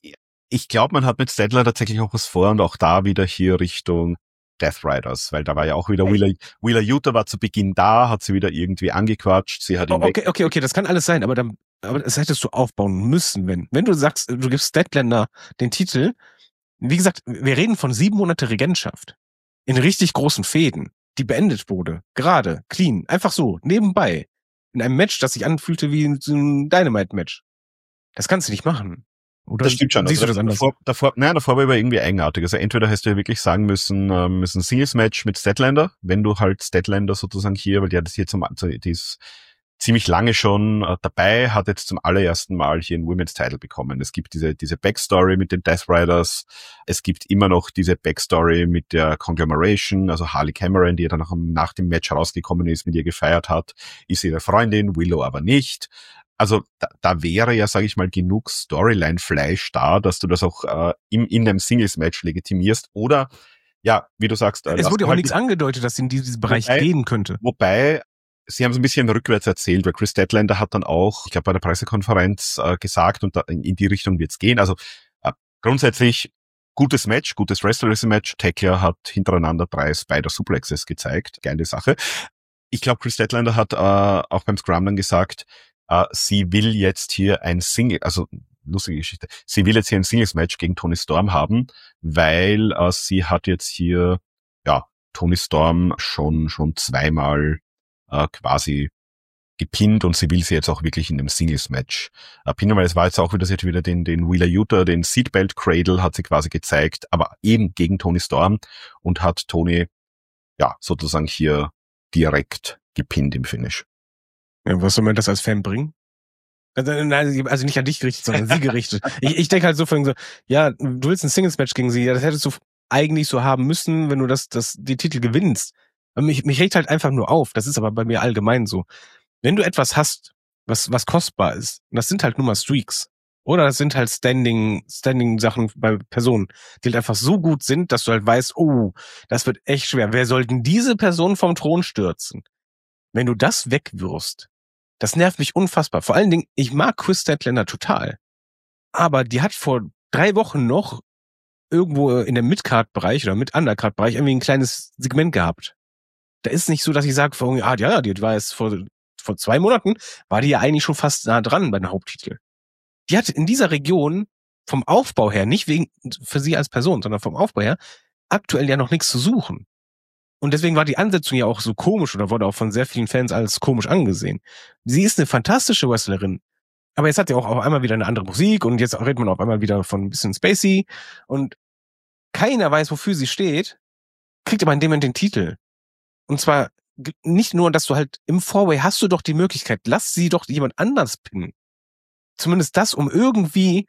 ich glaube, man hat mit Statler tatsächlich auch was vor und auch da wieder hier Richtung Death Riders, weil da war ja auch wieder Wheeler, Wheeler Yuta war zu Beginn da, hat sie wieder irgendwie angequatscht, sie hat ihn Oh, okay, weg. okay, okay, das kann alles sein, aber dann, aber das hättest du aufbauen müssen, wenn, wenn du sagst, du gibst Statlander den Titel. Wie gesagt, wir reden von sieben Monate Regentschaft. In richtig großen Fäden, die beendet wurde. Gerade, clean, einfach so, nebenbei. In einem Match, das sich anfühlte wie ein Dynamite-Match. Das kannst du nicht machen. Oder Das stimmt schon. siehst Also du das anders? davor, davor, nein, davor war aber irgendwie eigenartig. Also entweder hast du ja wirklich sagen müssen, ähm, ist ein Singles-Match mit Statlander, wenn du halt Statlander sozusagen hier, weil die hat das hier zum, also die ist ziemlich lange schon äh, dabei, hat jetzt zum allerersten Mal hier einen Women's Title bekommen. Es gibt diese diese Backstory mit den Death Riders, es gibt immer noch diese Backstory mit der Conglomeration, also Harley Cameron, die ja dann auch nach dem Match rausgekommen ist, mit ihr gefeiert hat, ist ihre Freundin, Willow aber nicht. Also da, da wäre ja, sage ich mal, genug Storyline-Fleisch da, dass du das auch äh, im, in einem Singles-Match legitimierst. Oder, ja, wie du sagst... Äh, es wurde ja auch halt nichts angedeutet, dass in diesen Bereich wobei, gehen könnte. Wobei, sie haben es ein bisschen rückwärts erzählt, weil Chris Statlander hat dann auch, ich glaube, bei der Pressekonferenz äh, gesagt, und da, in, in die Richtung wird's gehen. Also äh, grundsätzlich gutes Match, gutes Wrestler-Match. Tekla hat hintereinander drei Spider-Suplexes gezeigt. Geile Sache. Ich glaube, Chris Statlander hat äh, auch beim Scrum dann gesagt, Uh, sie will jetzt hier ein Single, also lustige Geschichte, sie will jetzt hier ein Singles-Match gegen Toni Storm haben, weil uh, sie hat jetzt hier, ja, Toni Storm schon schon zweimal uh, quasi gepinnt und sie will sie jetzt auch wirklich in einem Singles-Match uh, pinnen, weil es war jetzt auch wieder, sie hat wieder den, den Wheeler Yuta, den Seatbelt Cradle hat sie quasi gezeigt, aber eben gegen Toni Storm und hat Toni, ja, sozusagen hier direkt gepinnt im Finish. Ja, was soll man das als Fan bringen? Also, nein, also nicht an dich gerichtet, sondern sie gerichtet. Ich, ich denke halt so von so, ja, du willst ein Singles-Match gegen sie, ja, das hättest du eigentlich so haben müssen, wenn du das, das, die Titel gewinnst. Und mich, mich regt halt einfach nur auf. Das ist aber bei mir allgemein so. Wenn du etwas hast, was, was kostbar ist, und das sind halt nur mal Streaks. Oder das sind halt Standing, Standing-Sachen bei Personen, die halt einfach so gut sind, dass du halt weißt, oh, das wird echt schwer. Wer soll denn diese Person vom Thron stürzen? Wenn du das wegwirfst, das nervt mich unfassbar. Vor allen Dingen, ich mag Chris Statlander total. Aber die hat vor drei Wochen noch irgendwo in dem Mid-Card-Bereich oder Mid-Undercard-Bereich irgendwie ein kleines Segment gehabt. Da ist nicht so, dass ich sage, ah, ja, die war jetzt vor, vor zwei Monaten, war die ja eigentlich schon fast nah dran bei den Haupttitel. Die hat in dieser Region vom Aufbau her, nicht wegen für sie als Person, sondern vom Aufbau her, aktuell ja noch nichts zu suchen. Und deswegen war die Ansetzung ja auch so komisch oder wurde auch von sehr vielen Fans als komisch angesehen. Sie ist eine fantastische Wrestlerin, aber jetzt hat sie auch auf einmal wieder eine andere Musik und jetzt redet man auf einmal wieder von ein bisschen Spacey und keiner weiß, wofür sie steht, kriegt aber in dem Moment den Titel. Und zwar nicht nur, dass du halt im Four-Way hast du doch die Möglichkeit, lass sie doch jemand anders pinnen. Zumindest das, um irgendwie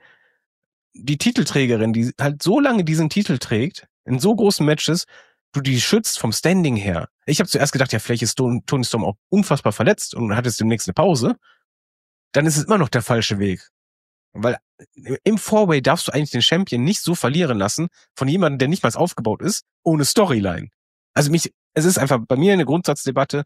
die Titelträgerin, die halt so lange diesen Titel trägt, in so großen Matches, du die schützt vom Standing her. Ich habe zuerst gedacht, ja, vielleicht ist Toni Storm auch unfassbar verletzt und hat jetzt demnächst eine Pause. Dann ist es immer noch der falsche Weg. Weil im Four-Way darfst du eigentlich den Champion nicht so verlieren lassen von jemandem, der nicht mal aufgebaut ist, ohne Storyline. Also mich, es ist einfach bei mir eine Grundsatzdebatte.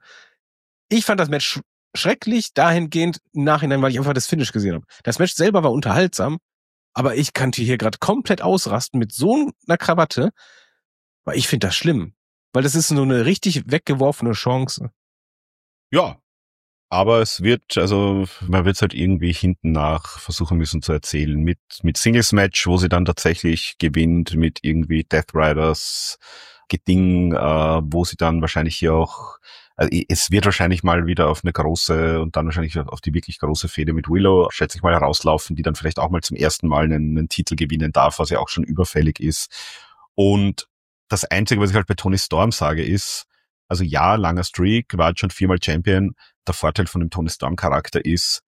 Ich fand das Match sch- schrecklich dahingehend im Nachhinein, weil ich einfach das Finish gesehen habe. Das Match selber war unterhaltsam, aber ich kannte hier gerade komplett ausrasten mit so einer Krawatte. Weil ich finde das schlimm. Weil das ist so eine richtig weggeworfene Chance. Ja, aber es wird, also man wird es halt irgendwie hinten nach versuchen müssen zu erzählen. Mit mit Singles-Match, wo sie dann tatsächlich gewinnt, mit irgendwie Death Riders Geding, äh, wo sie dann wahrscheinlich hier auch, also es wird wahrscheinlich mal wieder auf eine große und dann wahrscheinlich auf die wirklich große Fehde mit Willow, schätze ich mal, herauslaufen, die dann vielleicht auch mal zum ersten Mal einen, einen Titel gewinnen darf, was ja auch schon überfällig ist. Und das Einzige, was ich halt bei Toni Storm sage, ist, also ja, langer Streak, war jetzt schon viermal Champion. Der Vorteil von dem Toni Storm Charakter ist,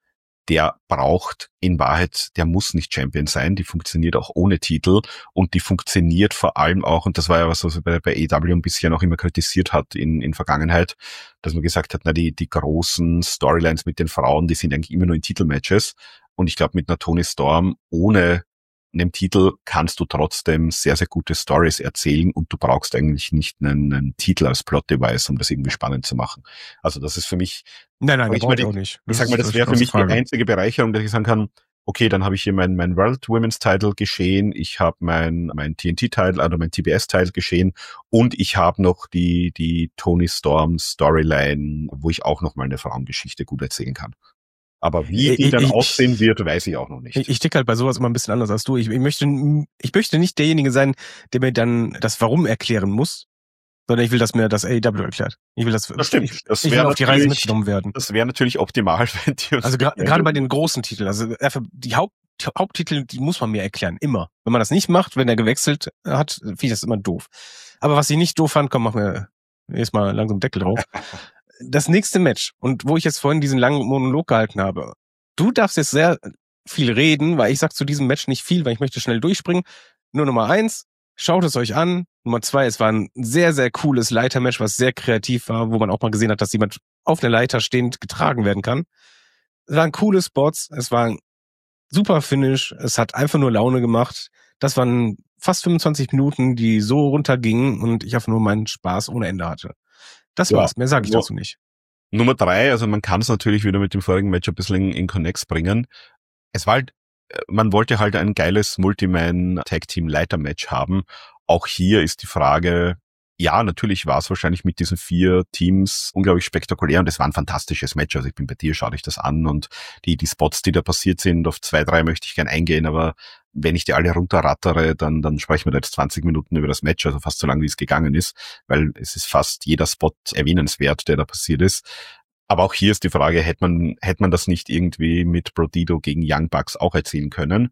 der braucht in Wahrheit, der muss nicht Champion sein, die funktioniert auch ohne Titel und die funktioniert vor allem auch, und das war ja was, was man bei, bei A E W ein bisschen auch immer kritisiert hat in, in Vergangenheit, dass man gesagt hat, na die, die großen Storylines mit den Frauen, die sind eigentlich immer nur in Titelmatches, und ich glaube mit einer Toni Storm ohne einem Titel kannst du trotzdem sehr, sehr gute Stories erzählen und du brauchst eigentlich nicht einen, einen Titel als Plot-Device, um das irgendwie spannend zu machen. Also das ist für mich... Nein, nein, ich das meine, auch nicht. Das ich sag mal, das wäre für mich die einzige Bereicherung, dass ich sagen kann, okay, dann habe ich hier mein, mein World Women's Title geschehen, ich habe mein, mein T N T-Title, also mein T B S-Title geschehen und ich habe noch die, die Toni Storm Storyline, wo ich auch noch mal eine Frauengeschichte gut erzählen kann. Aber wie die dann ich, aussehen wird, weiß ich auch noch nicht. Ich, ich ticke halt bei sowas immer ein bisschen anders als du. Ich, ich möchte, ich möchte nicht derjenige sein, der mir dann das Warum erklären muss, sondern ich will, dass mir das A E W erklärt. Ich will, dass das stimmt. Ich, das ich will auf die Reise mitgenommen werden. Das wäre natürlich optimal, wenn die uns also gerade gra- bei den großen Titeln, also die Haupt die Haupttitel, die muss man mir erklären, immer. Wenn man das nicht macht, wenn er gewechselt hat, finde ich das immer doof. Aber was ich nicht doof fand, komm, mach mir erstmal langsam Deckel drauf. Das nächste Match, und wo ich jetzt vorhin diesen langen Monolog gehalten habe, du darfst jetzt sehr viel reden, weil ich sag zu diesem Match nicht viel, weil ich möchte schnell durchspringen. Nur Nummer eins, schaut es euch an. Nummer zwei, es war ein sehr, sehr cooles Leitermatch, was sehr kreativ war, wo man auch mal gesehen hat, dass jemand auf einer Leiter stehend getragen werden kann. Es waren coole Spots, es war ein super Finish, es hat einfach nur Laune gemacht. Das waren fast fünfundzwanzig Minuten, die so runtergingen und ich einfach nur meinen Spaß ohne Ende hatte. Das ja, war's, mehr sage ich ja. dazu nicht. Nummer drei, also man kann es natürlich wieder mit dem vorigen Match ein bisschen in, in Connects bringen. Es war halt, man wollte halt ein geiles Multiman-Tag-Team-Leiter-Match haben. Auch hier ist die Frage, ja, natürlich war es wahrscheinlich mit diesen vier Teams unglaublich spektakulär und es war ein fantastisches Match. Also ich bin bei dir, schau dich das an und die, die Spots, die da passiert sind, auf zwei, drei möchte ich gern eingehen, aber wenn ich die alle runterrattere, dann, dann sprechen wir da jetzt zwanzig Minuten über das Match, also fast so lange, wie es gegangen ist, weil es ist fast jeder Spot erwähnenswert, der da passiert ist. Aber auch hier ist die Frage, hätte man, hätte man das nicht irgendwie mit Brodido gegen Young Bucks auch erzählen können?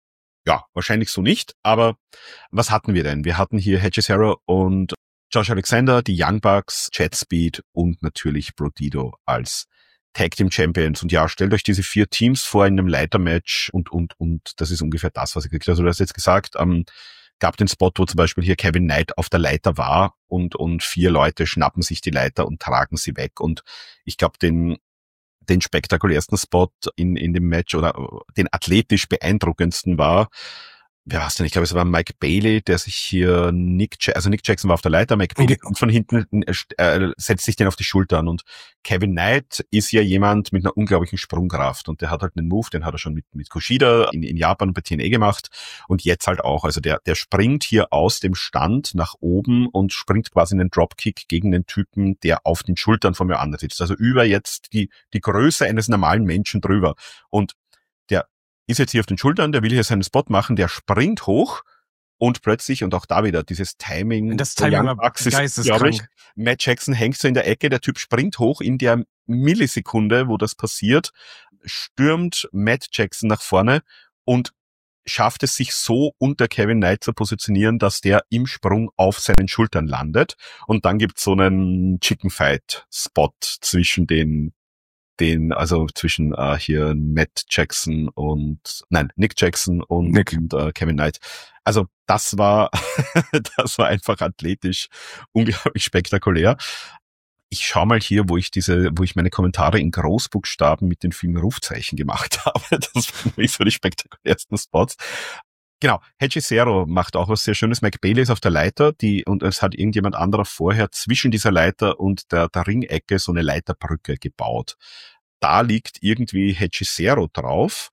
Ja, wahrscheinlich so nicht, aber was hatten wir denn? Wir hatten hier Hedges Hero und Josh Alexander, die Young Bucks, Jet Speed und natürlich Brodido als Tag Team Champions. Und ja, stellt euch diese vier Teams vor in einem Leitermatch und, und, und das ist ungefähr das, was ich gekriegt habe. Also du hast jetzt gesagt, ähm, gab den Spot, wo zum Beispiel hier Kevin Knight auf der Leiter war und, und vier Leute schnappen sich die Leiter und tragen sie weg. Und ich glaube, den, den spektakulärsten Spot in, in dem Match oder den athletisch beeindruckendsten war, wer war's denn? Ich glaube, es war Mike Bailey, der sich hier Nick, ja- also Nick Jackson war auf der Leiter, Mike Bailey kommt von hinten, äh, setzt sich den auf die Schultern und Kevin Knight ist ja jemand mit einer unglaublichen Sprungkraft und der hat halt einen Move, den hat er schon mit, mit Kushida in, in Japan und bei T N A gemacht und jetzt halt auch. Also der, der springt hier aus dem Stand nach oben und springt quasi einen Dropkick gegen den Typen, der auf den Schultern von mir anders sitzt. Also über jetzt die, die Größe eines normalen Menschen drüber. Und der ist jetzt hier auf den Schultern, der will hier seinen Spot machen, der springt hoch und plötzlich, und auch da wieder dieses Timing, Das Timing war geisteskrank. Matt Jackson hängt so in der Ecke, der Typ springt hoch, in der Millisekunde, wo das passiert, stürmt Matt Jackson nach vorne und schafft es sich so unter Kevin Knight zu positionieren, dass der im Sprung auf seinen Schultern landet und dann gibt's so einen Chicken Fight Spot zwischen den den, also zwischen äh, hier Matt Jackson und, nein, Nick Jackson und, Nick. und äh, Kevin Knight. Also das war, das war einfach athletisch unglaublich spektakulär. Ich schau mal hier, wo ich diese, wo ich meine Kommentare in Großbuchstaben mit den vielen Rufzeichen gemacht habe. Das waren wirklich so die spektakulärsten Spots. Genau, Hechicero macht auch was sehr Schönes. Mike Bailey ist auf der Leiter, die, und es hat irgendjemand anderer vorher zwischen dieser Leiter und der, der Ringecke so eine Leiterbrücke gebaut. Da liegt irgendwie Hechicero drauf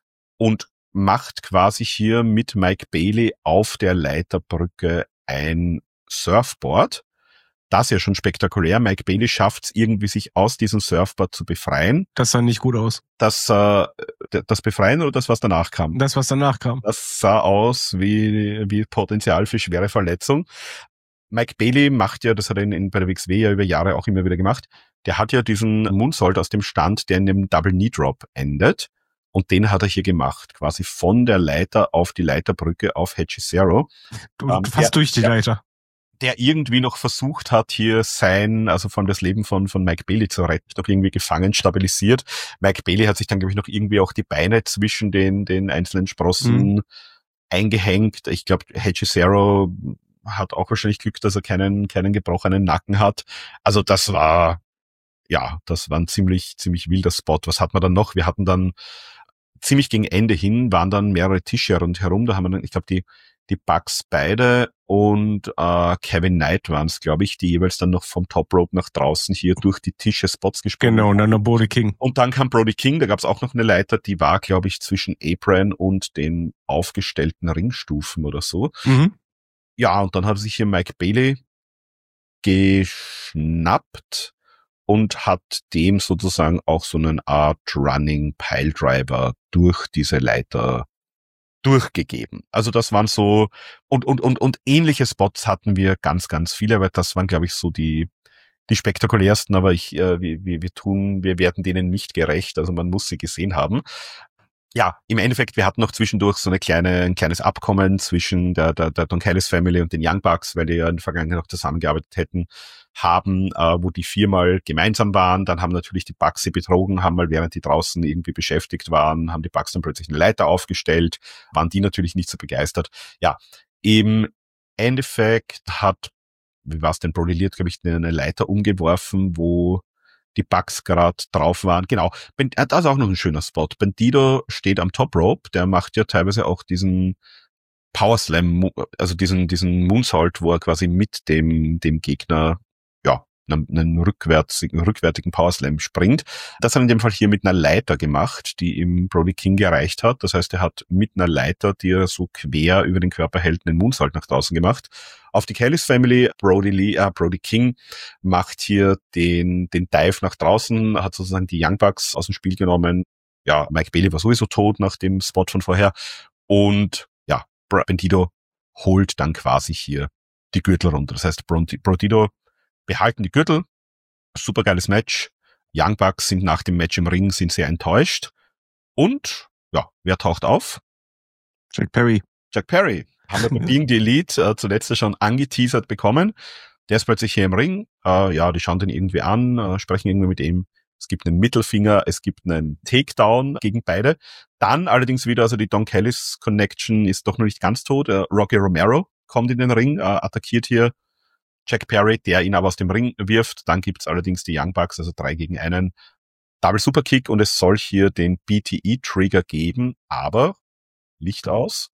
und macht quasi hier mit Mike Bailey auf der Leiterbrücke ein Surfboard. Das ist ja schon spektakulär. Mike Bailey schafft es irgendwie, sich aus diesem Surfboard zu befreien. Das sah nicht gut aus. Das, äh, das Befreien oder das, was danach kam? Das, was danach kam. Das sah aus wie, wie Potenzial für schwere Verletzung. Mike Bailey macht ja, das hat er in, in, bei der W X W ja über Jahre auch immer wieder gemacht, der hat ja diesen Moonsault aus dem Stand, der in dem Double Knee Drop endet. Und den hat er hier gemacht, quasi von der Leiter auf die Leiterbrücke auf Hechicero. Du, ähm, fast der, durch die der, Leiter. der irgendwie noch versucht hat, hier sein, also von das Leben von von Mike Bailey zu retten, noch irgendwie gefangen, stabilisiert. Mike Bailey hat sich dann, glaube ich, noch irgendwie auch die Beine zwischen den den einzelnen Sprossen mhm. eingehängt. Ich glaube, Hechicero hat auch wahrscheinlich Glück, dass er keinen keinen gebrochenen Nacken hat. Also das war, ja, das war ein ziemlich ziemlich wilder Spot. Was hat man dann noch? Wir hatten dann ziemlich gegen Ende hin, waren dann mehrere Tische rundherum. Da haben wir dann, ich glaube, die die Bucks beide und äh, Kevin Knight waren es, glaube ich, die jeweils dann noch vom Top Rope nach draußen hier durch die Tische Spots gesprungen. Genau, und dann noch Brody King. Und dann kam Brody King, da gab es auch noch eine Leiter, die war, glaube ich, zwischen Apron und den aufgestellten Ringstufen oder so. Mhm. Ja, und dann hat sich hier Mike Bailey geschnappt und hat dem sozusagen auch so eine Art Running Piledriver durch diese Leiter durchgegeben. Also das waren so, und, und, und, und ähnliche Spots hatten wir ganz, ganz viele, aber das waren, glaube ich, so die, die spektakulärsten, aber ich, äh, wir, wir, wir tun, wir werden denen nicht gerecht, also man muss sie gesehen haben. Ja, im Endeffekt, wir hatten noch zwischendurch so eine kleine, ein kleines Abkommen zwischen der, der, der Don Callis Family und den Young Bucks, weil die ja in der Vergangenheit auch zusammengearbeitet hätten, haben, äh, wo die viermal gemeinsam waren. Dann haben natürlich die Bucks sie betrogen, haben mal, während die draußen irgendwie beschäftigt waren, haben die Bucks dann plötzlich eine Leiter aufgestellt, waren die natürlich nicht so begeistert. Ja, im Endeffekt hat, wie war's denn, Brody Lee hat, glaube ich, eine Leiter umgeworfen, wo die Bucks gerade drauf waren. Genau, das ist auch noch ein schöner Spot. Bandido steht am Top Rope, der macht ja teilweise auch diesen Power Slam, also diesen diesen Moonsault, wo er quasi mit dem dem Gegner, ja, einen, einen rückwärtigen, rückwärtigen Power Slam springt. Das hat er in dem Fall hier mit einer Leiter gemacht, die ihm Brody King gereicht hat. Das heißt, er hat mit einer Leiter, die er so quer über den Körper hält, einen Moonsault nach draußen gemacht. Auf die Callis Family, Brody Lee, äh, Brody King macht hier den den Dive nach draußen, hat sozusagen die Young Bucks aus dem Spiel genommen. Ja, Mike Bailey war sowieso tot nach dem Spot von vorher. Und ja, Bandido holt dann quasi hier die Gürtel runter. Das heißt, Bandido behalten die Gürtel. Supergeiles Match. Young Bucks sind nach dem Match im Ring, sind sehr enttäuscht. Und, ja, wer taucht auf? Jack Perry. Jack Perry. Haben wir von Being the Elite äh, zuletzt schon angeteasert bekommen. Der ist plötzlich hier im Ring. Äh, ja, die schauen den irgendwie an, äh, sprechen irgendwie mit ihm. Es gibt einen Mittelfinger, es gibt einen Takedown gegen beide. Dann allerdings wieder, also die Don Callis Connection ist doch noch nicht ganz tot. Äh, Rocky Romero kommt in den Ring, äh, attackiert hier Jack Perry, der ihn aber aus dem Ring wirft. Dann gibt's allerdings die Young Bucks, also drei gegen einen. Double Superkick und es soll hier den B T E-Trigger geben, aber Licht aus.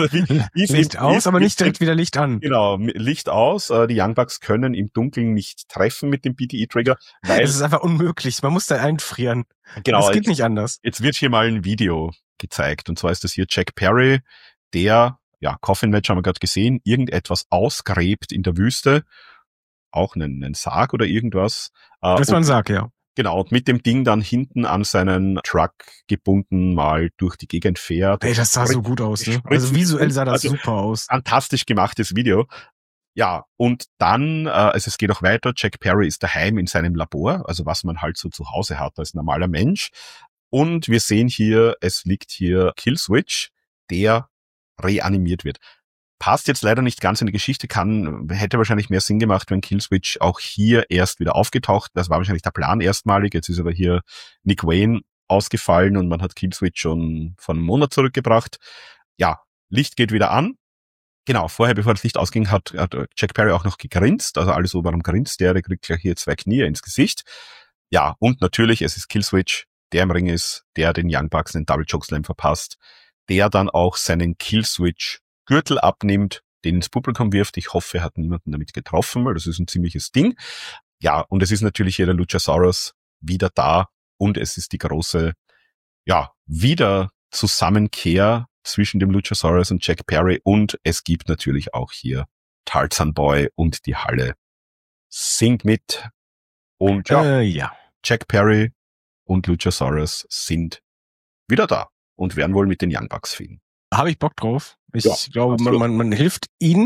Licht aus, aber nicht direkt wieder Licht an. Genau, Licht aus. Die Young Bucks können im Dunkeln nicht treffen mit dem B T E-Trigger. Weil es ist einfach unmöglich. Man muss da einfrieren. Genau. Das geht jetzt, nicht anders. Jetzt wird hier mal ein Video gezeigt. Und zwar ist das hier Jack Perry, der, ja, Coffin-Match haben wir gerade gesehen, irgendetwas ausgräbt in der Wüste. Auch einen, einen Sarg oder irgendwas. Das war ein Sarg, ja. Genau, und mit dem Ding dann hinten an seinen Truck gebunden mal durch die Gegend fährt. Ey, das sah so gut aus, ne? Also visuell sah das also super aus. Fantastisch gemachtes Video. Ja, und dann, äh, also es geht auch weiter, Jack Perry ist daheim in seinem Labor, also was man halt so zu Hause hat als normaler Mensch. Und wir sehen hier, es liegt hier Killswitch, der reanimiert wird. Passt jetzt leider nicht ganz in die Geschichte, kann, hätte wahrscheinlich mehr Sinn gemacht, wenn Killswitch auch hier erst wieder aufgetaucht. Das war wahrscheinlich der Plan erstmalig. Jetzt ist aber hier Nick Wayne ausgefallen und man hat Killswitch schon vor einem Monat zurückgebracht. Ja, Licht geht wieder an. Genau, vorher, bevor das Licht ausging, hat, hat Jack Perry auch noch gegrinst. Also alles so, warum grinst der? Der kriegt gleich hier zwei Knie ins Gesicht. Ja, und natürlich, es ist Killswitch, der im Ring ist, der den Young Bucks den Double Chokeslam verpasst, der dann auch seinen Killswitch Gürtel abnimmt, den ins Publikum wirft. Ich hoffe, er hat niemanden damit getroffen, weil das ist ein ziemliches Ding. Ja, und es ist natürlich hier der Luchasaurus wieder da und es ist die große, ja, wieder Zusammenkehr zwischen dem Luchasaurus und Jack Perry und es gibt natürlich auch hier Tarzan Boy und die Halle singt mit und ja, äh, ja. Jack Perry und Luchasaurus sind wieder da und werden wohl mit den Young Bucks fehlen. Habe ich Bock drauf. Ich ja, glaube, man, man, man hilft ihnen.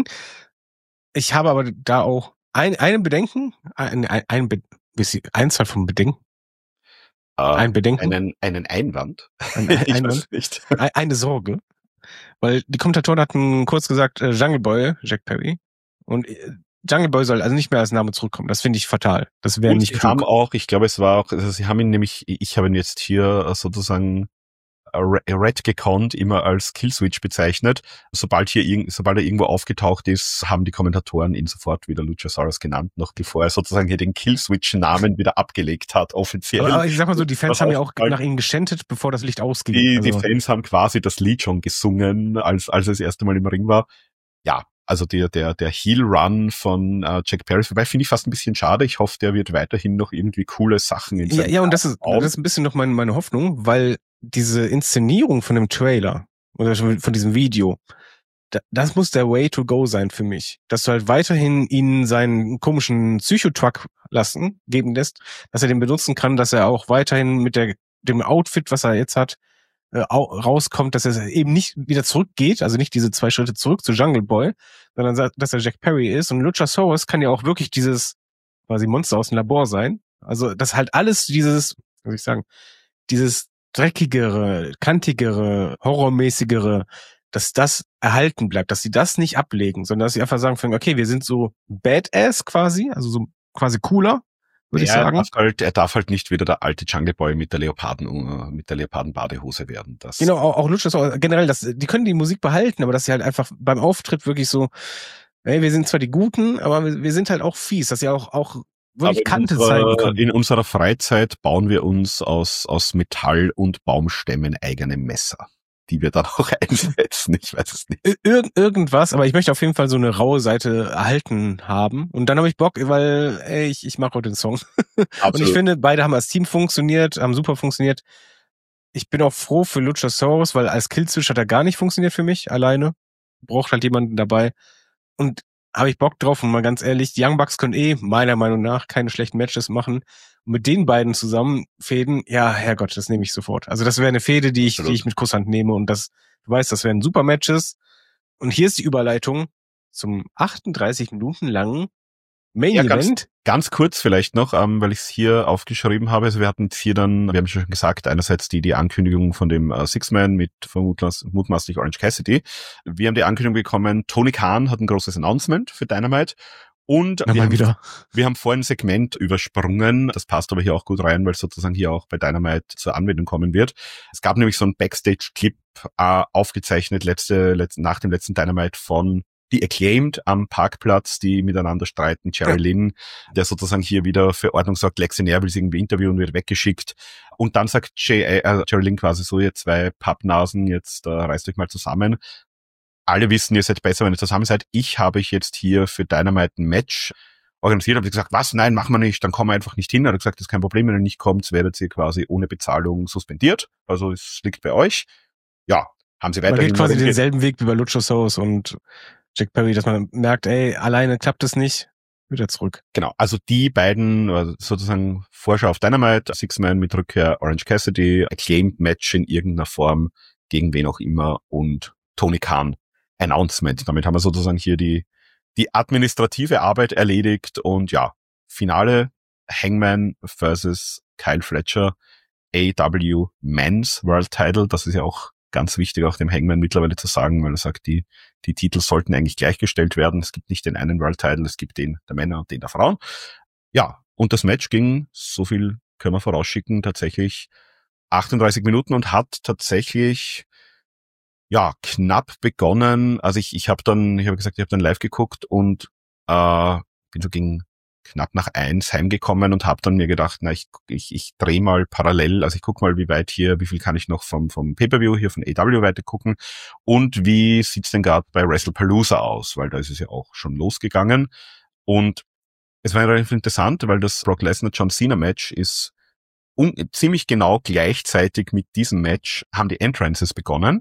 Ich habe aber da auch ein, einen Bedenken, ein, ein, ein Be- Einzahl von Bedenken. Äh, ein Bedenken. Einen, einen Einwand. Ein, ein Einwand. Nicht. Eine Sorge. Weil die Kommentatoren hatten kurz gesagt, äh, Jungle Boy, Jack Perry. Und äh, Jungle Boy soll also nicht mehr als Name zurückkommen. Das finde ich fatal. Das wäre nicht klug. Sie haben auch, ich glaube, es war auch, also sie haben ihn nämlich, ich habe ihn jetzt hier sozusagen Red gekonnt immer als Killswitch bezeichnet. Sobald hier irgend, sobald er irgendwo aufgetaucht ist, haben die Kommentatoren ihn sofort wieder Luchasaurus genannt, noch bevor er sozusagen hier den Killswitch-Namen wieder abgelegt hat, offiziell. Aber, aber ich sag mal so, die Fans Was haben ja auch halt nach ihm geschändet, bevor das Licht ausging. Die, also. die Fans haben quasi das Lied schon gesungen, als, als er das erste Mal im Ring war. Ja, also der, der, der Heel-Run von äh, Jack Perry, wobei finde ich fast ein bisschen schade. Ich hoffe, der wird weiterhin noch irgendwie coole Sachen in Ja, ja, und das ist, das ist ein bisschen noch meine, meine Hoffnung, weil diese Inszenierung von dem Trailer oder von diesem Video, das muss der Way to go sein für mich. Dass du halt weiterhin ihn seinen komischen Psychotruck lassen, geben lässt, dass er den benutzen kann, dass er auch weiterhin mit der, dem Outfit, was er jetzt hat, äh, rauskommt, dass er eben nicht wieder zurückgeht, also nicht diese zwei Schritte zurück zu Jungle Boy, sondern dass er Jack Perry ist. Und Luchasaurus kann ja auch wirklich dieses quasi Monster aus dem Labor sein. Also das halt alles dieses, was soll ich sagen, dieses dreckigere, kantigere, horrormäßigere, dass das erhalten bleibt, dass sie das nicht ablegen, sondern dass sie einfach sagen, okay, wir sind so Badass quasi, also so quasi cooler, würde ja, ich sagen. Er darf, halt, er darf halt nicht wieder der alte Jungle Boy mit der Leoparden, mit der Leoparden-Badehose werden. Das genau, auch, auch Luchasaurus, generell, das, die können die Musik behalten, aber dass sie halt einfach beim Auftritt wirklich so, ey, wir sind zwar die Guten, aber wir, wir sind halt auch fies, dass sie auch, auch wirklich Kante zeigen können. In unserer Freizeit bauen wir uns aus, aus Metall und Baumstämmen eigene Messer, die wir dann auch einsetzen. Ich weiß es nicht. Ir- irgendwas, aber ich möchte auf jeden Fall so eine raue Seite erhalten haben. Und dann habe ich Bock, weil ey, ich, ich mache heute den Song. Und ich finde, beide haben als Team funktioniert, haben super funktioniert. Ich bin auch froh für Luchasaurus, weil als Killswitch hat er gar nicht funktioniert für mich, alleine. Braucht halt jemanden dabei. Und habe ich Bock drauf und mal ganz ehrlich, die Young Bucks können eh meiner Meinung nach keine schlechten Matches machen. Und mit den beiden zusammen Fäden, ja, Herrgott, das nehme ich sofort. Also das wäre eine Fehde, die ich, die ich mit Kusshand nehme und das, du weißt, das wären super Matches. Und hier ist die Überleitung zum achtunddreißig Minuten langen Main ja, Event. Ganz, ganz kurz vielleicht noch, ähm, weil ich es hier aufgeschrieben habe. Also wir hatten hier dann, wir haben schon gesagt, einerseits die die Ankündigung von dem äh, Six-Man mit vermutlich, mutmaßlich Orange Cassidy. Wir haben die Ankündigung bekommen, Tony Khan hat ein großes Announcement für Dynamite. Und ja, wir, haben, wieder. wir haben vorhin ein Segment übersprungen. Das passt aber hier auch gut rein, weil es sozusagen hier auch bei Dynamite zur Anwendung kommen wird. Es gab nämlich so einen Backstage-Clip äh, aufgezeichnet letzte, letzte nach dem letzten Dynamite von die Acclaimed am Parkplatz, die miteinander streiten, Jerry ja. Lynn, der sozusagen hier wieder für Ordnung sorgt, Lexi Nair will sie irgendwie interviewen und wird weggeschickt. Und dann sagt Jay, äh, Jerry Lynn quasi so, ihr zwei Pappnasen, jetzt äh, reißt euch mal zusammen. Alle wissen, ihr seid besser, wenn ihr zusammen seid. Ich habe ich jetzt hier für Dynamite ein Match organisiert, habe gesagt, was, nein, machen wir nicht, dann kommen wir einfach nicht hin. Er hat gesagt, das ist kein Problem, wenn ihr nicht kommt, werdet ihr quasi ohne Bezahlung suspendiert. Also es liegt bei euch. Ja, haben sie weiterhin. Man geht quasi denselben Weg wie bei Luchasaurus und Jack Perry, dass man merkt, ey, alleine klappt es nicht, wieder zurück. Genau, also die beiden sozusagen Vorschau auf Dynamite, Six-Man mit Rückkehr, Orange Cassidy, Acclaimed Match in irgendeiner Form, gegen wen auch immer und Tony Khan Announcement. Damit haben wir sozusagen hier die die administrative Arbeit erledigt und ja, Finale Hangman versus Kyle Fletcher, A E W Men's World Title, das ist ja auch ganz wichtig, auch dem Hangman mittlerweile zu sagen, weil er sagt, die die Titel sollten eigentlich gleichgestellt werden. Es gibt nicht den einen World Title, es gibt den der Männer und den der Frauen. Ja, und das Match ging, so viel können wir vorausschicken, tatsächlich achtunddreißig Minuten und hat tatsächlich ja knapp begonnen. Also ich ich habe dann, ich habe gesagt, ich habe dann live geguckt und äh, bin so gegen knapp nach eins heimgekommen und habe dann mir gedacht, na ich ich ich drehe mal parallel, also ich guck mal, wie weit hier, wie viel kann ich noch vom vom Pay-Per-View hier von A E W weiter gucken und wie sieht's denn gerade bei WrestlePalooza aus, weil da ist es ja auch schon losgegangen und es war relativ interessant, weil das Brock Lesnar John Cena Match ist un- ziemlich genau gleichzeitig mit diesem Match haben die Entrances begonnen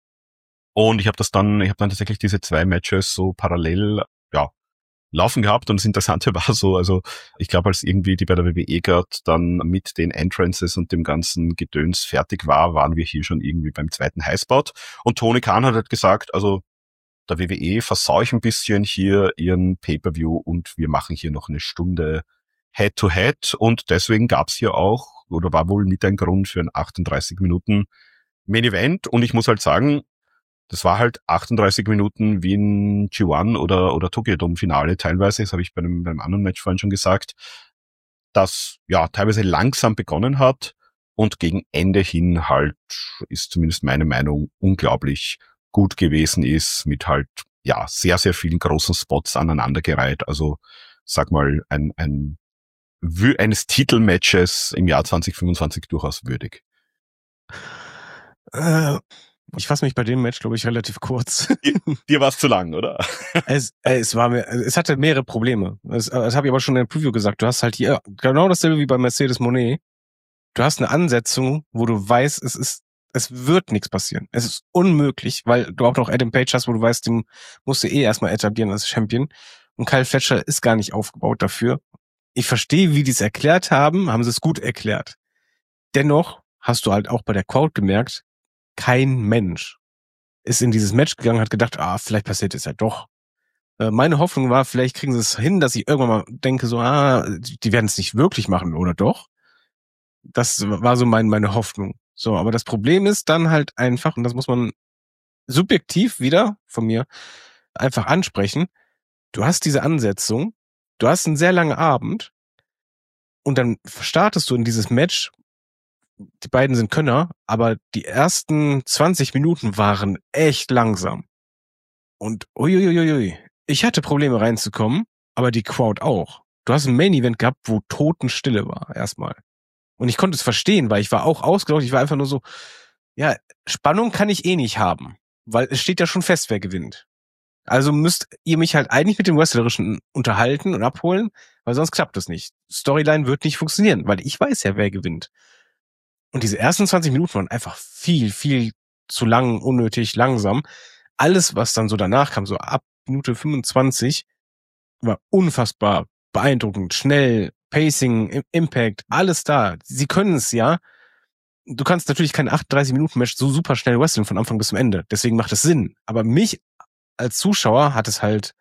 und ich habe das dann, ich habe dann tatsächlich diese zwei Matches so parallel, ja, laufen gehabt und das Interessante war so, also ich glaube, als irgendwie die bei der W W E gerade dann mit den Entrances und dem ganzen Gedöns fertig war, waren wir hier schon irgendwie beim zweiten Highspot und Tony Khan hat halt gesagt, also der W W E versau ich ein bisschen hier ihren Pay-Per-View und wir machen hier noch eine Stunde Head-to-Head und deswegen gab's hier auch, oder war wohl mit ein Grund für ein achtunddreißig Minuten Main Event und ich muss halt sagen, das war halt achtunddreißig Minuten wie ein G eins oder, oder Tokyo Dome Finale teilweise, das habe ich bei einem, beim anderen Match vorhin schon gesagt, das ja teilweise langsam begonnen hat und gegen Ende hin halt, ist zumindest meine Meinung, unglaublich gut gewesen ist, mit halt ja sehr, sehr vielen großen Spots aneinandergereiht. Also sag mal, ein, ein eines Titelmatches im Jahr zwanzig fünfundzwanzig durchaus würdig. Äh, ich fasse mich bei dem Match, glaube ich, relativ kurz. Dir, dir war es zu lang, oder? es, es war mir, es hatte mehrere Probleme. Das, das habe ich aber schon in der Preview gesagt. Du hast halt hier genau dasselbe wie bei Mercedes Moné. Du hast eine Ansetzung, wo du weißt, es ist, es wird nichts passieren. Es ist unmöglich, weil du auch noch Adam Page hast, wo du weißt, den musst du eh erstmal etablieren als Champion. Und Kyle Fletcher ist gar nicht aufgebaut dafür. Ich verstehe, wie die es erklärt haben, haben sie es gut erklärt. Dennoch hast du halt auch bei der Crowd gemerkt, kein Mensch ist in dieses Match gegangen, hat gedacht, ah, vielleicht passiert es ja doch. Äh, meine Hoffnung war, vielleicht kriegen sie es hin, dass ich irgendwann mal denke, so, ah, die werden es nicht wirklich machen, oder doch? Das war so mein, meine Hoffnung. So, aber das Problem ist dann halt einfach, und das muss man subjektiv wieder von mir einfach ansprechen, du hast diese Ansetzung, du hast einen sehr langen Abend und dann startest du in dieses Match. Die beiden sind Könner, aber die ersten zwanzig Minuten waren echt langsam. Und uiuiuiui, ich hatte Probleme reinzukommen, aber die Crowd auch. Du hast ein Main-Event gehabt, wo Totenstille war, erstmal. Und ich konnte es verstehen, weil ich war auch ausgelaugt, ich war einfach nur so, ja, Spannung kann ich eh nicht haben, weil es steht ja schon fest, wer gewinnt. Also müsst ihr mich halt eigentlich mit dem Wrestlerischen unterhalten und abholen, weil sonst klappt das nicht. Storyline wird nicht funktionieren, weil ich weiß ja, wer gewinnt. Und diese ersten zwanzig Minuten waren einfach viel, viel zu lang, unnötig, langsam. Alles, was dann so danach kam, so ab Minute fünfundzwanzig, war unfassbar beeindruckend, schnell, Pacing, Impact, alles da. Sie können es ja. Du kannst natürlich kein achtunddreißig-Minuten-Match so super schnell wresteln von Anfang bis zum Ende. Deswegen macht es Sinn. Aber mich als Zuschauer hat es halt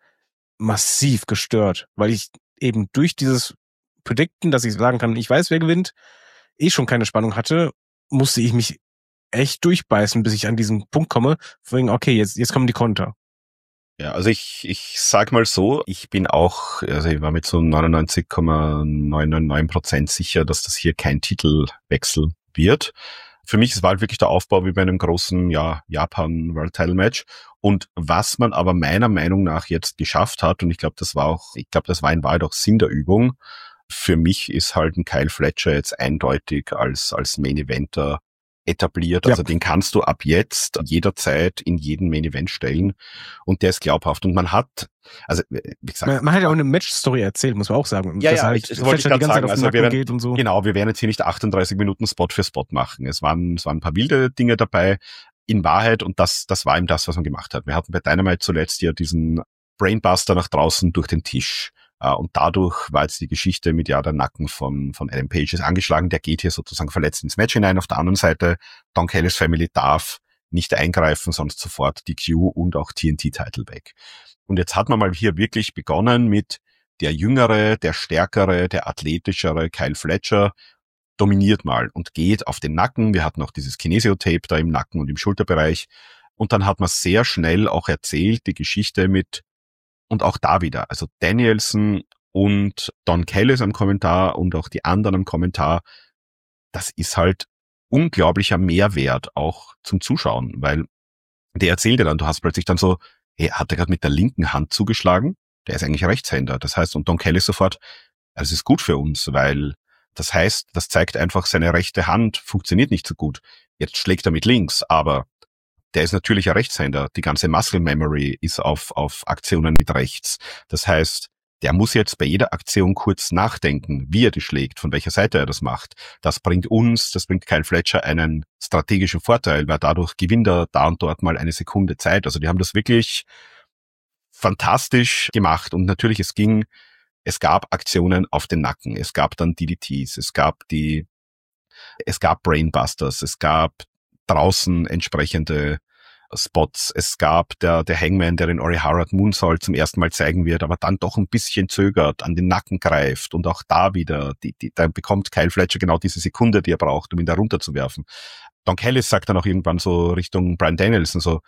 massiv gestört, weil ich eben durch dieses Predicten, dass ich sagen kann, ich weiß, wer gewinnt, eh schon keine Spannung hatte, musste ich mich echt durchbeißen, bis ich an diesen Punkt komme, wegen, okay, jetzt, jetzt kommen die Konter. Ja, also ich, ich sag mal so, ich bin auch, also ich war mit so neunundneunzig Komma neunundneunzig Prozent sicher, dass das hier kein Titelwechsel wird. Für mich, es war halt wirklich der Aufbau wie bei einem großen, ja, Japan World Title Match. Und was man aber meiner Meinung nach jetzt geschafft hat, und ich glaube, das war auch, ich glaube, das war in Wahrheit auch Sinn der Übung. Für mich ist halt ein Kyle Fletcher jetzt eindeutig als, als Main Eventer etabliert. Also ja. Den kannst du ab jetzt jederzeit in jeden Main Event stellen. Und der ist glaubhaft. Und man hat, also, wie gesagt. Man, man hat ja auch eine Match-Story erzählt, muss man auch sagen. Ja, dass ja, halt ich, das wollte ich gerade sagen. Also wir werden, geht und so. Genau, wir werden jetzt hier nicht achtunddreißig Minuten Spot für Spot machen. Es waren, es waren ein paar wilde Dinge dabei. In Wahrheit, und das, das war eben das, was man gemacht hat. Wir hatten bei Dynamite zuletzt ja diesen Brainbuster nach draußen durch den Tisch. Und dadurch war jetzt die Geschichte mit, ja, der Nacken von, von Adam Page ist angeschlagen. Der geht hier sozusagen verletzt ins Match hinein. Auf der anderen Seite, Don Callis Family darf nicht eingreifen, sonst sofort die Q und auch T N T-Title weg. Und jetzt hat man mal hier wirklich begonnen mit der jüngere, der stärkere, der athletischere Kyle Fletcher dominiert mal und geht auf den Nacken. Wir hatten auch dieses Kinesio-Tape da im Nacken und im Schulterbereich. Und dann hat man sehr schnell auch erzählt, die Geschichte mit, und auch da wieder, also Danielson und Don Callis am Kommentar und auch die anderen am Kommentar, das ist halt unglaublicher Mehrwert auch zum Zuschauen, weil der erzählt dir dann, du hast plötzlich dann so, hey, hat er gerade mit der linken Hand zugeschlagen? Der ist eigentlich Rechtshänder. Das heißt, und Don Callis sofort, das ist gut für uns, weil das heißt, das zeigt einfach, seine rechte Hand funktioniert nicht so gut. Jetzt schlägt er mit links, aber der ist natürlich ein Rechtshänder. Die ganze Muscle Memory ist auf, auf Aktionen mit rechts. Das heißt, der muss jetzt bei jeder Aktion kurz nachdenken, wie er die schlägt, von welcher Seite er das macht. Das bringt uns, das bringt Kyle Fletcher einen strategischen Vorteil, weil dadurch gewinnt er da und dort mal eine Sekunde Zeit. Also die haben das wirklich fantastisch gemacht. Und natürlich, es ging, es gab Aktionen auf den Nacken. Es gab dann D D Ts, es gab die, es gab Brainbusters, es gab draußen entsprechende Spots. Es gab der, der Hangman, der den Orihara Moonsault zum ersten Mal zeigen wird, aber dann doch ein bisschen zögert, an den Nacken greift und auch da wieder, die, die, da bekommt Kyle Fletcher genau diese Sekunde, die er braucht, um ihn da runterzuwerfen. Don Callis sagt dann auch irgendwann so Richtung Bryan Danielson so,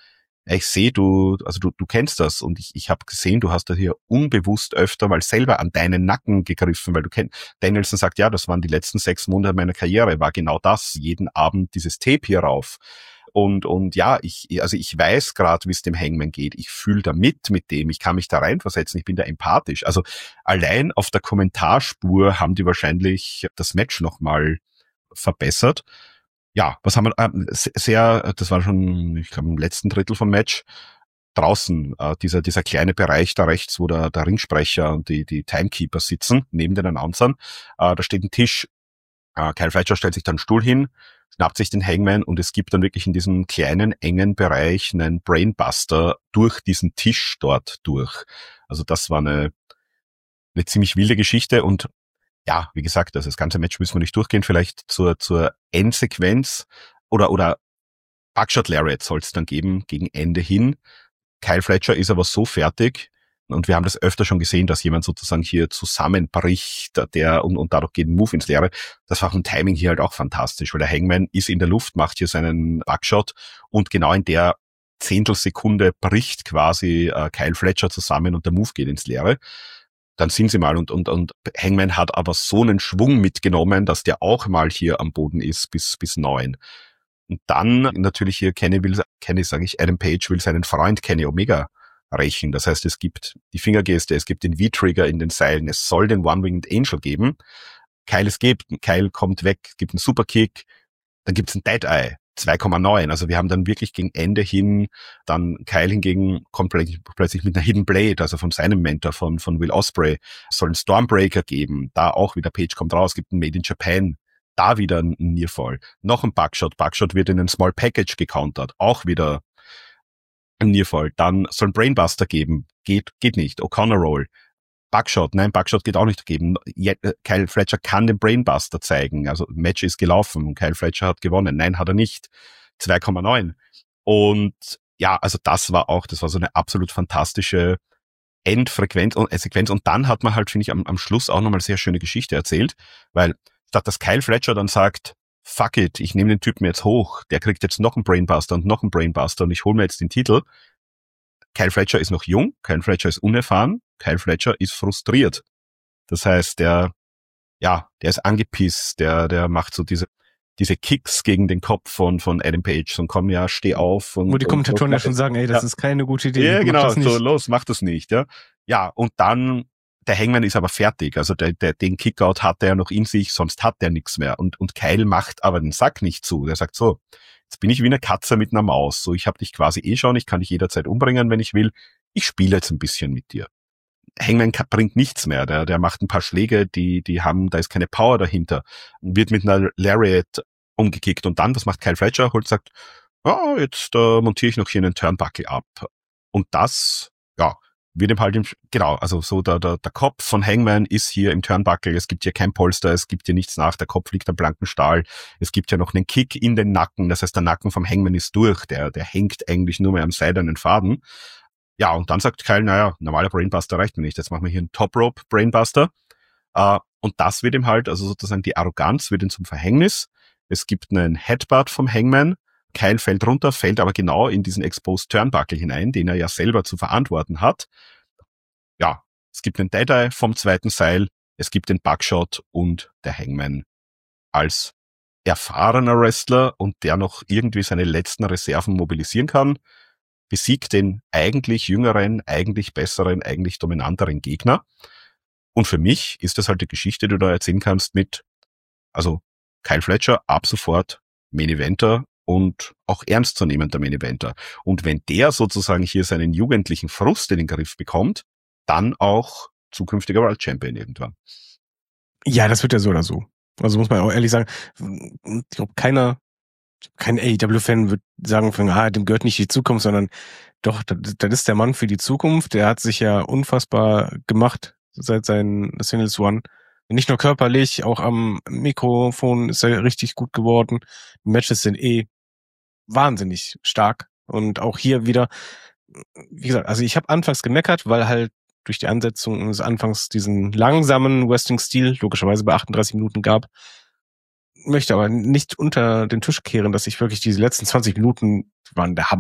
ja, ich sehe, du, also du, du kennst das und ich, ich habe gesehen, du hast da hier unbewusst öfter mal selber an deinen Nacken gegriffen, weil du kennst, Danielson sagt, ja, das waren die letzten sechs Monate meiner Karriere, war genau das, jeden Abend dieses Tape hier rauf. Und, und ja, ich, also ich weiß gerade, wie es dem Hangman geht. Ich fühle da mit, mit dem. Ich kann mich da reinversetzen. Ich bin da empathisch. Also allein auf der Kommentarspur haben die wahrscheinlich das Match nochmal verbessert. Ja, was haben wir, äh, sehr, das war schon, ich glaube, im letzten Drittel vom Match. Draußen, äh, dieser, dieser kleine Bereich da rechts, wo der, der Ringsprecher und die, die Timekeeper sitzen, neben den Announcern. Äh, da steht ein Tisch. Äh, Kyle Fletcher stellt sich dann einen Stuhl hin, schnappt sich den Hangman und es gibt dann wirklich in diesem kleinen, engen Bereich einen Brainbuster durch diesen Tisch dort durch. Also das war eine, eine ziemlich wilde Geschichte und ja, wie gesagt, also das ganze Match müssen wir nicht durchgehen, vielleicht zur, zur Endsequenz oder, oder Buckshot Lariat soll es dann geben gegen Ende hin. Kyle Fletcher ist aber so fertig, und wir haben das öfter schon gesehen, dass jemand sozusagen hier zusammenbricht, der und, und dadurch geht ein Move ins Leere. Das war vom Timing hier halt auch fantastisch, weil der Hangman ist in der Luft, macht hier seinen Buckshot und genau in der Zehntelsekunde bricht quasi äh, Kyle Fletcher zusammen und der Move geht ins Leere. Dann sind sie mal und, und, und Hangman hat aber so einen Schwung mitgenommen, dass der auch mal hier am Boden ist bis, bis neun. Und dann natürlich hier Kenny will, Kenny sage ich, Adam Page will seinen Freund Kenny Omega rächen. Das heißt, es gibt die Fingergeste, es gibt den V-Trigger in den Seilen, es soll den One-Winged Angel geben. Kyle es gibt, Kyle kommt weg, gibt einen Superkick, dann gibt's ein Dead-Eye, zwei Komma neun. Also wir haben dann wirklich gegen Ende hin, dann Kyle hingegen kommt plötzlich mit einer Hidden Blade, also von seinem Mentor, von, von Will Ospreay, soll einen Stormbreaker geben, da auch wieder Page kommt raus, gibt ein Made in Japan, da wieder ein Nearfall, noch ein Buckshot, Buckshot wird in ein Small Package gecountert, auch wieder ein Nearfall, dann soll ein Brainbuster geben, geht, geht nicht, O'Connor Roll, Buckshot, nein, Buckshot geht auch nicht geben. Kyle Fletcher kann den Brainbuster zeigen. Also Match ist gelaufen. Kyle Fletcher hat gewonnen. Nein, hat er nicht. zwei Komma neun. Und ja, also das war auch, das war so eine absolut fantastische Endfrequenz und äh, Sequenz. Und dann hat man halt, finde ich, am, am Schluss auch nochmal sehr schöne Geschichte erzählt, weil statt dass Kyle Fletcher dann sagt, fuck it, ich nehme den Typen jetzt hoch, der kriegt jetzt noch einen Brainbuster und noch einen Brainbuster und ich hole mir jetzt den Titel. Kyle Fletcher ist noch jung, Kyle Fletcher ist unerfahren, Kyle Fletcher ist frustriert. Das heißt, der, ja, der ist angepisst, der, der macht so diese, diese Kicks gegen den Kopf von, von Adam Page, so komm, ja, steh auf. Und, Wo die Kommentatoren und, ja schon sagen, ey, das ja. ist keine gute Idee. Ja, genau, das nicht. so, los, mach das nicht, ja. Ja, und dann, der Hangman ist aber fertig, also der, der, den Kickout hat er ja noch in sich, sonst hat er nichts mehr. Und, und Kyle macht aber den Sack nicht zu. Der sagt so, jetzt bin ich wie eine Katze mit einer Maus. So, ich habe dich quasi eh schon, ich kann dich jederzeit umbringen, wenn ich will. Ich spiele jetzt ein bisschen mit dir. Hangman bringt nichts mehr. Der, der macht ein paar Schläge, die, die haben, da ist keine Power dahinter. Wird mit einer Lariat umgekickt. Und dann, was macht Kyle Fletcher? Holt sagt, oh, jetzt äh, montiere ich noch hier einen Turnbuckle ab. Und das, ja, wird ihm halt, im, genau, also so der, der, der Kopf von Hangman ist hier im Turnbuckle. Es gibt hier kein Polster, es gibt hier nichts nach. Der Kopf liegt am blanken Stahl. Es gibt ja noch einen Kick in den Nacken. Das heißt, der Nacken vom Hangman ist durch. Der, der hängt eigentlich nur mehr am seidernen Faden. Ja, und dann sagt Kyle, naja, normaler Brainbuster reicht mir nicht. Jetzt machen wir hier einen Top Rope Brainbuster. Uh, und das wird ihm halt, also sozusagen die Arroganz wird ihm zum Verhängnis. Es gibt einen Headbutt vom Hangman. Kyle fällt runter, fällt aber genau in diesen Exposed Turnbuckle hinein, den er ja selber zu verantworten hat. Ja, es gibt einen Dead-Eye vom zweiten Seil. Es gibt den Buckshot und der Hangman als erfahrener Wrestler und der noch irgendwie seine letzten Reserven mobilisieren kann, besiegt den eigentlich jüngeren, eigentlich besseren, eigentlich dominanteren Gegner. Und für mich ist das halt die Geschichte, die du da erzählen kannst mit, also Kyle Fletcher ab sofort Main Eventer und auch ernstzunehmender Main Eventer. Und wenn der sozusagen hier seinen jugendlichen Frust in den Griff bekommt, dann auch zukünftiger World Champion irgendwann. Ja, das wird ja so oder so. Also muss man auch ehrlich sagen, ich glaube, keiner kein A E W-Fan wird sagen, ah, dem gehört nicht die Zukunft, sondern doch, das, das ist der Mann für die Zukunft. Der hat sich ja unfassbar gemacht seit seinen Singles One. Nicht nur körperlich, auch am Mikrofon ist er richtig gut geworden. Die Matches sind eh wahnsinnig stark. Und auch hier wieder, wie gesagt, also ich habe anfangs gemeckert, weil halt durch die Ansetzung des Anfangs diesen langsamen Wrestling-Stil logischerweise bei achtunddreißig Minuten gab. Möchte aber nicht unter den Tisch kehren, dass ich wirklich diese letzten zwanzig Minuten waren der Hammer.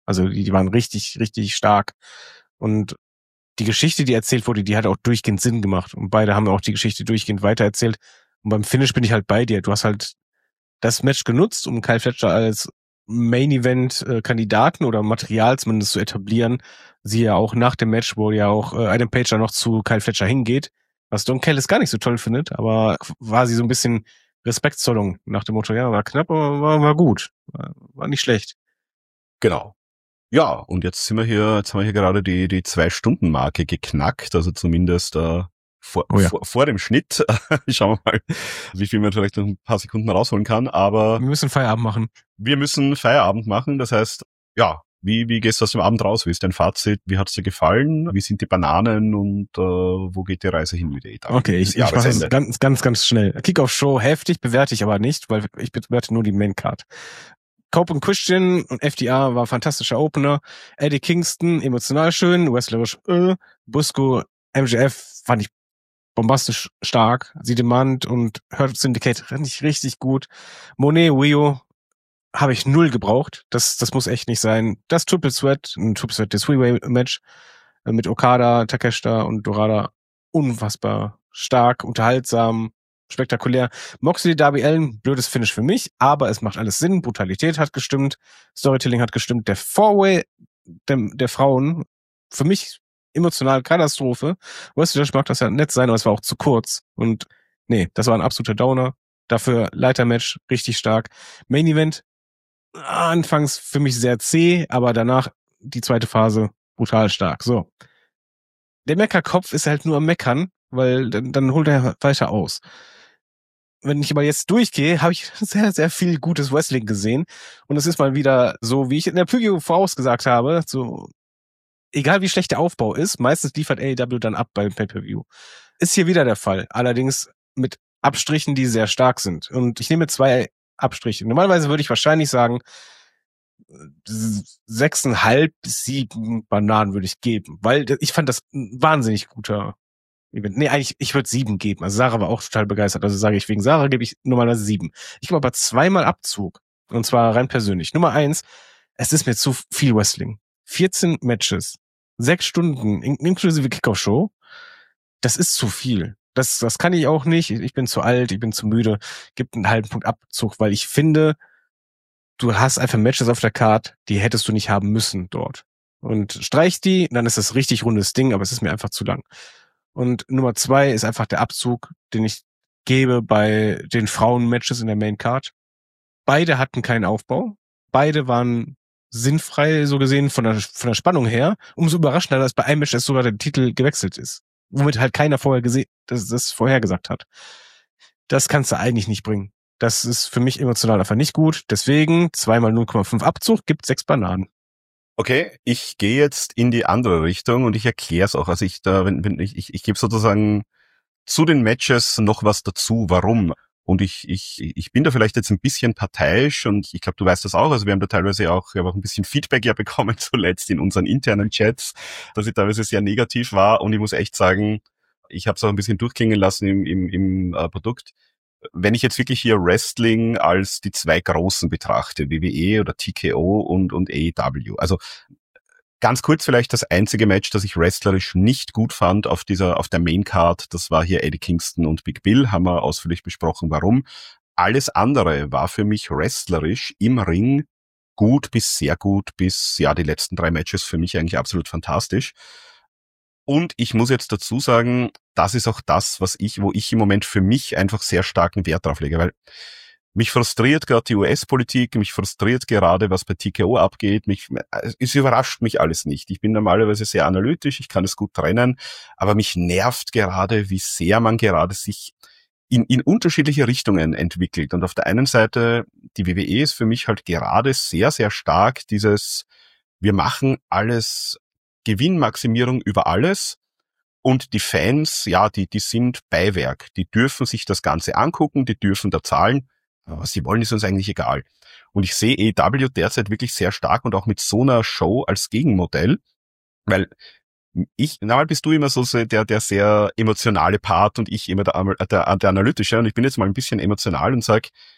Also die, die waren richtig, richtig stark. Und die Geschichte, die erzählt wurde, die hat auch durchgehend Sinn gemacht. Und beide haben auch die Geschichte durchgehend weitererzählt. Und beim Finish bin ich halt bei dir. Du hast halt das Match genutzt, um Kyle Fletcher als Main-Event-Kandidaten oder Material zumindest zu etablieren. Sie ja auch nach dem Match, wo ja auch äh, Adam Page dann noch zu Kyle Fletcher hingeht, was Don Callis gar nicht so toll findet, aber war sie so ein bisschen Respektzollung nach dem Motto, ja, war knapp, aber war, war gut. War, war nicht schlecht. Genau. Ja, und jetzt sind wir hier, jetzt haben wir hier gerade die, die Zwei-Stunden-Marke geknackt, also zumindest äh, vor, Oh ja. vor, vor dem Schnitt. Schauen wir mal, wie viel man vielleicht noch ein paar Sekunden rausholen kann, aber Wir müssen Feierabend machen. wir müssen Feierabend machen, das heißt, ja, wie, wie gehst du aus dem Abend raus? Wie ist dein Fazit? Wie hat's dir gefallen? Wie sind die Bananen und äh, wo geht die Reise hin mit der E W? Okay, ich, ich mache es ganz, ganz, ganz schnell. Kickoff-Show heftig, bewerte ich aber nicht, weil ich bewerte nur die Main-Card. Cope und Christian und F D R war fantastischer Opener. Eddie Kingston, emotional schön, wrestlerisch, äh, Busco, M J F fand ich bombastisch stark. Sie Demand und Hurt Syndicate fand ich richtig gut. Monet, Wio habe ich null gebraucht. Das, das muss echt nicht sein. Das Triple Threat, ein Triple Threat, das Three-Way-Match mit Okada, Takeshita und Dorada, unfassbar stark, unterhaltsam, spektakulär. Moxley, Darby Allin, blödes Finish für mich, aber es macht alles Sinn. Brutalität hat gestimmt, Storytelling hat gestimmt. Der Four-Way der, der Frauen, für mich emotional Katastrophe. Wrestlerisch mag das ja nett sein, aber es war auch zu kurz. Und nee, das war ein absoluter Downer. Dafür Leitermatch, richtig stark. Main Event, anfangs für mich sehr zäh, aber danach die zweite Phase brutal stark. So. Der Meckerkopf ist halt nur am Meckern, weil dann, dann holt er weiter aus. Wenn ich aber jetzt durchgehe, habe ich sehr, sehr viel gutes Wrestling gesehen. Und es ist mal wieder so, wie ich in der Preview vorausgesagt habe, so, egal wie schlecht der Aufbau ist, meistens liefert A E W dann ab beim Pay-Per-View. Ist hier wieder der Fall. Allerdings mit Abstrichen, die sehr stark sind. Und ich nehme zwei Abstriche. Normalerweise würde ich wahrscheinlich sagen, sechseinhalb bis sieben Bananen würde ich geben, weil ich fand das ein wahnsinnig guter Event. Nee, eigentlich, ich würde sieben geben. Also Sarah war auch total begeistert. Also sage ich, wegen Sarah gebe ich normalerweise sieben. Ich gebe aber zweimal Abzug. Und zwar rein persönlich. Nummer eins, es ist mir zu viel Wrestling. vierzehn Matches, sechs Stunden, in- inklusive Kickoff-Show. Das ist zu viel. Das, das kann ich auch nicht. Ich bin zu alt, ich bin zu müde. Gibt einen halben Punkt Abzug, weil ich finde, du hast einfach Matches auf der Card, die hättest du nicht haben müssen dort. Und streichst die, dann ist das richtig rundes Ding, aber es ist mir einfach zu lang. Und Nummer zwei ist einfach der Abzug, den ich gebe bei den Frauen-Matches in der Main Card. Beide hatten keinen Aufbau. Beide waren sinnfrei, so gesehen, von der, von der Spannung her. Umso überraschender, dass bei einem Match sogar der Titel gewechselt ist. Womit halt keiner vorher gesehen, das, das vorhergesagt hat. Das kannst du eigentlich nicht bringen. Das ist für mich emotional einfach nicht gut. Deswegen zweimal null Komma fünf Abzug gibt sechs Bananen. Okay, ich gehe jetzt in die andere Richtung und ich erkläre es auch. Also ich da, wenn, wenn ich, ich, ich gebe sozusagen zu den Matches noch was dazu, warum. Und ich, ich, ich bin da vielleicht jetzt ein bisschen parteiisch und ich glaube, du weißt das auch. Also wir haben da teilweise auch, ich habe auch ein bisschen Feedback ja bekommen zuletzt in unseren internen Chats, dass ich teilweise sehr negativ war. Und ich muss echt sagen, ich habe es auch ein bisschen durchklingen lassen im, im, im äh, Produkt. Wenn ich jetzt wirklich hier Wrestling als die zwei Großen betrachte, W W E oder T K O und, und A E W. Also ganz kurz vielleicht das einzige Match, das ich wrestlerisch nicht gut fand auf dieser, auf der Main Card, das war hier Eddie Kingston und Big Bill, haben wir ausführlich besprochen, warum. Alles andere war für mich wrestlerisch im Ring gut bis sehr gut, bis, ja, die letzten drei Matches für mich eigentlich absolut fantastisch. Und ich muss jetzt dazu sagen, das ist auch das, was ich, wo ich im Moment für mich einfach sehr starken Wert drauf lege, weil mich frustriert gerade die U S-Politik, mich frustriert gerade, was bei T K O abgeht, mich, es überrascht mich alles nicht. Ich bin normalerweise sehr analytisch, ich kann es gut trennen, aber mich nervt gerade, wie sehr man gerade sich in, in unterschiedliche Richtungen entwickelt. Und auf der einen Seite, die W W E ist für mich halt gerade sehr, sehr stark dieses, wir machen alles, Gewinnmaximierung über alles. Und die Fans, ja, die, die sind Beiwerk. Die dürfen sich das Ganze angucken, die dürfen da zahlen. Aber was sie wollen, ist uns eigentlich egal. Und ich sehe A E W derzeit wirklich sehr stark und auch mit so einer Show als Gegenmodell, weil ich, normal bist du immer so der, der sehr emotionale Part und ich immer der, der, der analytische. Und ich bin jetzt mal ein bisschen emotional und sag,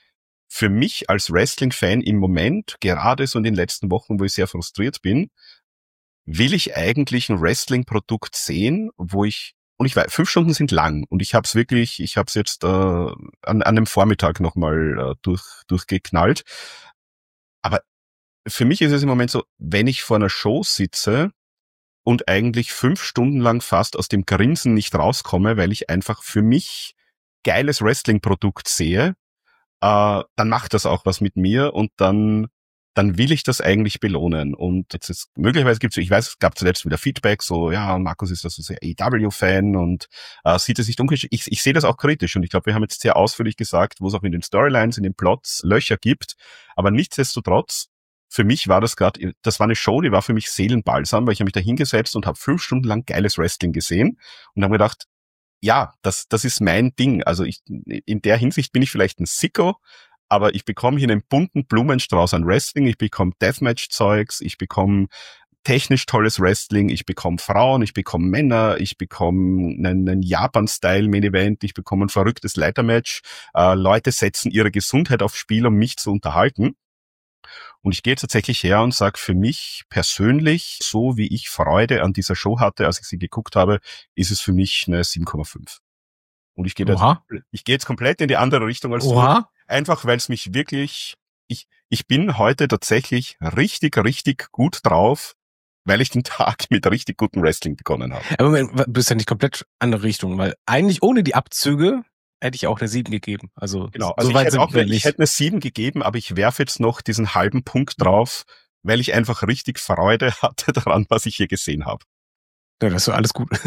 für mich als Wrestling-Fan im Moment, gerade so in den letzten Wochen, wo ich sehr frustriert bin, will ich eigentlich ein Wrestling-Produkt sehen, wo ich, und ich weiß, fünf Stunden sind lang und ich habe es wirklich, ich habe es jetzt äh, an, an einem Vormittag nochmal äh, durch, durchgeknallt. Aber für mich ist es im Moment so, wenn ich vor einer Show sitze und eigentlich fünf Stunden lang fast aus dem Grinsen nicht rauskomme, weil ich einfach für mich geiles Wrestling-Produkt sehe, äh, dann macht das auch was mit mir und dann dann will ich das eigentlich belohnen. Und jetzt ist, möglicherweise gibt es, ich weiß, es gab zuletzt wieder Feedback, so, ja, Markus ist das so sehr A E W-Fan und äh, sieht es nicht dunkel. Ich, ich sehe das auch kritisch und ich glaube, wir haben jetzt sehr ausführlich gesagt, wo es auch in den Storylines, in den Plots Löcher gibt, aber nichtsdestotrotz, für mich war das gerade, das war eine Show, die war für mich Seelenbalsam, weil ich habe mich da hingesetzt und habe fünf Stunden lang geiles Wrestling gesehen und habe gedacht, ja, das das ist mein Ding. Also ich, in der Hinsicht bin ich vielleicht ein Sicko, aber ich bekomme hier einen bunten Blumenstrauß an Wrestling, ich bekomme Deathmatch-Zeugs, ich bekomme technisch tolles Wrestling, ich bekomme Frauen, ich bekomme Männer, ich bekomme einen, einen Japan-Style-Main-Event, ich bekomme ein verrücktes Leitermatch. Äh, Leute setzen ihre Gesundheit aufs Spiel, um mich zu unterhalten. Und ich gehe tatsächlich her und sage, für mich persönlich, so wie ich Freude an dieser Show hatte, als ich sie geguckt habe, ist es für mich eine sieben Komma fünf. Und ich gehe jetzt, ich gehe jetzt komplett in die andere Richtung als Oha. du. Einfach, weil es mich wirklich, ich, ich bin heute tatsächlich richtig, richtig gut drauf, weil ich den Tag mit richtig gutem Wrestling begonnen habe. Aber Moment, du bist ja nicht komplett andere Richtung, weil eigentlich ohne die Abzüge hätte ich auch eine sieben gegeben. Also, genau, also so weit ich, hätte auch eine, nicht. ich hätte eine sieben gegeben, aber ich werfe jetzt noch diesen halben Punkt drauf, weil ich einfach richtig Freude hatte daran, was ich hier gesehen habe. Ja, das ist so alles gut.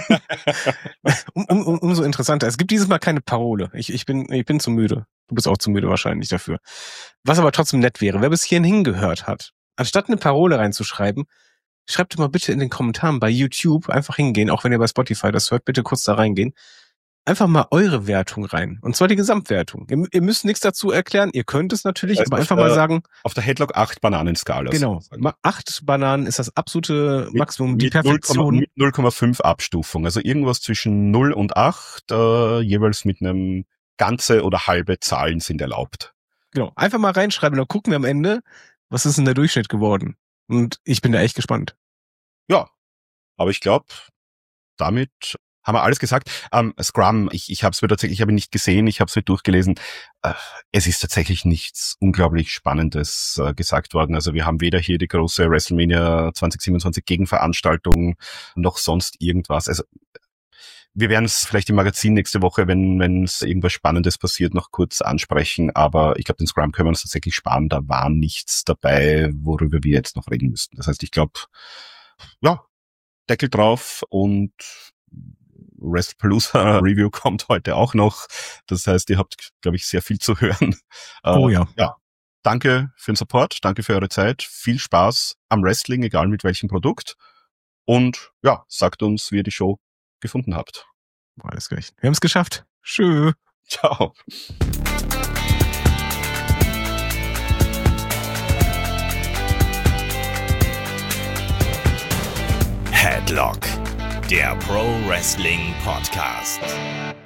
um, um, um, umso interessanter. Es gibt dieses Mal keine Parole. Ich, ich bin, ich bin zu müde. Du bist auch zu müde wahrscheinlich dafür. Was aber trotzdem nett wäre, wer bis hierhin hingehört hat, anstatt eine Parole reinzuschreiben, schreibt mal bitte in den Kommentaren bei YouTube, einfach hingehen, auch wenn ihr bei Spotify das hört, bitte kurz da reingehen. Einfach mal eure Wertung rein. Und zwar die Gesamtwertung. Ihr, ihr müsst nichts dazu erklären. Ihr könnt es natürlich, das heißt, aber einfach der, mal sagen. Auf der Headlock acht Bananen-Skala. Genau. acht Bananen ist das absolute mit, Maximum, mit die Perfektion. null Komma fünf Abstufung. Also irgendwas zwischen null und acht, äh, jeweils mit einem ganze oder halbe Zahlen sind erlaubt. Genau. Einfach mal reinschreiben, dann gucken wir am Ende, was ist denn der Durchschnitt geworden. Und ich bin da echt gespannt. Ja. Aber ich glaube, damit haben wir alles gesagt. Ähm, Scrum, ich, ich habe es mir tatsächlich, ich habe ihn nicht gesehen, ich habe es mir durchgelesen. Äh, es ist tatsächlich nichts unglaublich Spannendes äh, gesagt worden. Also wir haben weder hier die große WrestleMania zwanzig siebenundzwanzig Gegenveranstaltung noch sonst irgendwas. Also wir werden es vielleicht im Magazin nächste Woche, wenn wenn es irgendwas Spannendes passiert, noch kurz ansprechen. Aber ich glaube, den Scrum können wir uns tatsächlich sparen. Da war nichts dabei, worüber wir jetzt noch reden müssten. Das heißt, ich glaube, ja, Deckel drauf und WrestlePalooza Review kommt heute auch noch. Das heißt, ihr habt, glaube ich, sehr viel zu hören. Oh ja. Äh, ja. Danke für den Support, danke für eure Zeit. Viel Spaß am Wrestling, egal mit welchem Produkt. Und ja, sagt uns, wie ihr die Show gefunden habt. Alles gleich. Wir haben es geschafft. Tschö. Ciao. Headlock, der Pro Wrestling Podcast.